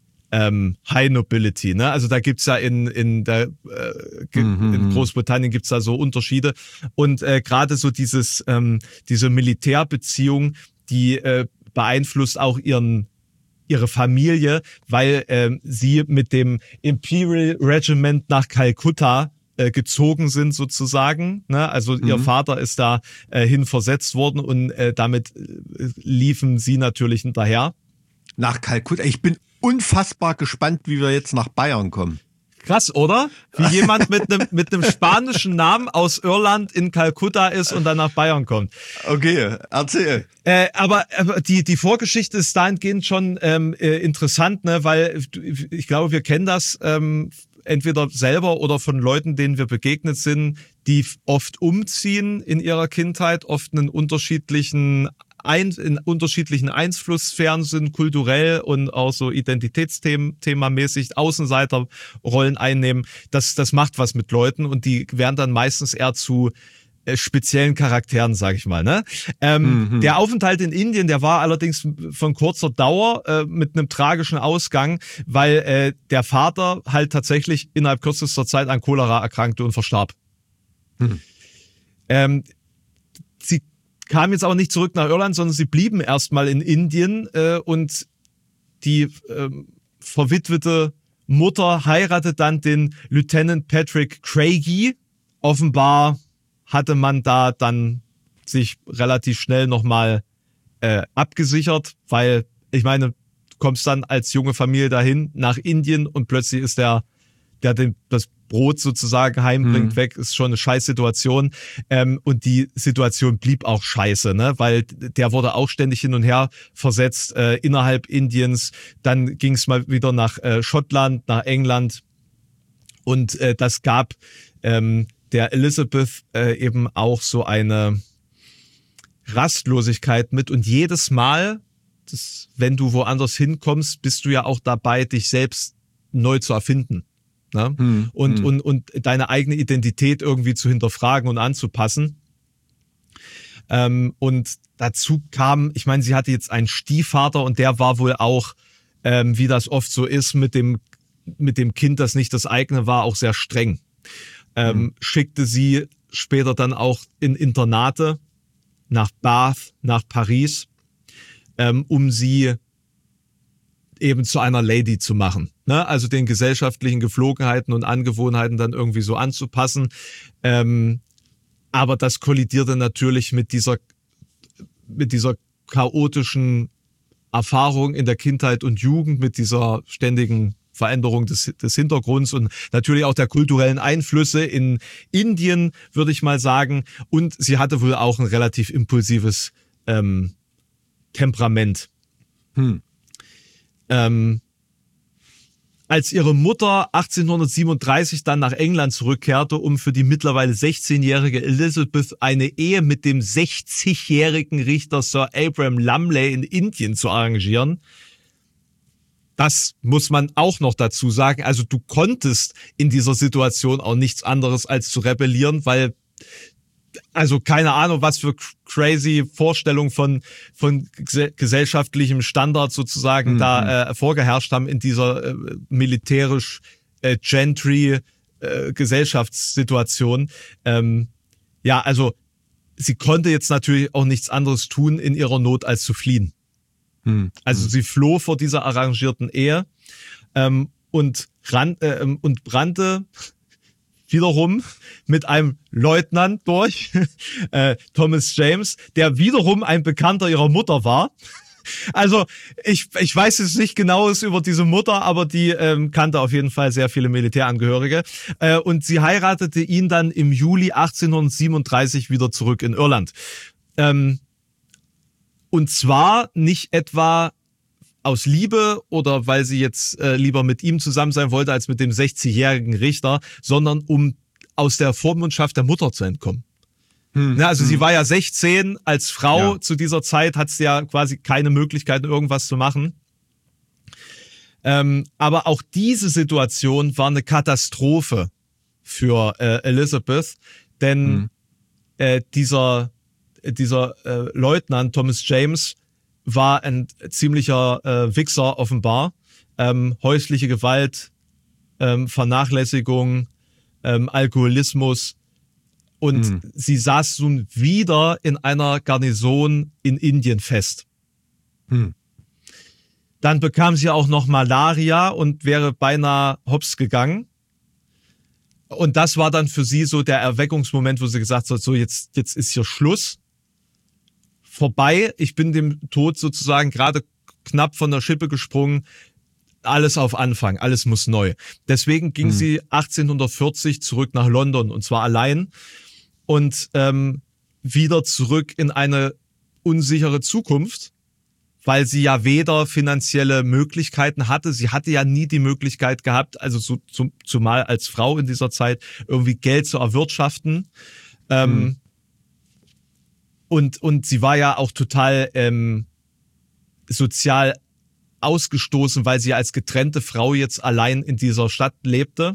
ähm, High Nobility, ne? Also da gibt's ja in in der äh, mhm. in Großbritannien gibt's da so Unterschiede und äh, gerade so dieses ähm, diese Militärbeziehung, die äh, beeinflusst auch ihren ihre Familie, weil äh, sie mit dem Imperial Regiment nach Kalkutta äh, gezogen sind sozusagen. Ne? Also mhm. ihr Vater ist da äh, hin versetzt worden und äh, damit äh, liefen sie natürlich hinterher. Nach Kalkutta. Ich bin unfassbar gespannt, wie wir jetzt nach Bayern kommen. Krass, oder? Wie jemand mit einem mit einem spanischen Namen aus Irland in Kalkutta ist und dann nach Bayern kommt. Okay, erzähl. Äh, aber, aber die die Vorgeschichte ist dahingehend schon ähm, äh, interessant, ne, weil ich glaube, wir kennen das ähm, entweder selber oder von Leuten, denen wir begegnet sind, die oft umziehen in ihrer Kindheit, oft einen unterschiedlichen Ein, in unterschiedlichen Einflusssphären sind, kulturell und auch so Identitätsthemamäßig Außenseiterrollen einnehmen. Das, das macht was mit Leuten und die werden dann meistens eher zu äh, speziellen Charakteren, sag ich mal. Ne? Ähm, mhm. Der Aufenthalt in Indien, der war allerdings von kurzer Dauer äh, mit einem tragischen Ausgang, weil äh, der Vater halt tatsächlich innerhalb kürzester Zeit an Cholera erkrankte und verstarb. Mhm. Ähm, sie kamen jetzt aber nicht zurück nach Irland, sondern sie blieben erstmal in Indien äh, und die äh, verwitwete Mutter heiratet dann den Lieutenant Patrick Craigie. Offenbar hatte man da dann sich relativ schnell nochmal äh, abgesichert, weil ich meine, du kommst dann als junge Familie dahin nach Indien und plötzlich ist der, der den, das Brot sozusagen heimbringt, mhm. weg, ist schon eine Scheißsituation. Ähm, und die Situation blieb auch scheiße, ne? Weil der wurde auch ständig hin und her versetzt äh, innerhalb Indiens. Dann ging es mal wieder nach äh, Schottland, nach England. Und äh, das gab ähm, der Elizabeth äh, eben auch so eine Rastlosigkeit mit. Und jedes Mal, das, wenn du woanders hinkommst, bist du ja auch dabei, dich selbst neu zu erfinden. Ne? Hm, und, hm. und, und deine eigene Identität irgendwie zu hinterfragen und anzupassen. Ähm, und dazu kam, ich meine, sie hatte jetzt einen Stiefvater und der war wohl auch, ähm, wie das oft so ist, mit dem, mit dem Kind, das nicht das eigene war, auch sehr streng. Ähm, hm. Schickte sie später dann auch in Internate nach Bath, nach Paris, ähm, um sie eben zu einer Lady zu machen, ne? Also den gesellschaftlichen Geflogenheiten und Angewohnheiten dann irgendwie so anzupassen. Ähm, aber das kollidierte natürlich mit dieser, mit dieser chaotischen Erfahrung in der Kindheit und Jugend, mit dieser ständigen Veränderung des, des Hintergrunds und natürlich auch der kulturellen Einflüsse in Indien, würde ich mal sagen. Und sie hatte wohl auch ein relativ impulsives ähm, Temperament. Hm. Ähm, als ihre Mutter achtzehnhundertsiebenunddreißig dann nach England zurückkehrte, um für die mittlerweile sechzehnjährige Elizabeth eine Ehe mit dem sechzigjährigen Richter Sir Abraham Lumley in Indien zu arrangieren, das muss man auch noch dazu sagen. Also du konntest in dieser Situation auch nichts anderes als zu rebellieren, weil, also keine Ahnung, was für crazy Vorstellungen von, von gesellschaftlichem Standard sozusagen mhm. da äh, vorgeherrscht haben in dieser äh, militärisch äh, Gentry äh, Gesellschaftssituation. Ähm, ja, also sie konnte jetzt natürlich auch nichts anderes tun in ihrer Not als zu fliehen. Mhm. Also sie floh vor dieser arrangierten Ehe ähm, und, ran, äh, und brannte wiederum mit einem Leutnant durch, äh, Thomas James, der wiederum ein Bekannter ihrer Mutter war. Also ich ich weiß jetzt nicht genaues über diese Mutter, aber die ähm, kannte auf jeden Fall sehr viele Militärangehörige. Äh, und sie heiratete ihn dann im Juli achtzehnhundertsiebenunddreißig wieder zurück in Irland. Ähm, und zwar nicht etwa aus Liebe oder weil sie jetzt äh, lieber mit ihm zusammen sein wollte als mit dem sechzigjährigen Richter, sondern um aus der Vormundschaft der Mutter zu entkommen. Hm, ja, also hm. sie war ja sechzehn, als Frau ja. Zu dieser Zeit hat sie ja quasi keine Möglichkeit, irgendwas zu machen. Ähm, aber auch diese Situation war eine Katastrophe für äh, Elizabeth, denn hm. äh, dieser, dieser äh, Leutnant Thomas James war ein ziemlicher äh, Wichser offenbar. Ähm, häusliche Gewalt, ähm, Vernachlässigung, ähm, Alkoholismus. Und hm. sie saß nun wieder in einer Garnison in Indien fest. Hm. Dann bekam sie auch noch Malaria und wäre beinahe hops gegangen. Und das war dann für sie so der Erweckungsmoment, wo sie gesagt hat, so jetzt, jetzt ist hier Schluss. Vorbei, ich bin dem Tod sozusagen gerade knapp von der Schippe gesprungen, alles auf Anfang, alles muss neu. Deswegen ging hm. sie achtzehnhundertvierzig zurück nach London und zwar allein und ähm, wieder zurück in eine unsichere Zukunft, weil sie ja weder finanzielle Möglichkeiten hatte, sie hatte ja nie die Möglichkeit gehabt, also so, zum, zumal als Frau in dieser Zeit irgendwie Geld zu erwirtschaften. Ähm, hm. Und, und sie war ja auch total ähm, sozial ausgestoßen, weil sie als getrennte Frau jetzt allein in dieser Stadt lebte.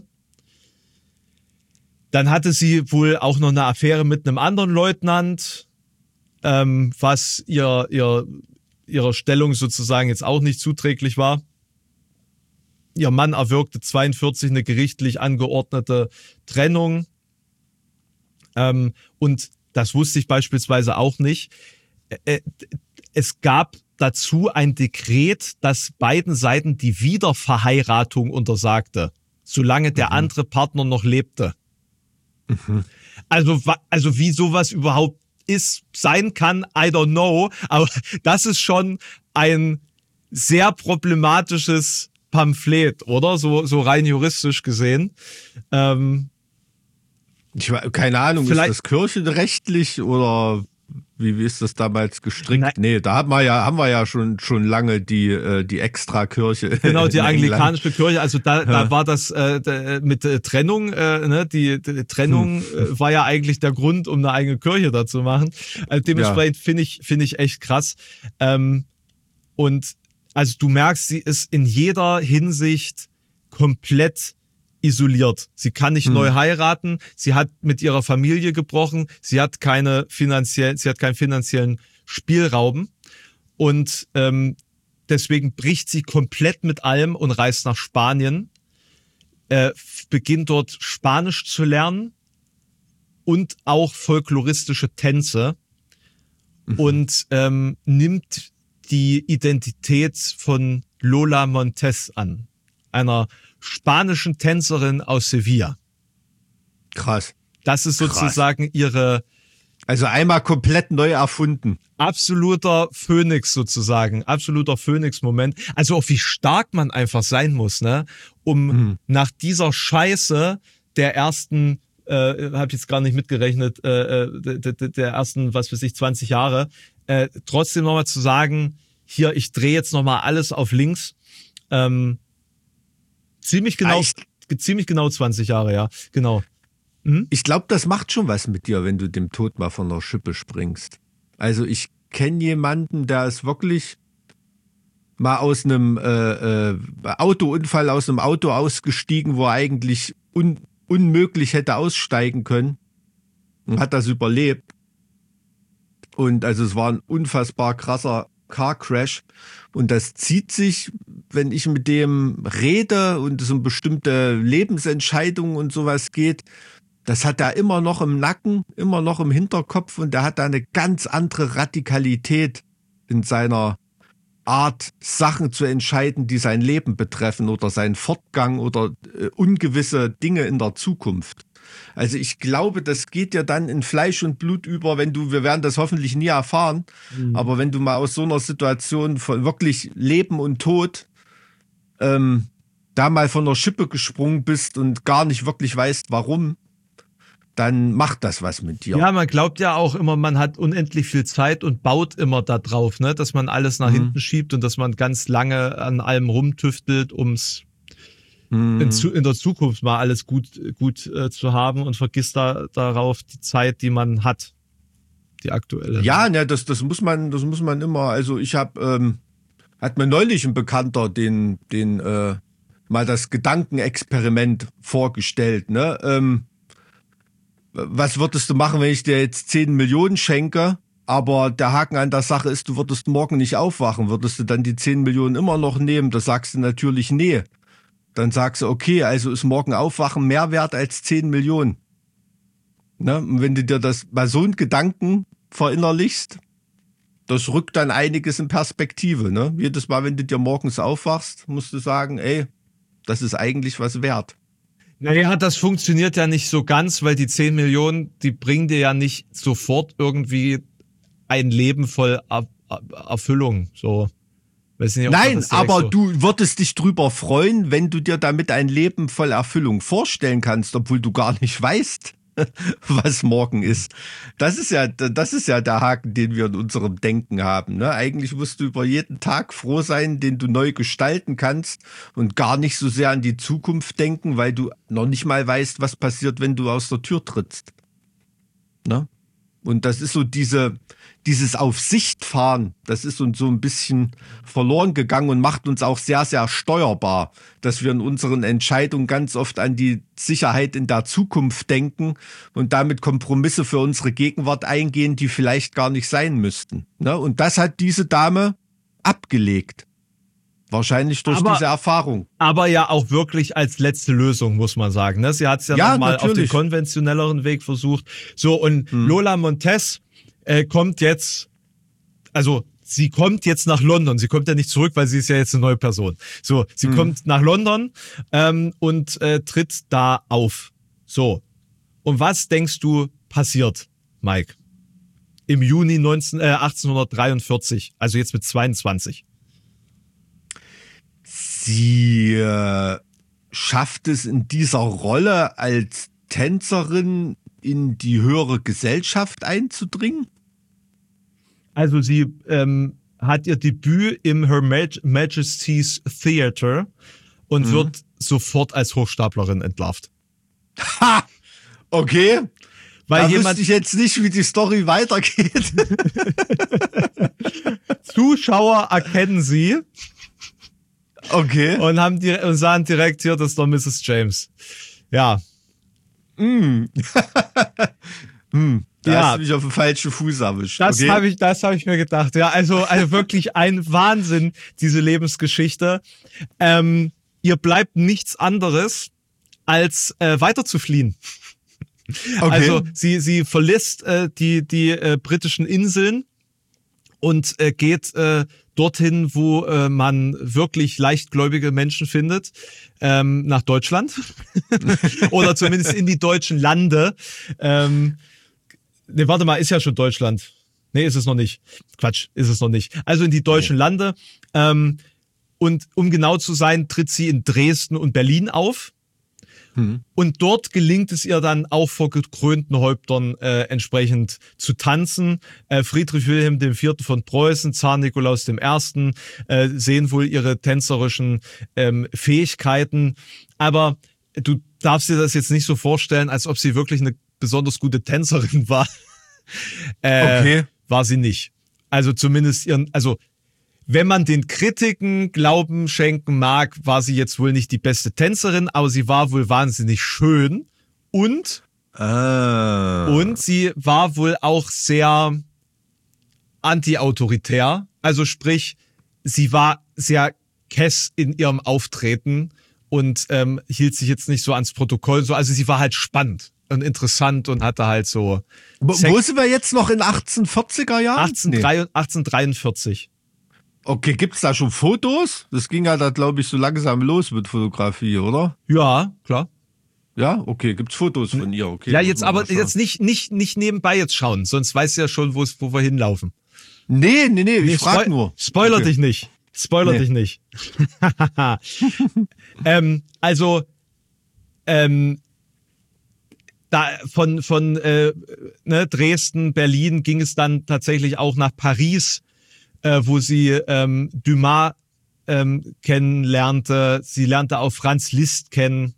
Dann hatte sie wohl auch noch eine Affäre mit einem anderen Leutnant, ähm, was ihr, ihr, ihrer Stellung sozusagen jetzt auch nicht zuträglich war. Ihr Mann erwirkte zweiundvierzig eine gerichtlich angeordnete Trennung. Ähm, und das wusste ich beispielsweise auch nicht. Es gab dazu ein Dekret, das beiden Seiten die Wiederverheiratung untersagte, solange der mhm. andere Partner noch lebte. Mhm. Also, also wie sowas überhaupt ist, sein kann, I don't know. Aber das ist schon ein sehr problematisches Pamphlet, oder? So, so rein juristisch gesehen. Ähm, Ich war, keine Ahnung, Vielleicht, ist das kirchenrechtlich oder wie, wie ist das damals gestrickt? Nein. Nee, da haben wir ja, haben wir ja schon, schon lange die, äh, die Extrakirche. Genau, die anglikanische Kirche, also da, ja. da war das äh, mit äh, Trennung, äh, ne, die, die Trennung hm. äh, war ja eigentlich der Grund, um eine eigene Kirche da zu machen. Also dementsprechend ja. finde ich, finde ich echt krass. Ähm, und also du merkst, sie ist in jeder Hinsicht komplett isoliert. Sie kann nicht hm. neu heiraten. Sie hat mit ihrer Familie gebrochen. Sie hat keine finanziellen, sie hat keinen finanziellen Spielraum. Und ähm, deswegen bricht sie komplett mit allem und reist nach Spanien, äh, beginnt dort Spanisch zu lernen und auch folkloristische Tänze mhm. und ähm, nimmt die Identität von Lola Montez an, einer spanischen Tänzerin aus Sevilla. Krass. Das ist sozusagen Krass. ihre... Also einmal komplett neu erfunden. Absoluter Phönix sozusagen, absoluter Phönix-Moment. Also auch wie stark man einfach sein muss, ne, um mhm. nach dieser Scheiße der ersten, äh, habe ich jetzt gar nicht mitgerechnet, äh, der, der ersten, was weiß ich, zwanzig Jahre, äh, trotzdem nochmal zu sagen, hier, ich drehe jetzt nochmal alles auf links. Ähm, ziemlich genau, Echt? ziemlich genau zwanzig Jahre, ja, genau. Mhm. Ich glaube, das macht schon was mit dir, wenn du dem Tod mal von der Schippe springst. Also ich kenne jemanden, der ist wirklich mal aus einem äh, äh, Autounfall, aus einem Auto ausgestiegen, wo er eigentlich un unmöglich hätte aussteigen können und hat das überlebt. Und also es war ein unfassbar krasser Car Crash und das zieht sich, wenn ich mit dem rede und es um bestimmte Lebensentscheidungen und sowas geht, das hat er immer noch im Nacken, immer noch im Hinterkopf und der hat da eine ganz andere Radikalität in seiner Art, Sachen zu entscheiden, die sein Leben betreffen oder seinen Fortgang oder äh, ungewisse Dinge in der Zukunft. Also ich glaube, das geht ja dann in Fleisch und Blut über, wenn du, wir werden das hoffentlich nie erfahren, mhm. aber wenn du mal aus so einer Situation von wirklich Leben und Tod ähm, da mal von der Schippe gesprungen bist und gar nicht wirklich weißt, warum, dann macht das was mit dir. Ja, man glaubt ja auch immer, man hat unendlich viel Zeit und baut immer da drauf, ne, dass man alles nach mhm. hinten schiebt und dass man ganz lange an allem rumtüftelt, ums mhm. in, in der Zukunft mal alles gut, gut äh, zu haben und vergisst da darauf die Zeit, die man hat, die aktuelle. Ja, ne, das, das muss man, das muss man immer. Also ich habe, ähm, hat mir neulich ein Bekannter den, den äh, mal das Gedankenexperiment vorgestellt, ne. Ähm, Was würdest du machen, wenn ich dir jetzt zehn Millionen schenke, aber der Haken an der Sache ist, du würdest morgen nicht aufwachen, würdest du dann die zehn Millionen immer noch nehmen? Da sagst du natürlich nee. Dann sagst du, okay, also ist morgen Aufwachen mehr wert als zehn Millionen. Ne? Und wenn du dir das bei so einem Gedanken verinnerlichst, das rückt dann einiges in Perspektive. Ne? Jedes Mal, wenn du dir morgens aufwachst, musst du sagen, ey, das ist eigentlich was wert. Naja, das funktioniert ja nicht so ganz, weil die zehn Millionen, die bringen dir ja nicht sofort irgendwie ein Leben voll er er Erfüllung. So. Weiß nicht, Nein, aber so du würdest dich drüber freuen, wenn du dir damit ein Leben voll Erfüllung vorstellen kannst, obwohl du gar nicht weißt, was morgen ist. Das ist ja, das ist ja der Haken, den wir in unserem Denken haben. Ne? Eigentlich musst du über jeden Tag froh sein, den du neu gestalten kannst und gar nicht so sehr an die Zukunft denken, weil du noch nicht mal weißt, was passiert, wenn du aus der Tür trittst. Ne? Und das ist so diese, dieses auf Sicht fahren, das ist uns so ein bisschen verloren gegangen und macht uns auch sehr, sehr steuerbar, dass wir in unseren Entscheidungen ganz oft an die Sicherheit in der Zukunft denken und damit Kompromisse für unsere Gegenwart eingehen, die vielleicht gar nicht sein müssten. Ne? Und das hat diese Dame abgelegt. Wahrscheinlich durch aber, diese Erfahrung. Aber ja auch wirklich als letzte Lösung, muss man sagen. Ne? Sie hat es ja, ja nochmal auf den konventionelleren Weg versucht. So, und hm. Lola Montez äh, kommt jetzt, also sie kommt jetzt nach London. Sie kommt ja nicht zurück, weil sie ist ja jetzt eine neue Person. So, sie hm. kommt nach London ähm, und äh, tritt da auf. So, und was denkst du passiert, Mike? Im Juni neunzehn, äh, achtzehnhundertdreiundvierzig, also jetzt mit zweiundzwanzig. Sie äh, schafft es in dieser Rolle als Tänzerin in die höhere Gesellschaft einzudringen? Also sie ähm, hat ihr Debüt im Her Maj Majesty's Theatre und mhm. wird sofort als Hochstaplerin entlarvt. Ha! Okay. Weil da jemand wüsste ich jetzt nicht, wie die Story weitergeht. Zuschauer erkennen sie. Okay. Und haben die, und sahen direkt hier, das ist doch Misses James. Ja. Mm. mm. Da ja. hast du mich auf den falschen Fuß erwischt. Das okay. habe ich, das habe ich mir gedacht. Ja, also, also wirklich ein Wahnsinn, diese Lebensgeschichte. Ähm, ihr bleibt nichts anderes, als äh, weiter zu fliehen. Okay. Also sie, sie verlässt äh, die, die äh, britischen Inseln und äh, geht äh, dorthin, wo äh, man wirklich leichtgläubige Menschen findet, ähm, nach Deutschland oder zumindest in die deutschen Lande. Ähm, ne, warte mal, ist ja schon Deutschland. Nee, ist es noch nicht. Quatsch, ist es noch nicht. Also in die deutschen nee. Lande. Ähm, und um genau zu sein, tritt sie in Dresden und Berlin auf. Hm. Und dort gelingt es ihr dann auch vor gekrönten Häuptern äh, entsprechend zu tanzen. Äh, Friedrich Wilhelm der Vierte von Preußen, Zar Nikolaus der Erste äh, sehen wohl ihre tänzerischen ähm, Fähigkeiten. Aber du darfst dir das jetzt nicht so vorstellen, als ob sie wirklich eine besonders gute Tänzerin war. äh, okay. War sie nicht. Also zumindest ihren, also wenn man den Kritiken Glauben schenken mag, war sie jetzt wohl nicht die beste Tänzerin, aber sie war wohl wahnsinnig schön und, ah. und sie war wohl auch sehr anti-autoritär. Also sprich, sie war sehr kess in ihrem Auftreten und ähm, hielt sich jetzt nicht so ans Protokoll. So, also sie war halt spannend und interessant und hatte halt so... Wo sind wir jetzt noch in achtzehnhundertvierziger Jahren? achtzehnhundertdreiundvierzig. Okay, gibt's da schon Fotos? Das ging ja da, glaube ich, so langsam los mit Fotografie, oder? Ja, klar. Ja, okay, gibt's Fotos von ihr, okay. Ja, jetzt aber jetzt nicht nicht nicht nebenbei jetzt schauen, sonst weißt du ja schon, wo es wo wir hinlaufen. Nee, nee, nee, ich nee, frag Spo- nur. Spoiler okay. dich nicht. Spoiler nee. dich nicht. ähm, also ähm, da von von äh, ne, Dresden, Berlin ging es dann tatsächlich auch nach Paris, äh, wo sie ähm, Dumas ähm, kennenlernte. Sie lernte auch Franz Liszt kennen.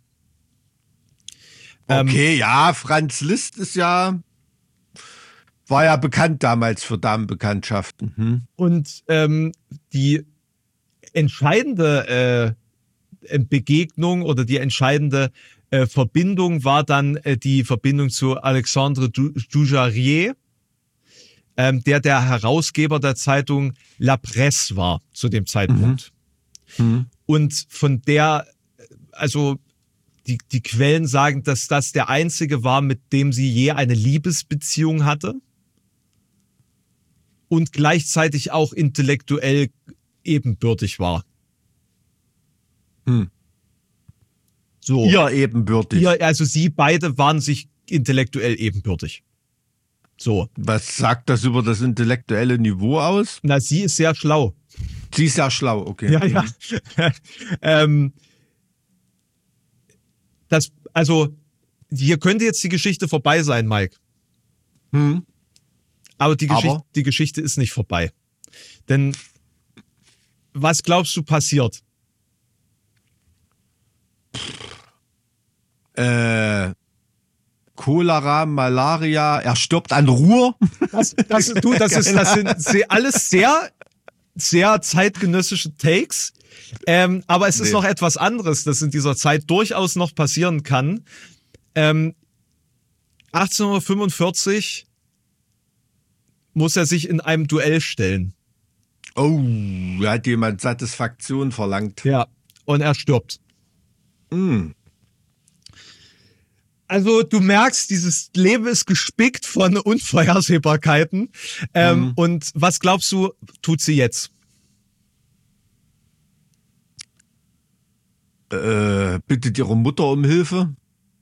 Okay, ähm, ja, Franz Liszt ist ja, war ja bekannt damals für Damenbekanntschaften. Hm. Und ähm, die entscheidende äh, Begegnung oder die entscheidende äh, Verbindung war dann äh, die Verbindung zu Alexandre Dujarier, ähm, der der Herausgeber der Zeitung La Presse war zu dem Zeitpunkt. Mhm. Mhm. Und von der, also Die, die Quellen sagen, dass das der einzige war, mit dem sie je eine Liebesbeziehung hatte und gleichzeitig auch intellektuell ebenbürtig war. Hm. So. Ihr ebenbürtig. Ihr, also sie beide waren sich intellektuell ebenbürtig. So. Was sagt das über das intellektuelle Niveau aus? Na, sie ist sehr schlau. Sie ist sehr schlau, okay. Ja, ja. ähm, Das, also, hier könnte jetzt die Geschichte vorbei sein, Mike. Hm. Aber, die, Aber? Geschichte, die Geschichte ist nicht vorbei. Denn was glaubst du passiert? Äh, Cholera, Malaria, er stirbt an Ruhr. Das, das, du, das, ist, das sind alles sehr, sehr zeitgenössische Takes. Ähm, aber es ist nee. noch etwas anderes, das in dieser Zeit durchaus noch passieren kann. Ähm, achtzehnhundertfünfundvierzig muss er sich in einem Duell stellen. Oh, da hat jemand Satisfaktion verlangt. Ja, und er stirbt. Mm. Also du merkst, dieses Leben ist gespickt von Unvorhersehbarkeiten. Ähm, mm. Und was glaubst du, tut sie jetzt? Äh, bittet ihre Mutter um Hilfe?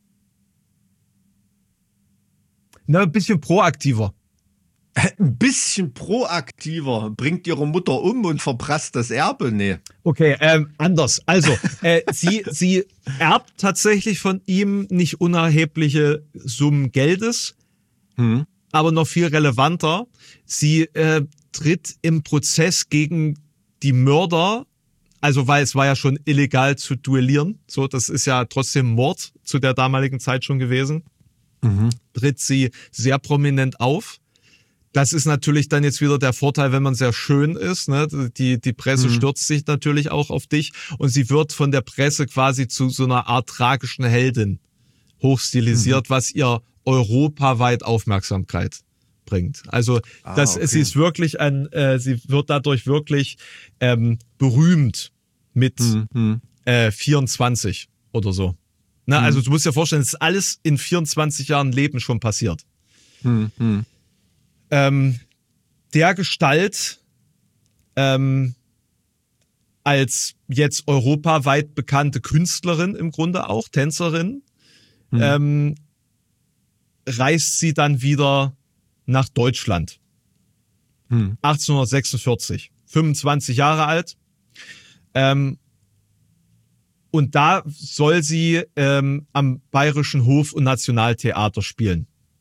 Na, ein bisschen proaktiver. Ein bisschen proaktiver. Bringt ihre Mutter um und verprasst das Erbe? Nee. Okay, ähm, anders. Also, äh, sie, sie erbt tatsächlich von ihm nicht unerhebliche Summen Geldes, hm. aber noch viel relevanter, sie äh, tritt im Prozess gegen die Mörder. Also, weil es war ja schon illegal zu duellieren. So, das ist ja trotzdem Mord zu der damaligen Zeit schon gewesen. Mhm. Tritt sie sehr prominent auf. Das ist natürlich dann jetzt wieder der Vorteil, wenn man sehr schön ist. Ne? Die, die Presse mhm. stürzt sich natürlich auch auf dich. Und sie wird von der Presse quasi zu so einer Art tragischen Heldin hochstilisiert, mhm. was ihr europaweit Aufmerksamkeit bringt. Also ah, das, okay. sie ist wirklich ein, äh, sie wird dadurch wirklich ähm, berühmt mit mhm. äh, vierundzwanzig oder so. Na, mhm. also du musst dir vorstellen, es ist alles in vierundzwanzig Jahren Leben schon passiert. Mhm. Ähm, der Gestalt ähm, als jetzt europaweit bekannte Künstlerin im Grunde auch, Tänzerin, mhm. ähm, reist sie dann wieder nach Deutschland. Mhm. achtzehnhundertsechsundvierzig, fünfundzwanzig Jahre alt. Ähm, und da soll sie ähm, am Bayerischen Hof- und Nationaltheater spielen.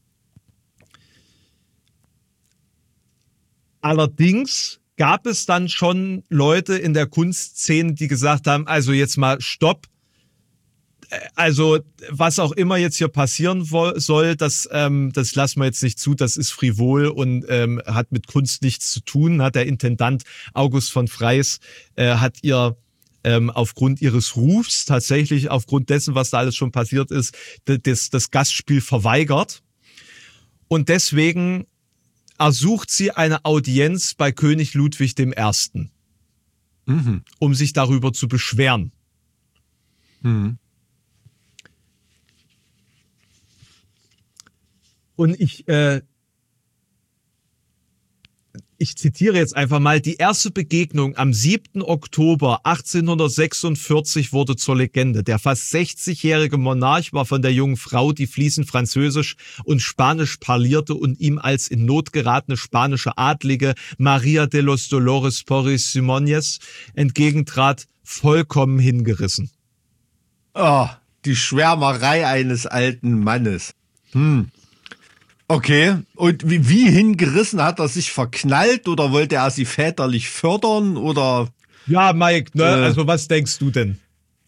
Allerdings gab es dann schon Leute in der Kunstszene, die gesagt haben, also jetzt mal stopp. Also was auch immer jetzt hier passieren soll, das, ähm, das lassen wir jetzt nicht zu, das ist frivol und ähm, hat mit Kunst nichts zu tun. Hat der Intendant August von Freis äh, hat ihr ähm, aufgrund ihres Rufs, tatsächlich aufgrund dessen, was da alles schon passiert ist, das, das Gastspiel verweigert. Und deswegen ersucht sie eine Audienz bei König Ludwig der Erste., mhm. um sich darüber zu beschweren. Mhm. Und ich, äh, ich zitiere jetzt einfach mal, die erste Begegnung am siebten Oktober achtzehnhundertsechsundvierzig wurde zur Legende. Der fast sechzigjährige Monarch war von der jungen Frau, die fließend Französisch und Spanisch parlierte und ihm als in Not geratene spanische Adlige Maria de los Dolores Porres Simones entgegentrat, vollkommen hingerissen. Oh, die Schwärmerei eines alten Mannes. Hm. Okay, und wie, wie hingerissen? Hat er sich verknallt oder wollte er sie väterlich fördern oder? Ja, Mike, ne? Äh, also was denkst du denn?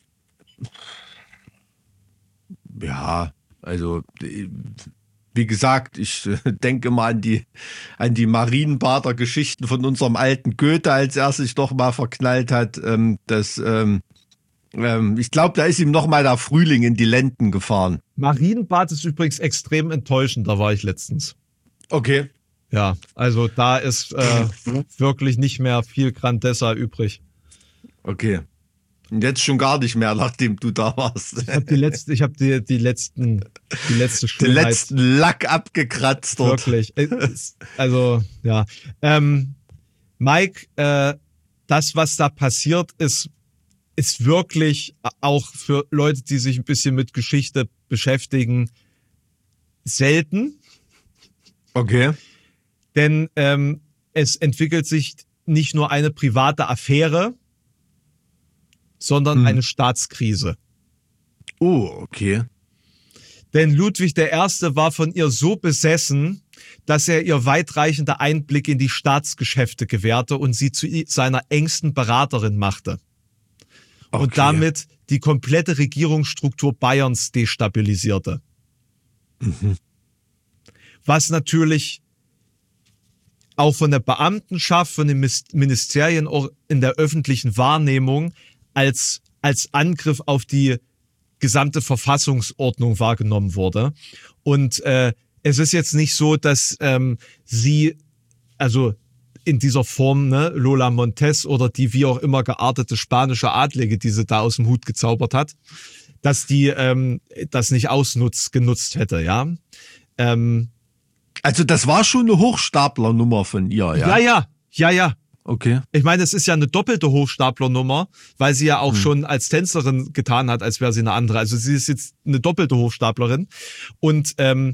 Ja, also wie gesagt, ich denke mal an die an die Marienbader-Geschichten von unserem alten Goethe, als er sich doch mal verknallt hat. Ähm, das, ähm, ähm, ich glaube, da ist ihm noch mal der Frühling in die Lenden gefahren. Marienbad ist übrigens extrem enttäuschend, da war ich letztens. Okay. Ja, also da ist äh, wirklich nicht mehr viel Grandezza übrig. Okay. Und jetzt schon gar nicht mehr, nachdem du da warst. Ich habe die letzte, ich habe die die letzten, die letzte Schönheit. Den letzten Lack abgekratzt dort. Wirklich. Also ja, ähm, Mike, äh, das was da passiert ist, ist wirklich auch für Leute, die sich ein bisschen mit Geschichte beschäftigen, selten. Okay. Denn ähm, es entwickelt sich nicht nur eine private Affäre, sondern hm. eine Staatskrise. Oh, okay. Denn Ludwig der Erste war von ihr so besessen, dass er ihr weitreichende Einblicke in die Staatsgeschäfte gewährte und sie zu seiner engsten Beraterin machte. Okay. Und damit die komplette Regierungsstruktur Bayerns destabilisierte. Mhm. Was natürlich auch von der Beamtenschaft, von den Ministerien auch in der öffentlichen Wahrnehmung als, als Angriff auf die gesamte Verfassungsordnung wahrgenommen wurde. Und äh, es ist jetzt nicht so, dass ähm, sie, also in dieser Form, ne, Lola Montes oder die wie auch immer geartete spanische Adlige, die sie da aus dem Hut gezaubert hat, dass die ähm, das nicht ausnutzt, genutzt hätte, ja. Ähm, also das war schon eine Hochstaplernummer von ihr, ja? Ja, ja, ja, ja. Okay. Ich meine, es ist ja eine doppelte Hochstaplernummer, weil sie ja auch hm. schon als Tänzerin getan hat, als wäre sie eine andere. Also sie ist jetzt eine doppelte Hochstaplerin. Und ähm,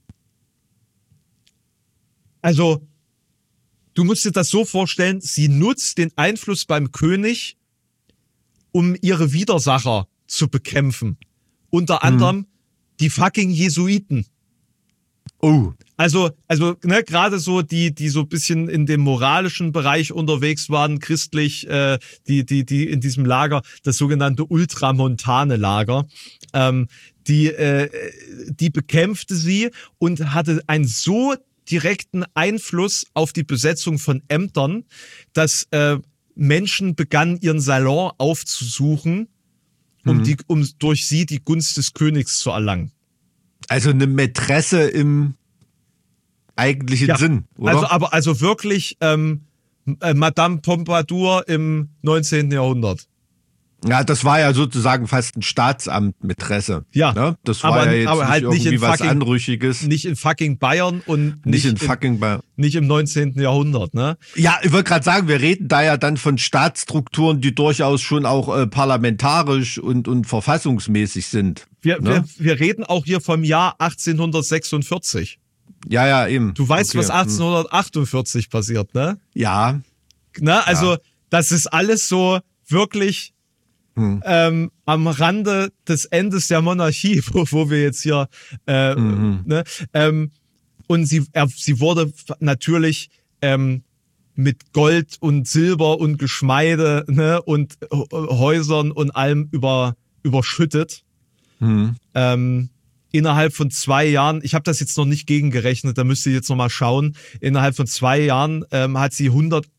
also du musst dir das so vorstellen, sie nutzt den Einfluss beim König, um ihre Widersacher zu bekämpfen. Unter anderem hm. die fucking Jesuiten. Oh. Also, also ne, gerade so die, die so ein bisschen in dem moralischen Bereich unterwegs waren, christlich, äh, die, die, die in diesem Lager, das sogenannte Ultramontane-Lager, ähm, die, äh, die bekämpfte sie und hatte einen so direkten Einfluss auf die Besetzung von Ämtern, dass äh, Menschen begannen, ihren Salon aufzusuchen, um mhm. die, um durch sie die Gunst des Königs zu erlangen. Also eine Mätresse im eigentlichen ja, Sinn, oder? Also, aber also wirklich ähm, äh, Madame Pompadour im neunzehnten Jahrhundert. Ja, das war ja sozusagen fast ein Staatsamt mit Tresse. Ja, ne? Das war aber, ja jetzt aber nicht halt irgendwie nicht in was fucking, Anrüchiges. nicht in fucking Bayern und Nicht, nicht, in fucking Bayern. nicht im neunzehnten Jahrhundert, ne? Ja, ich wollte gerade sagen, wir reden da ja dann von Staatsstrukturen, die durchaus schon auch äh, parlamentarisch und, und verfassungsmäßig sind. Wir, ne? wir, wir reden auch hier vom Jahr achtzehnhundertsechsundvierzig. Ja, ja, eben. Du weißt, okay. was achtzehnhundertachtundvierzig passiert, ne? Ja. Ne? Also, Ja. das ist alles so wirklich hm. ähm, am Rande des Endes der Monarchie, wo, wo wir jetzt hier, äh, mhm. ne? Ähm, und sie, er, sie wurde natürlich ähm, mit Gold und Silber und Geschmeide, ne? Und äh, Häusern und allem über, überschüttet. Mhm. Ähm, innerhalb von zwei Jahren, ich habe das jetzt noch nicht gegengerechnet, da müsst ihr jetzt noch mal schauen, innerhalb von zwei Jahren ähm, hat sie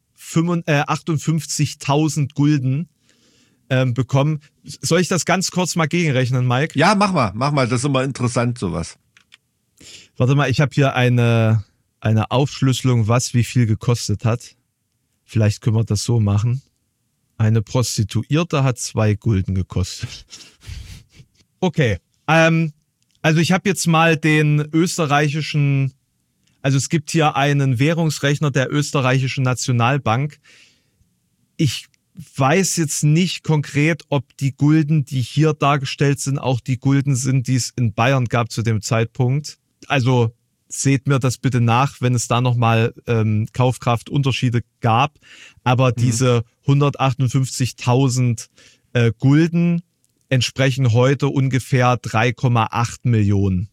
hundertachtundfünfzigtausend Gulden ähm, bekommen. Soll ich das ganz kurz mal gegenrechnen, Mike? Ja, mach mal, mach mal, das ist immer interessant, sowas. Warte mal, ich habe hier eine, eine Aufschlüsselung, was wie viel gekostet hat. Vielleicht können wir das so machen. Eine Prostituierte hat zwei Gulden gekostet. Okay, ähm, also ich habe jetzt mal den österreichischen, also es gibt hier einen Währungsrechner der österreichischen Nationalbank. Ich weiß jetzt nicht konkret, ob die Gulden, die hier dargestellt sind, auch die Gulden sind, die es in Bayern gab zu dem Zeitpunkt. Also seht mir das bitte nach, wenn es da nochmal ähm, Kaufkraftunterschiede gab. Aber mhm. diese hundertachtundfünfzigtausend äh, Gulden entsprechen heute ungefähr drei Komma acht Millionen.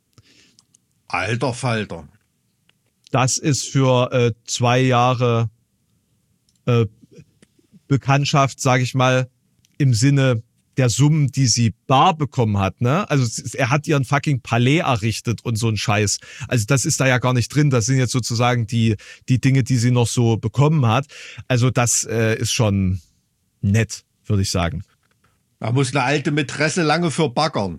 Alter Falter. Das ist für äh, zwei Jahre äh, Bekanntschaft, sage ich mal, im Sinne der Summen, die sie bar bekommen hat. Ne? Also er hat ihren fucking Palais errichtet und so ein Scheiß. Also das ist da ja gar nicht drin. Das sind jetzt sozusagen die, die Dinge, die sie noch so bekommen hat. Also das äh, ist schon nett, würde ich sagen. Da muss eine alte Mätresse lange für baggern.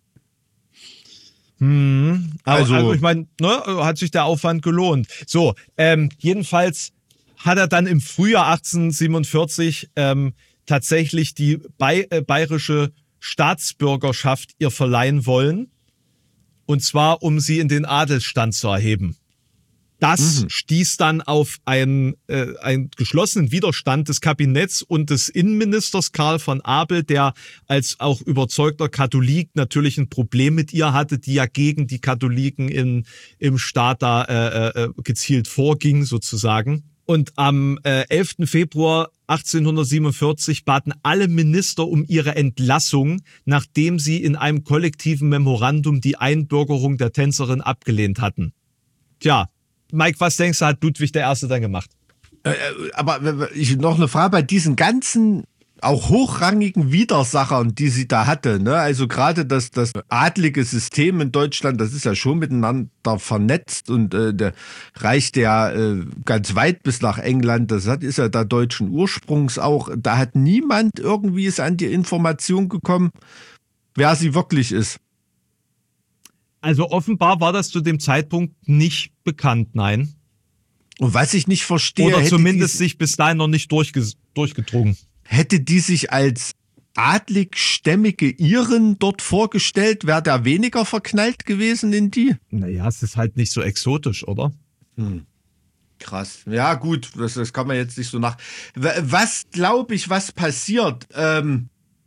Hm, also, also ich meine, ne, hat sich der Aufwand gelohnt. So, ähm, jedenfalls hat er dann im Frühjahr achtzehnhundertsiebenundvierzig ähm, tatsächlich die Bay- äh, bayerische Staatsbürgerschaft ihr verleihen wollen. Und zwar, um sie in den Adelsstand zu erheben. Das mhm. stieß dann auf einen, äh, einen geschlossenen Widerstand des Kabinetts und des Innenministers Karl von Abel, der als auch überzeugter Katholik natürlich ein Problem mit ihr hatte, die ja gegen die Katholiken in, im Staat da äh, äh, gezielt vorging sozusagen. Und am äh, elften Februar achtzehnhundertsiebenundvierzig baten alle Minister um ihre Entlassung, nachdem sie in einem kollektiven Memorandum die Einbürgerung der Tänzerin abgelehnt hatten. Tja, Mike, was denkst du, hat Ludwig der Erste dann gemacht? Äh, aber ich noch eine Frage bei diesen ganzen auch hochrangigen Widersachern, die sie da hatte. Ne? Also gerade das, das adlige System in Deutschland, das ist ja schon miteinander vernetzt und äh, der reicht ja äh, ganz weit bis nach England. Das hat, ist ja da deutschen Ursprungs auch. Da hat niemand irgendwie ist an die Information gekommen, wer sie wirklich ist. Also offenbar war das zu dem Zeitpunkt nicht bekannt, nein. Und was ich nicht verstehe... Oder zumindest sich bis dahin noch nicht durchge- durchgedrungen. Hätte die sich als adlig-stämmige Iren dort vorgestellt, wäre der weniger verknallt gewesen in die? Naja, es ist halt nicht so exotisch, oder? Hm. Krass. Ja gut, das, das kann man jetzt nicht so nach... Was glaube ich, was passiert... Ähm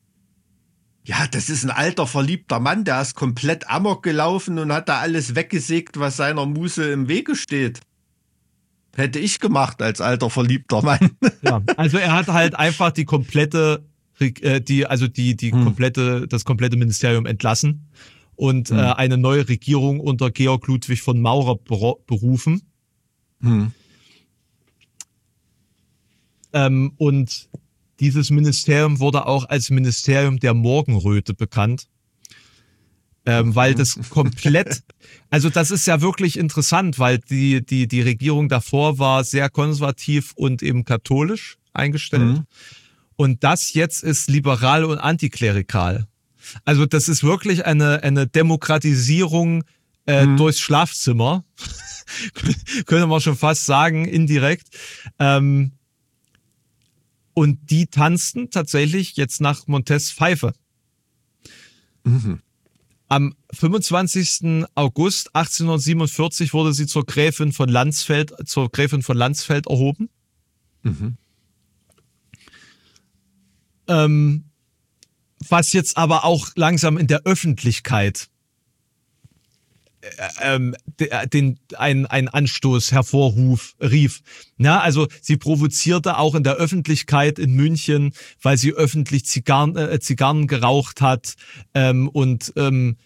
Ja, das ist ein alter, verliebter Mann, der ist komplett amok gelaufen und hat da alles weggesägt, was seiner Muse im Wege steht. Hätte ich gemacht als alter, verliebter Mann. Ja, also er hat halt einfach die komplette, äh, die, also die, die hm. komplette, das komplette Ministerium entlassen und hm. äh, eine neue Regierung unter Georg Ludwig von Maurer ber- berufen. Hm. Ähm, und dieses Ministerium wurde auch als Ministerium der Morgenröte bekannt, ähm, weil das komplett, also das ist ja wirklich interessant, weil die, die, die Regierung davor war sehr konservativ und eben katholisch eingestellt. Mhm. Und das jetzt ist liberal und antiklerikal. Also das ist wirklich eine, eine Demokratisierung äh, mhm. durchs Schlafzimmer, könnte man schon fast sagen, indirekt. Ähm, Und die tanzten tatsächlich jetzt nach Montes Pfeife. Mhm. Am fünfundzwanzigsten August achtzehnhundertsiebenundvierzig wurde sie zur Gräfin von Landsfeld, zur Gräfin von Landsfeld erhoben. Mhm. Ähm, was jetzt aber auch langsam in der Öffentlichkeit ähm, den ein ein Anstoß hervorruf rief. Ja, also sie provozierte auch in der Öffentlichkeit in München, weil sie öffentlich Zigarren, äh, Zigarren geraucht hat ähm, und ähm,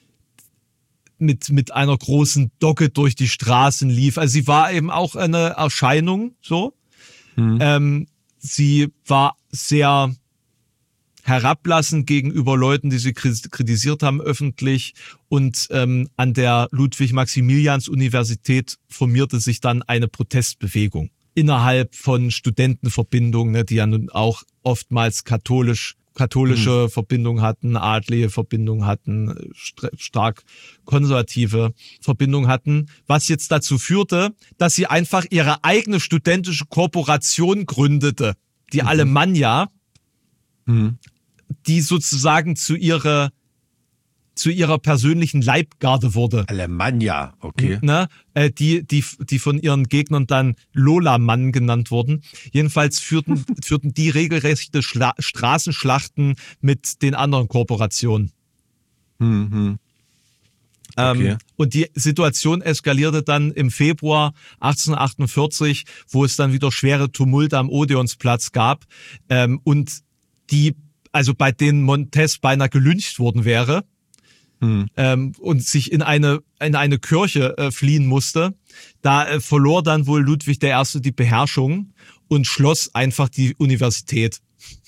mit mit einer großen Dogge durch die Straßen lief. Also sie war eben auch eine Erscheinung, so. Mhm. Ähm, sie war sehr herablassend gegenüber Leuten, die sie kritisiert haben öffentlich, und ähm, an der Ludwig-Maximilians-Universität formierte sich dann eine Protestbewegung innerhalb von Studentenverbindungen, ne, die ja nun auch oftmals katholisch katholische mhm. Verbindungen hatten, adlige Verbindungen hatten, st- stark konservative Verbindungen hatten, was jetzt dazu führte, dass sie einfach ihre eigene studentische Korporation gründete, die mhm. Alemannia, mhm. die sozusagen zu ihrer zu ihrer persönlichen Leibgarde wurde. Alemannia, okay. Ne? Äh, die, die, die von ihren Gegnern dann Lola-Mann genannt wurden. Jedenfalls führten, führten die regelrechte Schla- Straßenschlachten mit den anderen Korporationen. Mhm. Okay. Ähm, und die Situation eskalierte dann im Februar achtzehnhundertachtundvierzig, wo es dann wieder schwere Tumulte am Odeonsplatz gab, ähm, und die, also bei denen Montes beinahe gelyncht worden wäre. Hm. Ähm, und sich in eine in eine Kirche äh, fliehen musste. Da äh, verlor dann wohl Ludwig der Erste die Beherrschung und schloss einfach die Universität.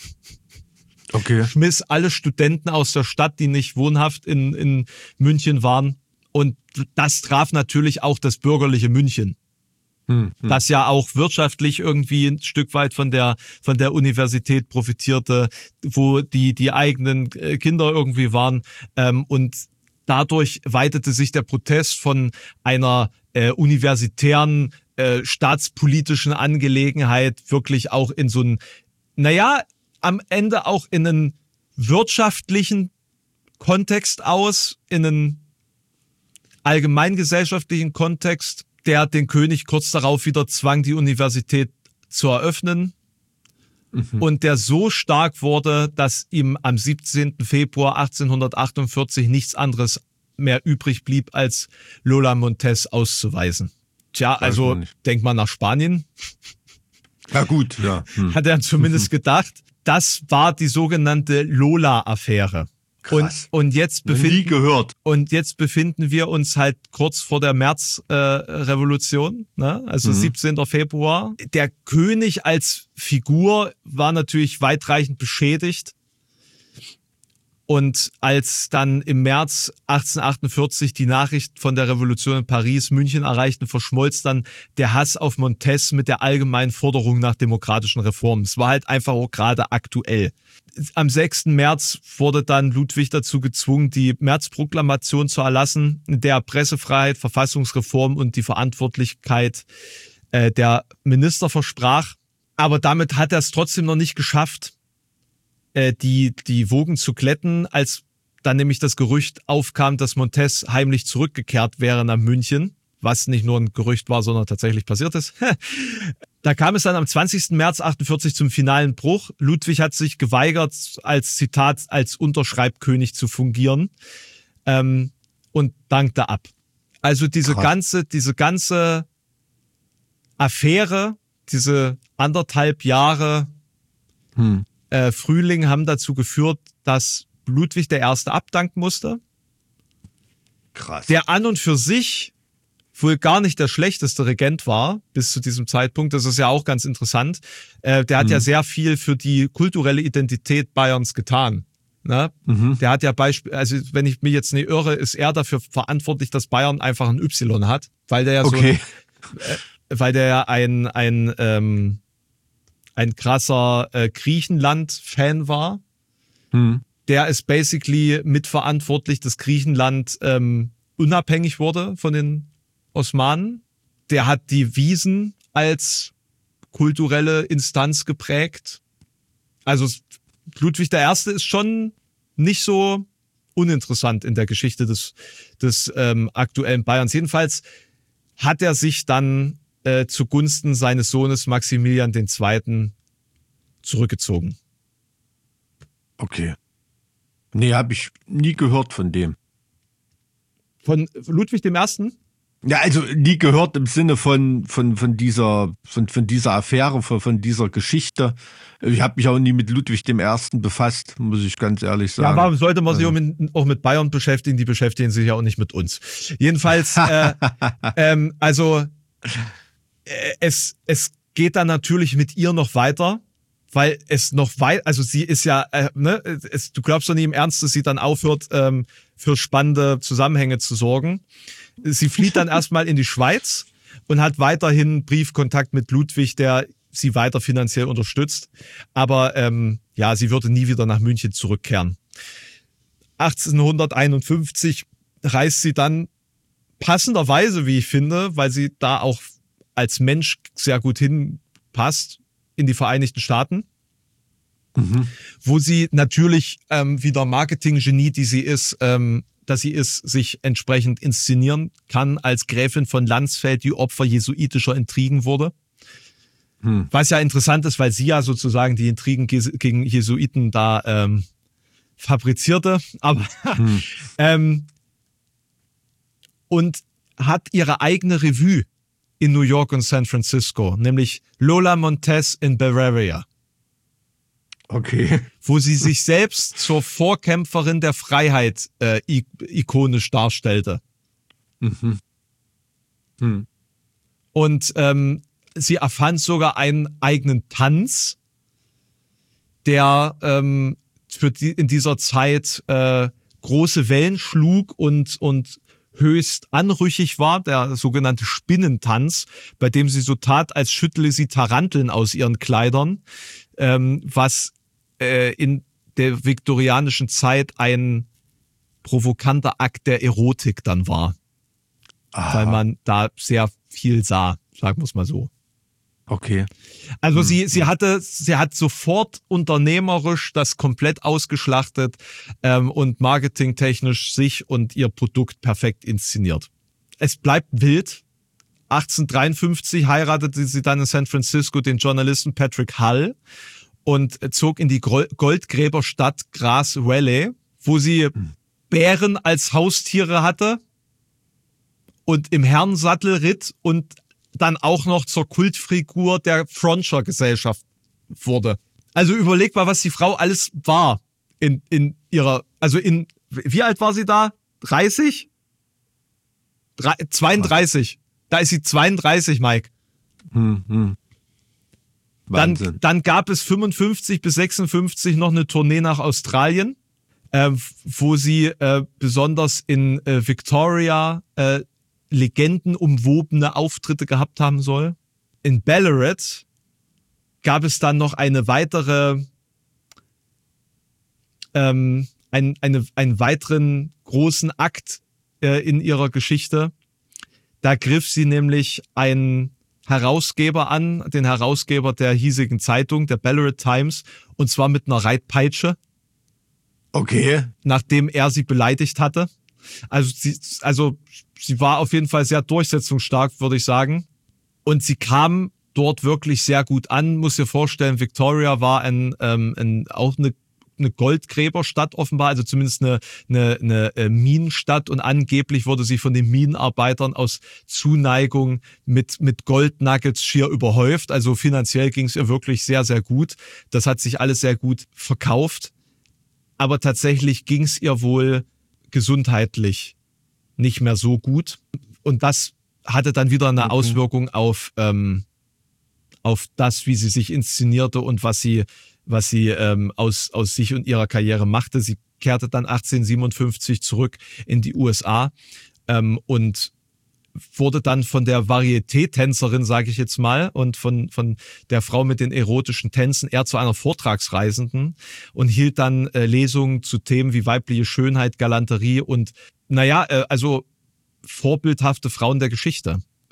Okay. Schmiss alle Studenten aus der Stadt, die nicht wohnhaft in in München waren. Und das traf natürlich auch das bürgerliche München. Hm, hm. Das ja auch wirtschaftlich irgendwie ein Stück weit von der von der Universität profitierte, wo die die eigenen Kinder irgendwie waren, ähm, und dadurch weitete sich der Protest von einer äh, universitären äh, staatspolitischen Angelegenheit wirklich auch in so einen, naja, am Ende auch in einen wirtschaftlichen Kontext aus, in einen allgemeingesellschaftlichen Kontext, der den König kurz darauf wieder zwang, die Universität zu eröffnen, mhm. und der so stark wurde, dass ihm am siebzehnten Februar achtzehnhundertachtundvierzig nichts anderes mehr übrig blieb, als Lola Montes auszuweisen. Tja, also denk mal nach Spanien. Na gut, ja. Hm. Hat er zumindest gedacht. Das war die sogenannte Lola-Affäre. Krass. Und, und, jetzt befinden, Nie gehört. und jetzt befinden wir uns halt kurz vor der Märzrevolution, äh, ne? Also mhm. siebzehnten Februar. Der König als Figur war natürlich weitreichend beschädigt. Und als dann im März achtzehnhundertachtundvierzig die Nachricht von der Revolution in Paris München erreichten, verschmolz dann der Hass auf Montes mit der allgemeinen Forderung nach demokratischen Reformen. Es war halt einfach auch gerade aktuell. Am sechsten März wurde dann Ludwig dazu gezwungen, die Märzproklamation zu erlassen, in der Pressefreiheit, Verfassungsreform und die Verantwortlichkeit äh, der Minister versprach. Aber damit hat er es trotzdem noch nicht geschafft, die die Wogen zu glätten, als dann nämlich das Gerücht aufkam, dass Montes heimlich zurückgekehrt wäre nach München, was nicht nur ein Gerücht war, sondern tatsächlich passiert ist. Da kam es dann am zwanzigsten März achtundvierzig zum finalen Bruch. Ludwig hat sich geweigert, als Zitat, als Unterschreibkönig zu fungieren, ähm, und dankte ab. Also diese Krass. ganze, diese ganze Affäre, diese anderthalb Jahre hm. Äh, Frühling haben dazu geführt, dass Ludwig der Erste abdanken musste. Krass. Der an und für sich wohl gar nicht der schlechteste Regent war bis zu diesem Zeitpunkt. Das ist ja auch ganz interessant. Äh, der hat mhm. ja sehr viel für die kulturelle Identität Bayerns getan. Ne? Mhm. Der hat ja Beispiel, also wenn ich mich jetzt nicht irre, ist er dafür verantwortlich, dass Bayern einfach ein Y hat, weil der ja okay. so, ein, äh, weil der ja ein ein ähm, ein krasser äh, Griechenland-Fan war. Hm. Der ist basically mitverantwortlich, dass Griechenland ähm, unabhängig wurde von den Osmanen. Der hat die Wiesen als kulturelle Instanz geprägt. Also Ludwig der Erste ist schon nicht so uninteressant in der Geschichte des, des ähm, aktuellen Bayerns. Jedenfalls hat er sich dann äh, zugunsten seines Sohnes Maximilian der Zweite. zurückgezogen. Okay. Nee, habe ich nie gehört von dem. Von Ludwig dem Ersten? Ja, also nie gehört im Sinne von von von dieser von von dieser Affäre, von von dieser Geschichte. Ich habe mich auch nie mit Ludwig dem Ersten befasst, muss ich ganz ehrlich sagen. Ja, warum sollte man sich also. auch, mit, auch mit Bayern beschäftigen? Die beschäftigen sich ja auch nicht mit uns. Jedenfalls, äh, ähm, also äh, es es geht dann natürlich mit ihr noch weiter, weil es noch weit, also sie ist ja, äh, ne, es, du glaubst doch nie im Ernst, dass sie dann aufhört, ähm, für spannende Zusammenhänge zu sorgen. Sie flieht dann erstmal in die Schweiz und hat weiterhin Briefkontakt mit Ludwig, der sie weiter finanziell unterstützt. Aber ähm, ja, sie würde nie wieder nach München zurückkehren. achtzehnhunderteinundfünfzig reist sie dann passenderweise, wie ich finde, weil sie da auch als Mensch sehr gut hinpasst, in die Vereinigten Staaten, mhm. wo sie natürlich ähm, wieder Marketing-Genie, die sie ist, ähm, dass sie ist, sich entsprechend inszenieren kann als Gräfin von Landsfeld, die Opfer jesuitischer Intrigen wurde. Hm. Was ja interessant ist, weil sie ja sozusagen die Intrigen gegen Jesuiten da ähm, fabrizierte. Aber hm. ähm, und hat ihre eigene Revue in New York und San Francisco, nämlich Lola Montez in Bavaria. Okay. Wo sie sich selbst zur Vorkämpferin der Freiheit äh, ikonisch darstellte. Mhm. Hm. Und ähm, sie erfand sogar einen eigenen Tanz, der ähm, für die, in dieser Zeit äh, große Wellen schlug und, und höchst anrüchig war, der sogenannte Spinnentanz, bei dem sie so tat, als schüttle sie Taranteln aus ihren Kleidern, ähm, was äh, in der viktorianischen Zeit ein provokanter Akt der Erotik dann war. Aha. Weil man da sehr viel sah, sagen wir es mal so. Okay. Also hm. sie, sie hatte, sie hat sofort unternehmerisch das komplett ausgeschlachtet ähm, und marketingtechnisch sich und ihr Produkt perfekt inszeniert. Es bleibt wild. achtzehnhundertdreiundfünfzig heiratete sie dann in San Francisco den Journalisten Patrick Hull und zog in die Goldgräberstadt Grass Valley, wo sie hm. Bären als Haustiere hatte und im Herrensattel ritt und dann auch noch zur Kultfigur der Frontier-Gesellschaft wurde. Also überleg mal, was die Frau alles war in, in ihrer, also in, wie alt war sie da? dreißig? Drei, zweiunddreißig. Da ist sie zweiunddreißig, Mike. Hm, hm. Dann, dann gab es fünfundfünfzig bis sechsundfünfzig noch eine Tournee nach Australien, äh, wo sie äh, besonders in äh, Victoria äh, legendenumwobene Auftritte gehabt haben soll. In Ballarat gab es dann noch eine weitere, ähm, ein, eine, einen weiteren großen Akt äh, in ihrer Geschichte. Da griff sie nämlich einen Herausgeber an, den Herausgeber der hiesigen Zeitung, der Ballarat Times, und zwar mit einer Reitpeitsche. Okay. Nachdem er sie beleidigt hatte. Also sie, also sie war auf jeden Fall sehr durchsetzungsstark, würde ich sagen. Und sie kam dort wirklich sehr gut an. Muss dir vorstellen, Victoria war ein, ähm, ein, auch eine, eine Goldgräberstadt offenbar, also zumindest eine, eine, eine Minenstadt. Und angeblich wurde sie von den Minenarbeitern aus Zuneigung mit, mit Goldnuggets schier überhäuft. Also finanziell ging es ihr wirklich sehr, sehr gut. Das hat sich alles sehr gut verkauft. Aber tatsächlich ging es ihr wohl gesundheitlich nicht mehr so gut. Und das hatte dann wieder eine okay. Auswirkung auf, ähm, auf das, wie sie sich inszenierte und was sie, was sie ähm, aus, aus sich und ihrer Karriere machte. Sie kehrte dann achtzehnhundertsiebenundfünfzig zurück in die U S A ähm, und wurde dann von der Varieté-Tänzerin, sage ich jetzt mal, und von, von der Frau mit den erotischen Tänzen eher zu einer Vortragsreisenden und hielt dann äh, Lesungen zu Themen wie weibliche Schönheit, Galanterie und, naja, äh, also vorbildhafte Frauen der Geschichte.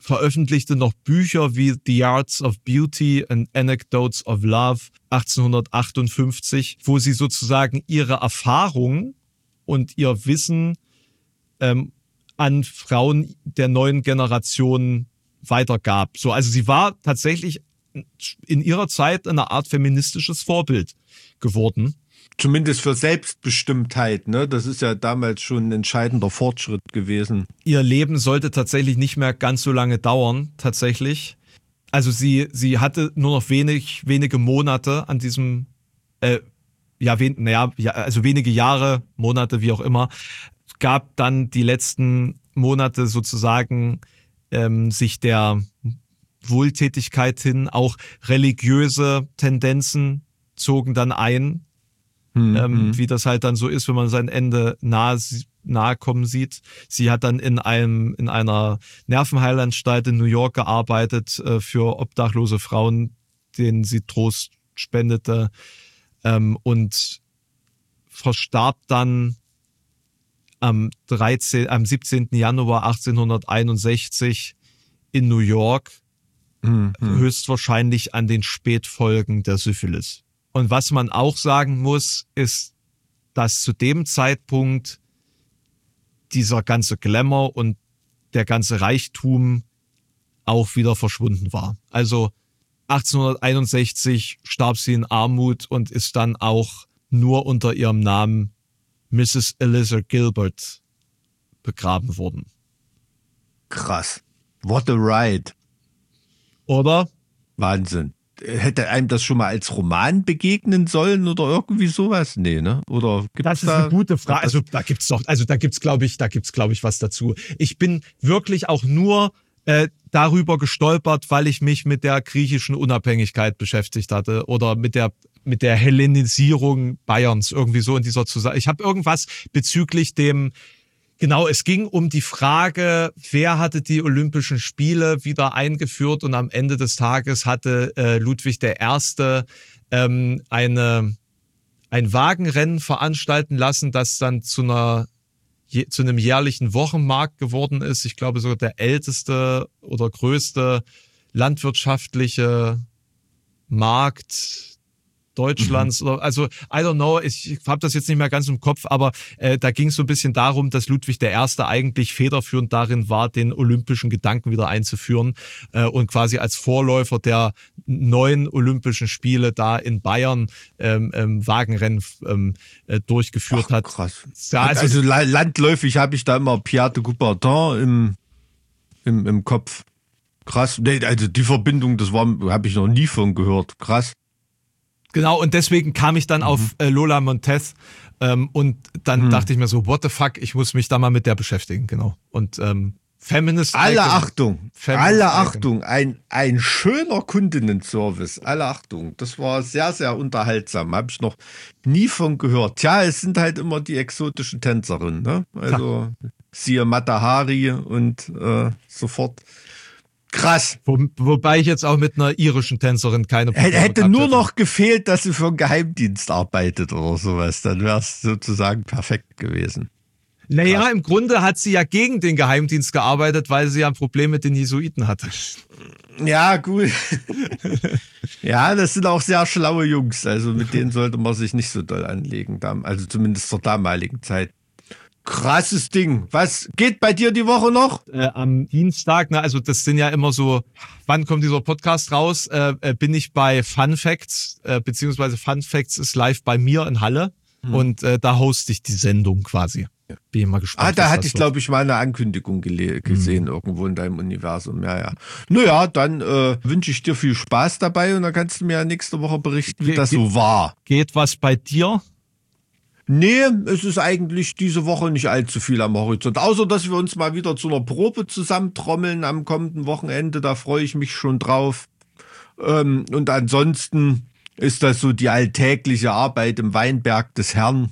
veröffentlichte noch Bücher wie The Arts of Beauty and Anecdotes of Love achtzehnhundertachtundfünfzig, wo sie sozusagen ihre Erfahrungen und ihr Wissen ähm, an Frauen der neuen Generation weitergab. So, also sie war tatsächlich in ihrer Zeit eine Art feministisches Vorbild geworden. Zumindest für Selbstbestimmtheit, ne? Das ist ja damals schon ein entscheidender Fortschritt gewesen. Ihr Leben sollte tatsächlich nicht mehr ganz so lange dauern, tatsächlich. Also sie, sie hatte nur noch wenig, wenige Monate an diesem, äh, ja, wen, naja, ja, also wenige Jahre, Monate, wie auch immer, gab dann die letzten Monate sozusagen ähm, sich der Wohltätigkeit hin, auch religiöse Tendenzen zogen dann ein. Mhm. Ähm, wie das halt dann so ist, wenn man sein Ende nahe, nahe kommen sieht. Sie hat dann in einem in einer Nervenheilanstalt in New York gearbeitet äh, für obdachlose Frauen, denen sie Trost spendete, ähm, und verstarb dann am dreizehnten, am siebzehnten Januar achtzehnhunderteinundsechzig in New York, mhm. höchstwahrscheinlich an den Spätfolgen der Syphilis. Und was man auch sagen muss, ist, dass zu dem Zeitpunkt dieser ganze Glamour und der ganze Reichtum auch wieder verschwunden war. Also achtzehnhunderteinundsechzig starb sie in Armut und ist dann auch nur unter ihrem Namen Misses Eliza Gilbert begraben worden. Krass. What a ride. Oder? Wahnsinn. Hätte einem das schon mal als Roman begegnen sollen oder irgendwie sowas? Nee, ne? Oder gibt's das ist da, eine gute Frage. Also da gibt's doch, also da gibt's, glaube ich, da gibt's, glaube ich, was dazu. Ich bin wirklich auch nur äh, darüber gestolpert, weil ich mich mit der griechischen Unabhängigkeit beschäftigt hatte oder mit der mit der Hellenisierung Bayerns irgendwie so in dieser Zusammenhang. Ich habe irgendwas bezüglich dem. Genau, es ging um die Frage, wer hatte die Olympischen Spiele wieder eingeführt, und am Ende des Tages hatte äh, Ludwig der Erste ähm, eine, ein Wagenrennen veranstalten lassen, das dann zu einer je, zu einem jährlichen Wochenmarkt geworden ist. Ich glaube sogar der älteste oder größte landwirtschaftliche Markt Deutschlands, mhm. oder also I don't know, ich, ich habe das jetzt nicht mehr ganz im Kopf, aber äh, da ging es so ein bisschen darum, dass Ludwig der Erste eigentlich federführend darin war, den olympischen Gedanken wieder einzuführen äh, und quasi als Vorläufer der neuen Olympischen Spiele da in Bayern ähm, ähm, Wagenrennen ähm, äh, durchgeführt Ach, hat. Krass. Ja, also, also landläufig habe ich da immer Pierre de Coubertin im, im, im Kopf. Krass. Nee, also die Verbindung, das war, habe ich noch nie von gehört. Krass. Genau, und deswegen kam ich dann mhm. auf äh, Lola Montez ähm, und dann mhm. dachte ich mir so, what the fuck, ich muss mich da mal mit der beschäftigen, genau. Und ähm, Feminist Alle Icon. Achtung, Feminist alle Icon. Achtung, ein, ein schöner Kundinnenservice, alle Achtung. Das war sehr, sehr unterhaltsam, habe ich noch nie von gehört. Tja, es sind halt immer die exotischen Tänzerinnen, ne? Also ja. Siehe Mata Hari und äh, sofort. Krass. Wo, wobei ich jetzt auch mit einer irischen Tänzerin keine Probleme Hätte nur hätte. noch gefehlt, dass sie für einen Geheimdienst arbeitet oder sowas. Dann wäre es sozusagen perfekt gewesen. Naja, Krass. Im Grunde hat sie ja gegen den Geheimdienst gearbeitet, weil sie ja ein Problem mit den Jesuiten hatte. Ja, gut. Ja, das sind auch sehr schlaue Jungs. Also mit denen sollte man sich nicht so doll anlegen. Also zumindest zur damaligen Zeit. Krasses Ding. Was geht bei dir die Woche noch? Äh, am Dienstag, ne, also das sind ja immer so, wann kommt dieser Podcast raus? Äh, äh, bin ich bei Fun Facts, äh, beziehungsweise Fun Facts ist live bei mir in Halle hm. und äh, da hoste ich die Sendung quasi. Ja. Bin ich mal gespannt. Ah, da hatte ich, glaube ich, mal eine Ankündigung gele- gesehen, hm. irgendwo in deinem Universum. Ja, ja. Naja, dann äh, wünsche ich dir viel Spaß dabei und dann kannst du mir ja nächste Woche berichten, wie Ge- das so war. Geht was bei dir? Nee, es ist eigentlich diese Woche nicht allzu viel am Horizont. Außer, dass wir uns mal wieder zu einer Probe zusammentrommeln am kommenden Wochenende. Da freue ich mich schon drauf. Ähm, und ansonsten ist das so die alltägliche Arbeit im Weinberg des Herrn.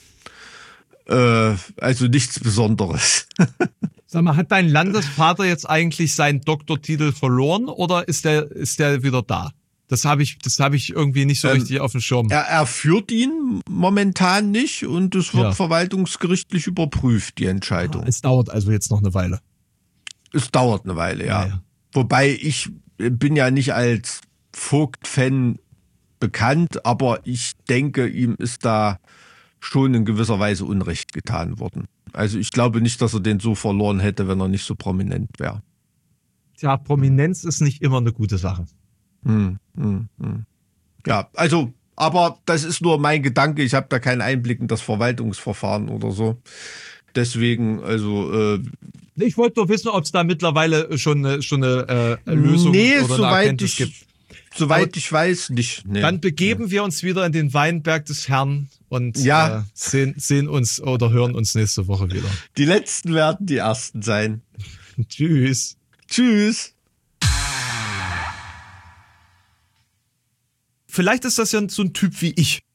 Äh, also nichts Besonderes. Sag mal, hat dein Landesvater jetzt eigentlich seinen Doktortitel verloren oder ist der, ist der wieder da? Das habe ich, das habe ich irgendwie nicht so ähm, richtig auf dem Schirm. Er, er führt ihn momentan nicht und es wird ja. verwaltungsgerichtlich überprüft, die Entscheidung. Es dauert also jetzt noch eine Weile. Es dauert eine Weile, ja. Ja, ja. Wobei ich bin ja nicht als Vogt-Fan bekannt, aber ich denke, ihm ist da schon in gewisser Weise Unrecht getan worden. Also ich glaube nicht, dass er den so verloren hätte, wenn er nicht so prominent wäre. Tja, Prominenz ist nicht immer eine gute Sache. Hm, hm, hm. Ja, also, aber das ist nur mein Gedanke. Ich habe da keinen Einblick in das Verwaltungsverfahren oder so. Deswegen, also. Äh, Ich wollte nur wissen, ob es da mittlerweile schon eine, schon eine äh, Lösung nee, oder eine soweit Erkenntnis ich, gibt. Soweit Aber ich weiß, nicht. Nee. Dann begeben wir uns wieder in den Weinberg des Herrn und Ja. äh, sehen, sehen uns oder hören uns nächste Woche wieder. Die Letzten werden die Ersten sein. Tschüss. Tschüss. Vielleicht ist das ja so ein Typ wie ich.